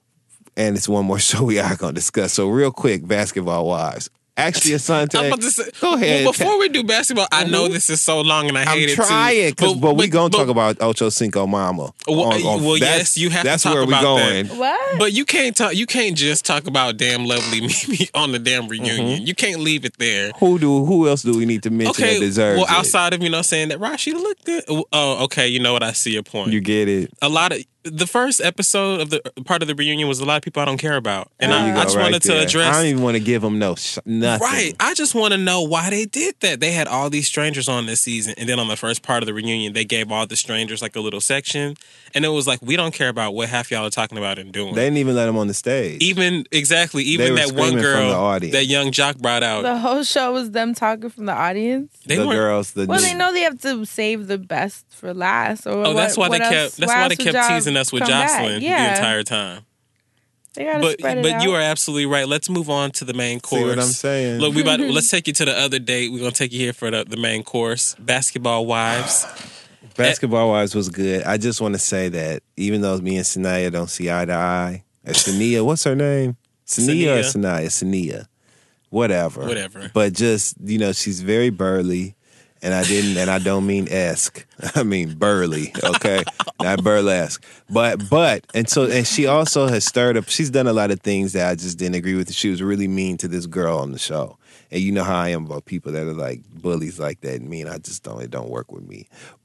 And it's one more show we are going to discuss. So real quick, basketball-wise. Actually, Asante, I'm about to say, go ahead. Well, before we do basketball, I know this is so long and I hate I'm it trying, too. cause, but, we going to talk about Ocho Cinco Mama. Well, on- on- well, that's- yes, you have to That's talk where we about going. that. What? But you can't talk. You can't just talk about damn lovely Mimi on the damn reunion. Mm-hmm. You can't leave it there. Who do? Who else do we need to mention Okay, that deserves well, it? outside of you know saying that Rashida looked good. Oh, okay. You know what? I see your point. You get it. a lot of the first episode of the part of the reunion was a lot of people I don't care about, and There I, you go, I just right wanted there. to address. I don't even want to give them no sh- nothing. Right. I just want to know why they did that. They had all these strangers on this season, and then on the first part of the reunion, they gave all the strangers like a little section, and it was like, we don't care about what half y'all are talking about and doing. They didn't even let them on the stage. even exactly, even were that one screaming from girl the audience. that young Jock brought out. The whole show was them talking from the audience. they the weren't. girls, the Well, new- they know they have to save the best for last. Or Oh, that's why what they else- kept. That's why why else they would kept y'all teasing us with come back? Jocelyn Yeah. the entire time. They gotta But spread it but out. you are absolutely right. Let's move on to the main course. See what I'm saying? Look, we about to, let's take you to the other date. We're gonna take you here for the, the main course. Basketball wives. Basketball wise was good. I just want to say that even though me and Sanaya don't see eye to eye, or Sania, what's her name? Sania or Sanaya? Sania. Whatever. Whatever. But just, you know, she's very burly. And I didn't, and I don't mean esque. I mean burly, okay? Not burlesque. But, but, and so, and she also has stirred up, she's done a lot of things that I just didn't agree with. She was really mean to this girl on the show. And you know how I am about people that are like bullies like that. And me, and I just don't, it don't work with me.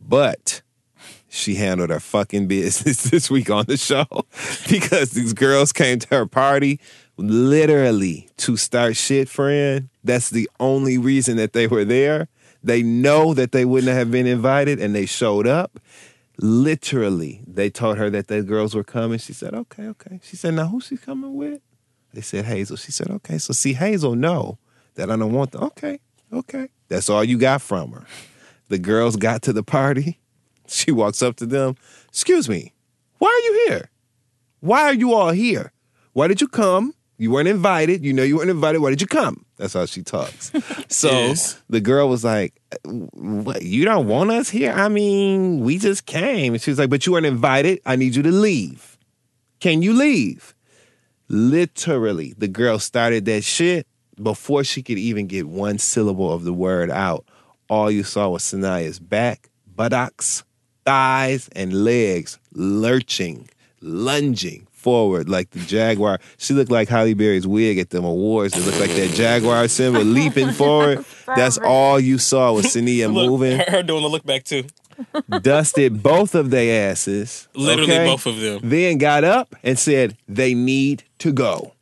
But she handled her fucking business this week on the show because these girls came to her party literally to start shit, friend. That's the only reason that they were there. They know that they wouldn't have been invited, and they showed up. Literally, they told her that the girls were coming. She said, okay, okay. She said, now who's she coming with? They said, Hazel. She said, okay. So see, Hazel know that I don't want the, okay, okay. That's all you got from her. The girls got to the party. She walks up to them. Excuse me, why are you here? Why are you all here? Why did you come? You weren't invited. You know you weren't invited. Why did you come? That's how she talks. So Yes. the girl was like, what, you don't want us here? I mean, we just came. And she was like, but you weren't invited. I need you to leave. Can you leave? Literally, the girl started that shit before she could even get one syllable of the word out. All you saw was Sanaya's back, buttocks, thighs, and legs lurching, lunging forward like the Jaguar. She looked like Halle Berry's wig at them awards. It looked like that Jaguar symbol leaping forward. That's all you saw was Sania Look, moving. her, her doing the look back too. Dusted both of their asses. Literally okay? both of them. Then got up and said, they need to go.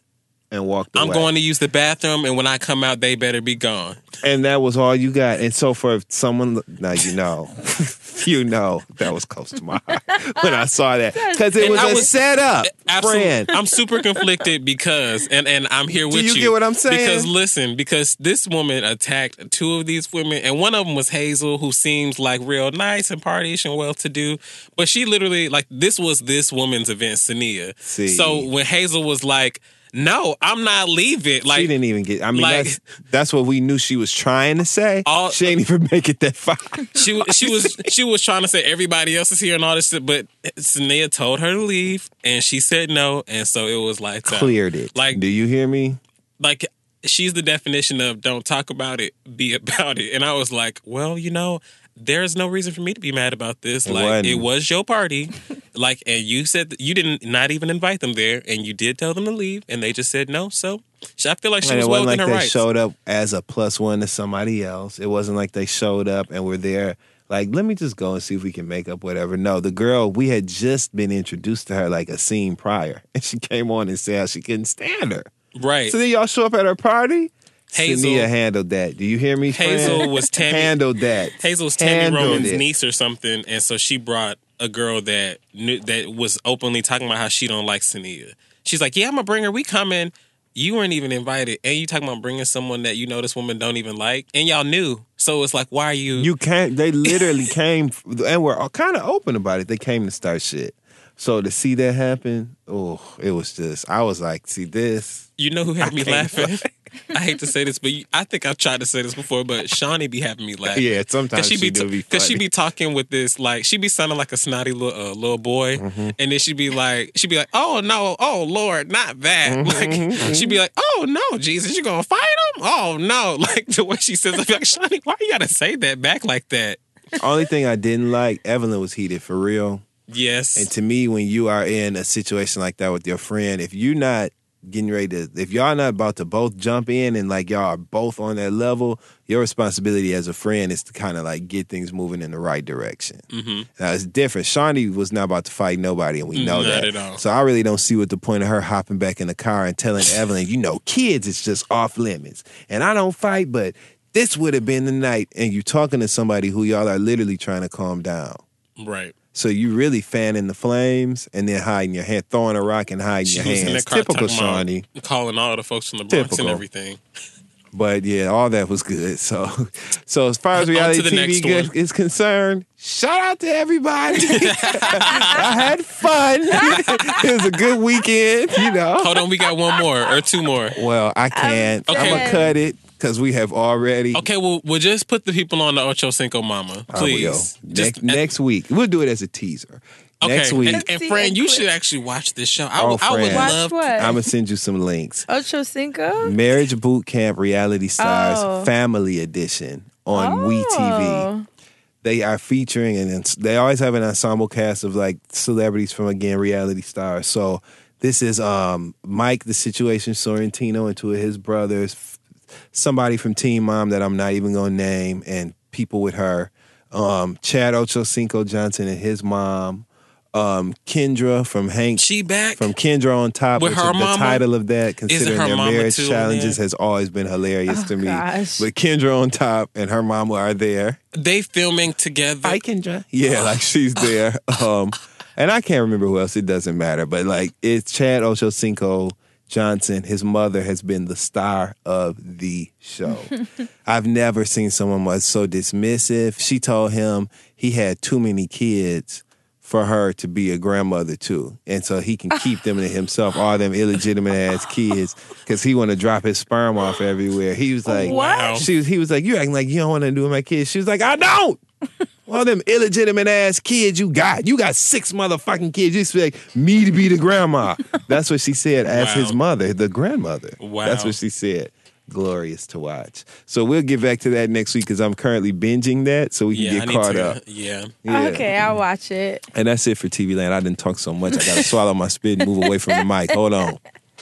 and walked away. I'm going to use the bathroom, and when I come out, they better be gone. And that was all you got. And so for someone, now you know, you know that was close to my heart when I saw that. Because it And was I a was- setup, Absolutely. friend. I'm super conflicted because, and, and I'm here with you you. get what I'm saying? Because listen, because this woman attacked two of these women, and one of them was Hazel, who seems like real nice and partyish and well-to-do. But she literally, like, this was this woman's event, Sania. See. So when Hazel was like, no, I'm not leaving. Like, she didn't even get, I mean, like- that's, that's what we knew she was trying to say. All- she ain't even make it that far. She wa- she was she was trying to say everybody else is here and all this shit, but Sania told her to leave, and she said no, and so it was like Cleared it. Like, do you hear me? like she's the definition of don't talk about it, be about it. And I was like, well, you know, there's no reason for me to be mad about this. It Like, wasn't. it was your party, like, and you said that you didn't not even invite them there, and you did tell them to leave, and they just said no. So I feel like she And was it well wasn't within like her they rights. showed up as a plus one to somebody else. It wasn't like they showed up and were there like, let me just go and see if we can make up whatever. No, the girl, we had just been introduced to her like a scene prior. And she came on and said how she couldn't stand her. Right. So then y'all show up at her party? Hazel- Sania handled that. Do you hear me, friend? Hazel was Tammy- handled that. Hazel's Tammy Handled Roman's it. niece or something, and so she brought a girl that knew, that was openly talking about how she don't like Sania. She's like, "Yeah, I'm gonna bring her. We coming. You weren't even invited, and you talking about bringing someone that you know this woman don't even like, and y'all knew. So it's like, why are you? You can't. They literally came and were kind of open about it. They came to start shit. So to see that happen, oh, it was just. I was like, see this. You know who had me I can't laughing? I hate to say this, but you, I think I've tried to say this before. But Shawnee be having me laughing. Yeah, sometimes she she be do be because she funny. be talking with this like she be sounding like a snotty little uh, little boy, Mm-hmm. and then she be like she be like, oh no, oh Lord, not that. Mm-hmm. Like she be like, oh no, Jesus, you gonna fight him? Oh no, like the way she says, I be like, Shawnee, why you gotta say that back like that? Only thing I didn't like, Evelyn was heated for real. Yes, And to me, when you are in a situation like that with your friend, if you're not getting ready to, if y'all not about to both jump in and like y'all are both on that level, your responsibility as a friend is to kind of like get things moving in the right direction. mm-hmm. Now it's different. Shawnee was not about to fight nobody, and we know Not that. at all. So I really don't see what the point of her hopping back in the car and telling Evelyn, you know, kids, it's just off limits. And I don't fight, but this would have been the night. And you talking to somebody who y'all are literally trying to calm down. right. So you really fanning the flames and then hiding your hand, throwing a rock and hiding She your was in hands. that car Typical talking about Shawnee. calling all the folks from the Bronx Typical. and everything. But yeah, all that was good. So, so as far as On to reality the T V next good, one. is concerned, shout out to everybody. I had fun. It was a good weekend, you know. Hold on, we got one more or two more. Well, I can't. I'm, Okay. gonna cut it because we have already. Okay, well, we'll just put the people on the Ocho Cinco Mama, I will. please. Next, Just next week, we'll do it as a teaser. okay. Next week, and, and See, friend, and you clip. should actually watch this show. I, Oh, would- I would friend. Watch love. what? I'm gonna send you some links. Ocho Cinco? Marriage Boot Camp Reality Stars Oh. Family Edition on WeTV. Oh. They are featuring, and they always have an ensemble cast of like celebrities from, again, reality stars. So this is um, Mike, the Situation Sorrentino, and two of his brothers, f- somebody from Teen Mom that I'm not even going to name, and people with her. Um, Chad Ochocinco Johnson and his mom. Um, Kendra from Hank. She back? From Kendra on Top, With which her is the mama? title of that, considering her their mama marriage too on challenges, there? has always been hilarious Oh, to me. gosh. But Kendra on Top and her mama are there. They filming together. Hi, Kendra. Yeah, like she's there. Um, and I can't remember who else. It doesn't matter. But like, it's Chad Ochocinco Johnson. His mother has been the star of the show. I've never seen someone was so dismissive. She told him he had too many kids for her to be a grandmother too, and so he can keep them to himself, all them illegitimate ass kids, because he want to drop his sperm off everywhere. He was like, What? Wow. She was, he was like, you acting like you don't want to do with my kids. She was like, I don't. All them illegitimate ass kids you got. You got six motherfucking kids. You expect me to be the grandma. That's what she said as Wow. his mother, the grandmother. Wow. That's what she said. Glorious to watch. So we'll get back to that next week because I'm currently binging that so we can yeah, I get need caught to. up. Yeah. Yeah. Okay, I'll watch it. And that's it for T V Land. I didn't talk so much. I got to swallow my spit and move away from the mic. Hold on.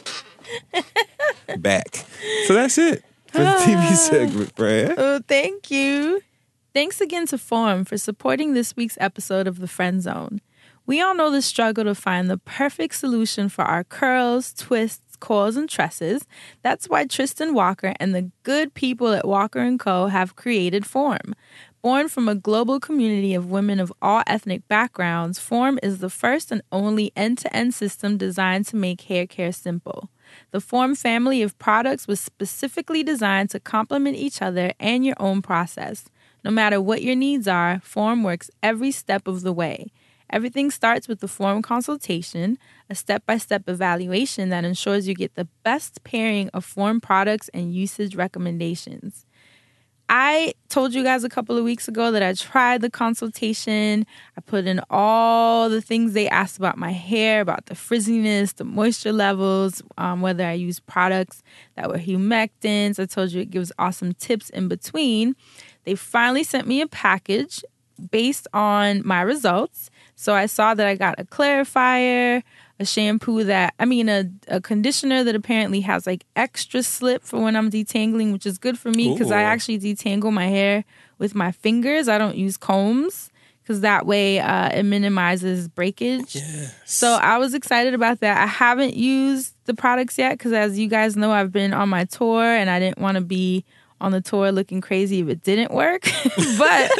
Back. So that's it for the T V segment, Fran. Oh, thank you. Thanks again to Forum for supporting this week's episode of The Friend Zone. We all know the struggle to find the perfect solution for our curls, twists, coils, and tresses. That's why Tristan Walker and the good people at Walker and Co. have created Form. Born from a global community of women of all ethnic backgrounds, Form is the first and only end-to-end system designed to make hair care simple. The Form family of products was specifically designed to complement each other and your own process. No matter what your needs are, Form works every step of the way. Everything starts with the Form consultation, a step-by-step evaluation that ensures you get the best pairing of Form products and usage recommendations. I told you guys a couple of weeks ago that I tried the consultation. I put in all the things they asked about my hair, about the frizziness, the moisture levels, um, whether I use products that were humectants. I told you it gives awesome tips in between. They finally sent me a package based on my results. So I saw that I got a clarifier, a shampoo that, I mean, a, a conditioner that apparently has like extra slip for when I'm detangling, which is good for me because I actually detangle my hair with my fingers. I don't use combs because that way uh, it minimizes breakage. Yes. So I was excited about that. I haven't used the products yet because, as you guys know, I've been on my tour and I didn't want to be on the tour looking crazy if it didn't work. But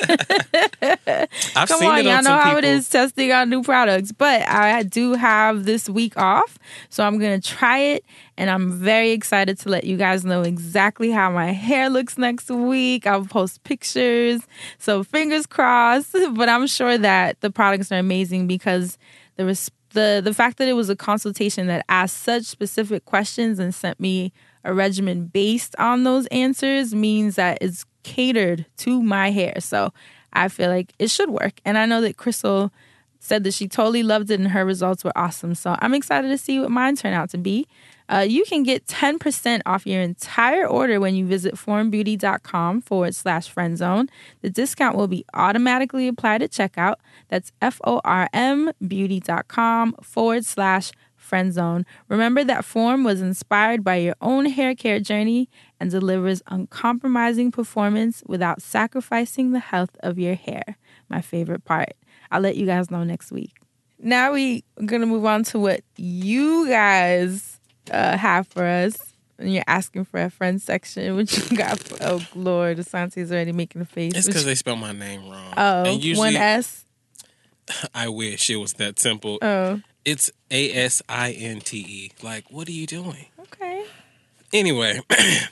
I've come seen on, it on y'all know some how people. it is testing out new products. But I do have this week off, so I'm going to try it. And I'm very excited to let you guys know exactly how my hair looks next week. I'll post pictures. So fingers crossed. But I'm sure that the products are amazing because the res- the the fact that it was a consultation that asked such specific questions and sent me a regimen based on those answers means that it's catered to my hair. So I feel like it should work. And I know that Crystal said that she totally loved it and her results were awesome. So I'm excited to see what mine turn out to be. Uh, you can get ten percent off your entire order when you visit formbeauty.com forward slash friendzone. The discount will be automatically applied at checkout. That's F-O-R-M beauty.com forward slash friendzone. Remember that Form was inspired by your own hair care journey and delivers uncompromising performance without sacrificing the health of your hair. My favorite part. I'll let you guys know next week. Now we're going to move on to what you guys uh, have for us. And you're asking for a friend section. What you got for, oh, Lord, Asante's already making a face. It's What because you- they spelled my name wrong. Oh, And usually, one S? I wish it was that simple. Oh, It's A S I N T E. Like, what are you doing? okay. Anyway,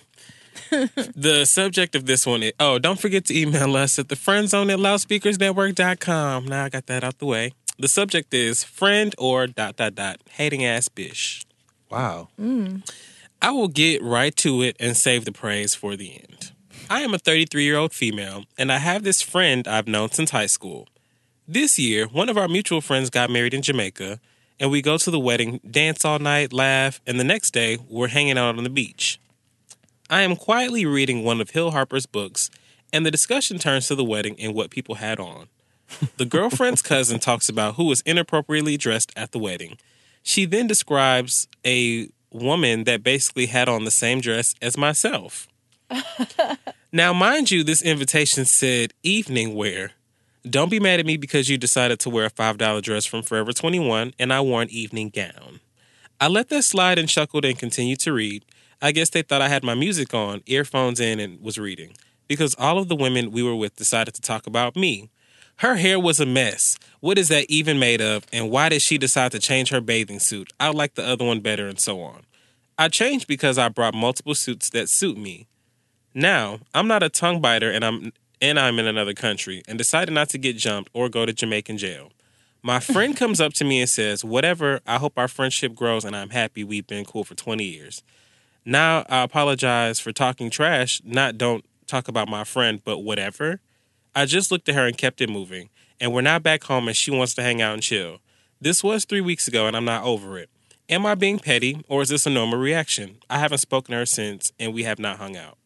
the subject of this one is, oh, don't forget to email us at the friendzone at loudspeakers network dot com. Now I got that out the way. The subject is friend or dot, dot, dot, hating ass bish. Wow. I will get right to it and save the praise for the end. I am a thirty-three-year-old female, and I have this friend I've known since high school. This year, one of our mutual friends got married in Jamaica, and we go to the wedding, dance all night, laugh, and the next day, we're hanging out on the beach. I am quietly reading one of Hill Harper's books, and the discussion turns to the wedding and what people had on. The girlfriend's cousin talks about who was inappropriately dressed at the wedding. She then describes a woman that basically had on the same dress as myself. Now, mind you, this invitation said evening wear. Don't be mad at me because you decided to wear a five dollar dress from Forever twenty-one and I wore an evening gown. I let that slide and chuckled and continued to read. I guess they thought I had my music on, earphones in, and was reading. Because all of the women we were with decided to talk about me. Her hair was a mess. What is that even made of? And why did she decide to change her bathing suit? I like the other one better and so on. I changed because I brought multiple suits that suit me. Now, I'm not a tongue biter and I'm and I'm in another country and decided not to get jumped or go to Jamaican jail. My friend comes up to me and says, whatever, I hope our friendship grows and I'm happy we've been cool for twenty years. Now I apologize for talking trash, not don't talk about my friend, but whatever. I just looked at her and kept it moving, and we're now back home and she wants to hang out and chill. This was three weeks ago and I'm not over it. Am I being petty or is this a normal reaction? I haven't spoken to her since and we have not hung out.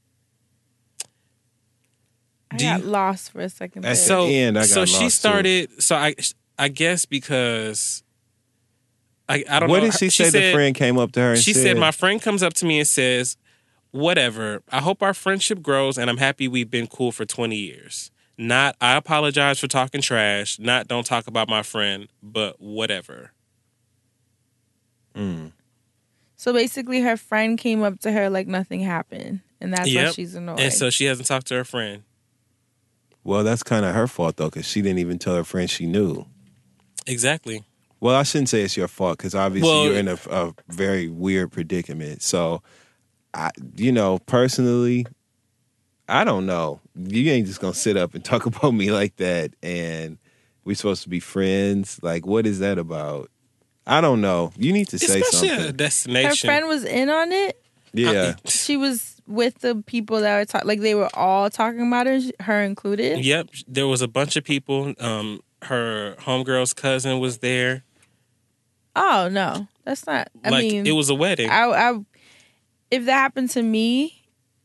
I Do got you- lost for a second. That's there. so- So, the end, I got so lost, she too. started. So I, I guess because I, I don't What know. did she, say? The friend came up to her and She said, said, "My friend comes up to me and says, whatever. I hope our friendship grows, and I'm happy we've been cool for twenty years. Not, I apologize for talking trash. Not, don't talk about my friend, but whatever." So basically, her friend came up to her like nothing happened, and that's why Yep. she's annoyed. And so she hasn't talked to her friend. Well, that's kind of her fault, though, because she didn't even tell her friend she knew. Exactly. Well, I shouldn't say it's your fault, because obviously Well- you're in a, a very weird predicament. So, I, you know, personally, I don't know. You ain't just going to sit up and talk about me like that, and we're supposed to be friends. Like, what is that about? I don't know. You need to say Especially at a something. destination. her friend was in on it. Yeah. She was with the people that were talking, like they were all talking about her, her included. Yep. There was a bunch of people. Um, her homegirl's cousin was there. Oh no, that's not. I like mean, it was a wedding. I, I, if that happened to me,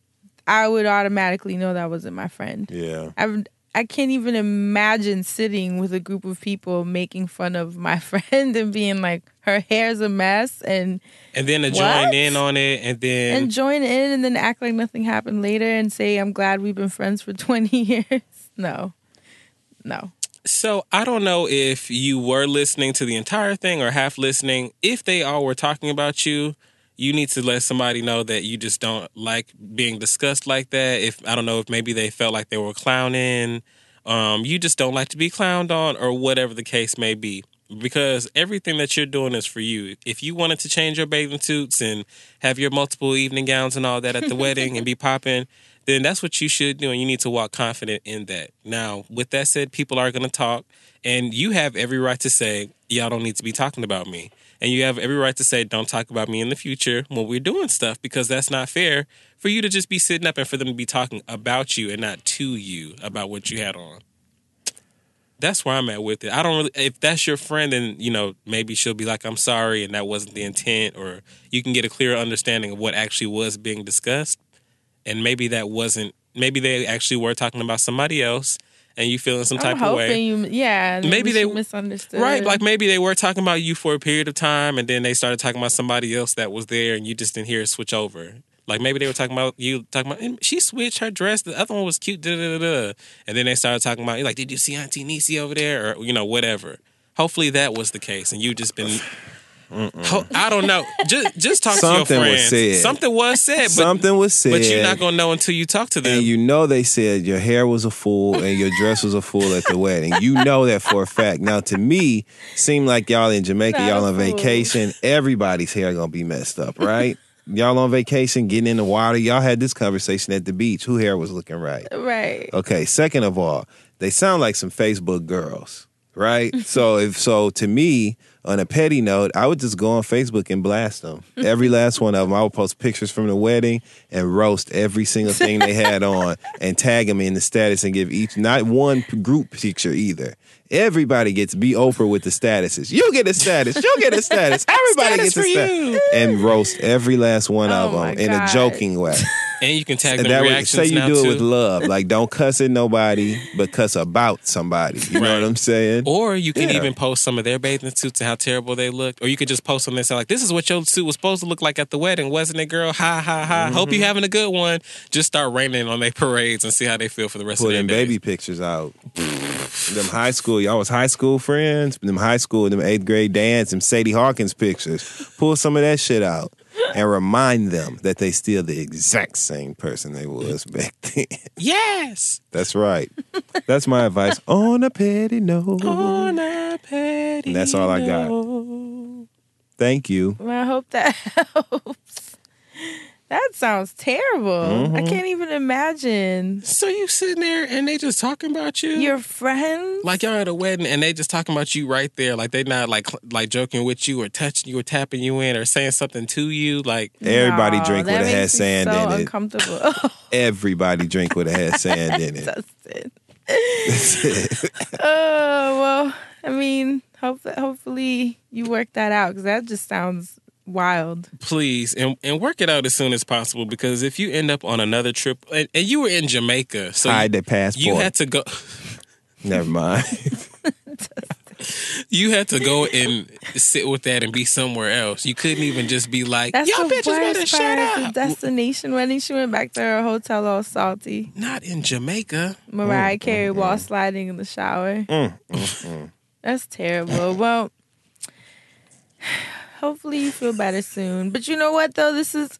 I would automatically know that wasn't my friend. Yeah. I would, I can't even imagine sitting with a group of people making fun of my friend and being like, her hair's a mess, and and then to What? join in on it, and then and join in and then act like nothing happened later and say, I'm glad we've been friends for twenty years. No, no. So I don't know if you were listening to the entire thing or half listening. If they all were talking about you, you need to let somebody know that you just don't like being discussed like that. If I don't know if maybe they felt like they were clowning, um, you just don't like to be clowned on, or whatever the case may be. Because everything that you're doing is for you. If you wanted to change your bathing suits and have your multiple evening gowns and all that at the wedding and be popping, then that's what you should do, and you need to walk confident in that. Now, with that said, people are going to talk, and you have every right to say, y'all don't need to be talking about me. And you have every right to say, don't talk about me in the future when we're doing stuff, because that's not fair for you to just be sitting up and for them to be talking about you and not to you about what you had on. That's where I'm at with it. I don't really, if that's your friend, then, you know, maybe she'll be like, I'm sorry, and that wasn't the intent, or you can get a clearer understanding of what actually was being discussed. And maybe that wasn't, maybe they actually were talking about somebody else, and you feeling some type I'm of hoping way. you, yeah. Maybe she they- misunderstood. Right, like maybe they were talking about you for a period of time, and then they started talking about somebody else that was there, and you just didn't hear it switch over. Like maybe they were talking about you, talking about, and she switched her dress, the other one was cute, da da da da. And then they started talking about, like, did you see Auntie Niecy over there? Or, you know, whatever. Hopefully that was the case, and you just been, ho- I don't know. Just, just talk Something to your was friends. said. Something was said. But, Something was said. But you're not going to know until you talk to them. And you know they said your hair was a fool and your dress was a fool at the wedding. You know that for a fact. Now, to me, seem like y'all in Jamaica, Not y'all a on fool. vacation. Everybody's hair gonna be messed up, right? Y'all on vacation, getting in the water. Y'all had this conversation at the beach. Who hair was looking right? Right. Okay, second of all, they sound like some Facebook girls, right? so if so to me, on a petty note, I would just go on Facebook and blast them. Every last one of them. I would post pictures from the wedding and roast every single thing they had on and tag them in the status and give each, not one group picture either. Everybody gets be Oprah with the statuses. You get a status. You get a status. Everybody Status gets a for status. you. And roast every last one Oh of my them in a God. joking way. And you can tag And them that would reactions say you now, do it too. with love. Like, don't cuss at nobody, but cuss about somebody. You know Right. what I'm saying? Or you can Yeah. even post some of their bathing suits and how terrible they looked. Or you could just post something and say, like, this is what your suit was supposed to look like at the wedding, wasn't it, girl? Ha, ha, ha. Mm-hmm. Hope you having a good one. Just start raining on their parades and see how they feel for the rest of their Putting days. baby pictures out. Them high school, y'all was high school friends. Them high school, them eighth grade dance, them Sadie Hawkins pictures. Pull some of that shit out and remind them that they still the exact same person they was back then. Yes! That's right. That's my advice on a petty note. On a petty And that's all I got. note. Thank you. Well, I hope that helps. That sounds terrible. Mm-hmm. I can't even imagine So you sitting there and they just talking about you? your friends. like y'all at a wedding and they just talking about you right there. Like they not like like joking with you or touching you or tapping you in or saying something to you. Like, Everybody No, drink that with a had makes me sand so in it. uncomfortable. Everybody drink with a had sand in it. Dustin. Oh well, I mean, hope hopefully you work that out because that just sounds wild. please, and, and work it out as soon as possible, because if you end up on another trip, and, and you were in Jamaica, so Hide you, the passport. you had to go. Never mind. You had to go and sit with that and be somewhere else. You couldn't even just be like, That's "Yo, the bitches better worst shut part. up." The destination wedding. She went back to her hotel all salty. Not in Jamaica. Mariah Mm, Carey wall sliding in the shower. Mm, That's terrible. Well, Hopefully you feel better soon. But you know what, though? This is...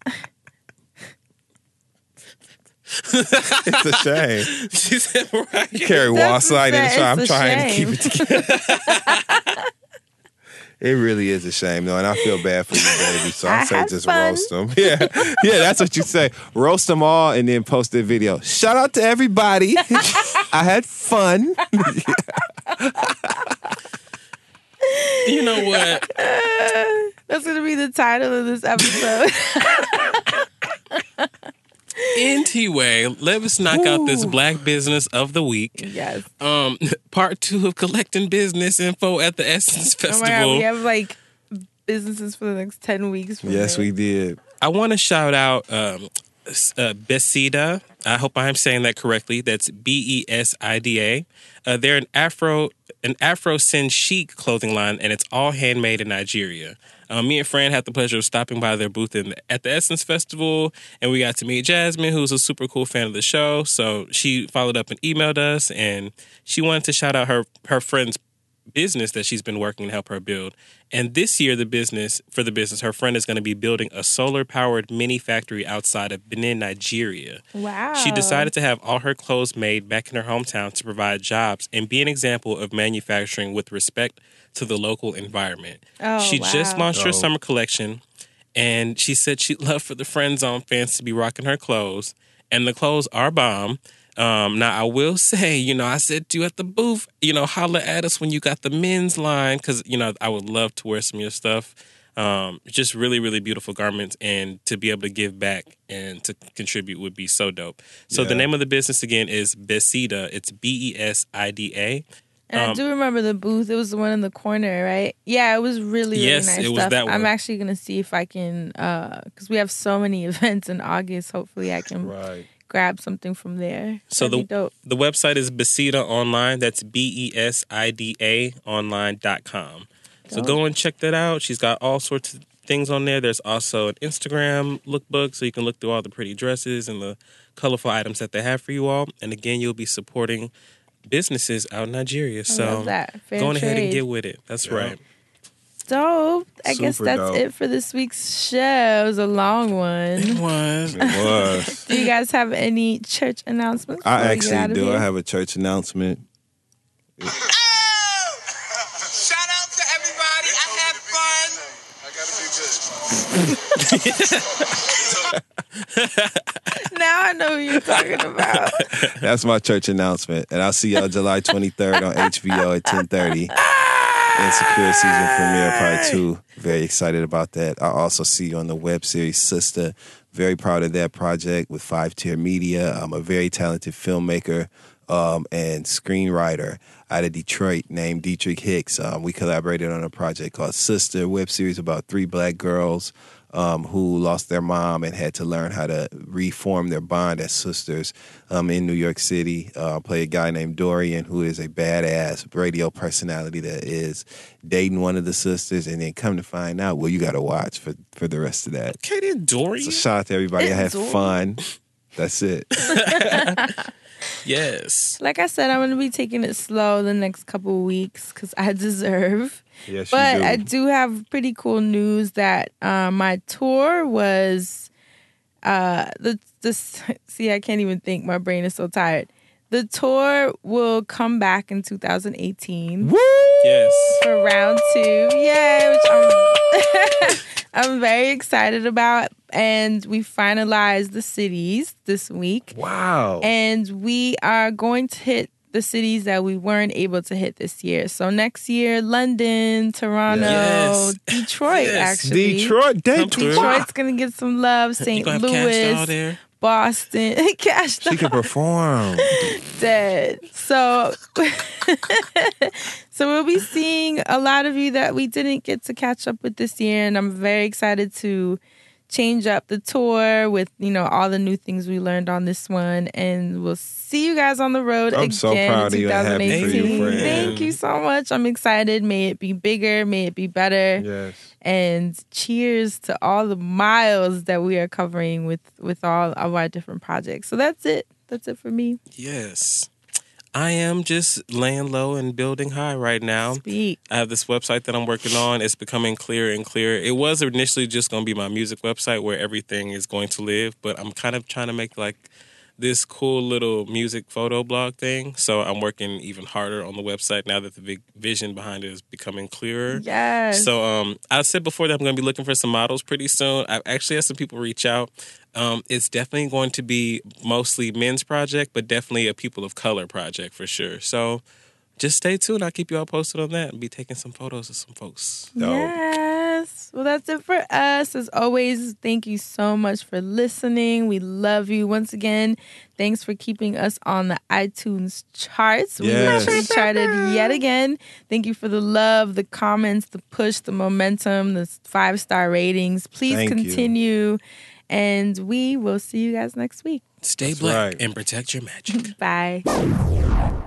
It's a shame. She said, right. You carry That's Walside in the a- try. I'm it's a trying to shame. keep it together. It really is a shame, though, and I feel bad for you, baby. So I, I say had just fun. roast them. Yeah, yeah, that's what you say. Roast them all and then post the video. Shout out to everybody. I had fun. You know what? That's going to be the title of this episode. Anyway, let's knock out this Black Business of the Week. Yes. Um, part two of collecting business info at the Essence Oh my God, Festival. we have like businesses for the next ten weeks. From Yes, there. we did. I want to shout out um, uh, Besida. I hope I'm saying that correctly. That's B E S I D A. Uh, they're an Afro an Afro Sin chic clothing line, and it's all handmade in Nigeria. Um, me and Fran had the pleasure of stopping by their booth in, at the Essence Festival, and we got to meet Jasmine, who's a super cool fan of the show. So she followed up and emailed us, and she wanted to shout out her her friend's business that she's been working to help her build. And this year, the business for the business, her friend is going to be building a solar-powered mini factory outside of Benin, Nigeria. Wow. She decided to have all her clothes made back in her hometown to provide jobs and be an example of manufacturing with respect to the local environment. Oh, she just wow. launched her Oh. summer collection, and she said she'd love for the Friend Zone fans to be rocking her clothes, and the clothes are bomb. Um, now, I will say, you know, I said to you at the booth, you know, holla at us when you got the men's line, because, you know, I would love to wear some of your stuff. Um, just really, really beautiful garments, and to be able to give back and to contribute would be so dope. So the Yeah. name of the business, again, is Besida. It's B E S I D A. And I Um, do remember the booth. It was the one in the corner, right? Yeah, it was really, really Yes, nice it was stuff. that one. I'm actually going to see if I can, because we have so many events in August. Hopefully I can Right. grab something from there. So That'd be the dope. the website is Besida Online. That's B E S I D A online dot com. So Dope. go and check that out. She's got all sorts of things on there. There's also an Instagram lookbook, so you can look through all the pretty dresses and the colorful items that they have for you all. And again, you'll be supporting businesses out in Nigeria. I So love that. Fair go on ahead and trade. get with it. That's Yeah. right. Dope. I guess Super that's dope. it for this week's show. It was a long It one. was. It was. Do you guys have any church announcements? I before we get out actually of do. here? I have a church announcement. Oh! Shout out to everybody. I had fun. Now I know who you're talking about. That's my church announcement. And I'll see y'all July twenty-third on H B O at ten thirty. Insecure season premiere part two. Very excited about that. I'll also see you on the web series Sister. Very proud of that project with Five Tier Media. I'm a very talented filmmaker um, and screenwriter out of Detroit named Dietrich Hicks. Um, we collaborated on a project called Sister, web series about three black girls um, who lost their mom and had to learn how to reform their bond as sisters um, in New York City. Uh, I play a guy named Dorian, who is a badass radio personality that is dating one of the sisters, and then come to find out, well, you got to watch for, for the rest of that. Okay, then, Dory. So shout out to everybody. I had Dorian. fun. That's it. Yes. Like I said, I'm going to be taking it slow the next couple of weeks because I deserve. Yes, But you do. I do have pretty cool news that uh, my tour was uh, the this. See, I can't even think. My brain is so tired. The tour will come back in two thousand eighteen Woo! Yes. for round two. Yay! Which I'm I'm very excited about. And we finalized the cities this week. Wow. And we are going to hit the cities that we weren't able to hit this year. So next year, London, Toronto, Yes. Detroit, Yes. actually. Detroit, Come through. Detroit's going to get some love. You Saint gonna have Cash Doll Louis, there? Boston. Cash She can perform. dead. So, so we'll be seeing a lot of you that we didn't get to catch up with this year. And I'm very excited to change up the tour with, you know, all the new things we learned on this one. And we'll see you guys on the road I'm again so proud in of you and happy for you, twenty eighteen. friend. Thank you so much. I'm excited. May it be bigger. May it be better. Yes. And cheers to all the miles that we are covering with, with all of our different projects. So that's it. That's it for me. Yes. I am just laying low and building high right now. Speak. I have this website that I'm working on. It's becoming clearer and clearer. It was initially just going to be my music website where everything is going to live, but I'm kind of trying to make like this cool little music photo blog thing. So I'm working even harder on the website now that the big vision behind it is becoming clearer. Yes. So um, I said before that I'm going to be looking for some models pretty soon. I've actually had some people reach out. Um, it's definitely going to be mostly men's project, but definitely a people of color project for sure. So just stay tuned. I'll keep you all posted on that and be taking some photos of some folks. Yes. Well, that's it for us. As always, thank you so much for listening. We love you. Once again, thanks for keeping us on the iTunes charts. We Yes. actually charted yet again. Thank you for the love, the comments, the push, the momentum, the five-star ratings. Please Thank you. continue. And we will see you guys next week. Stay That's black right. and protect your magic. Bye.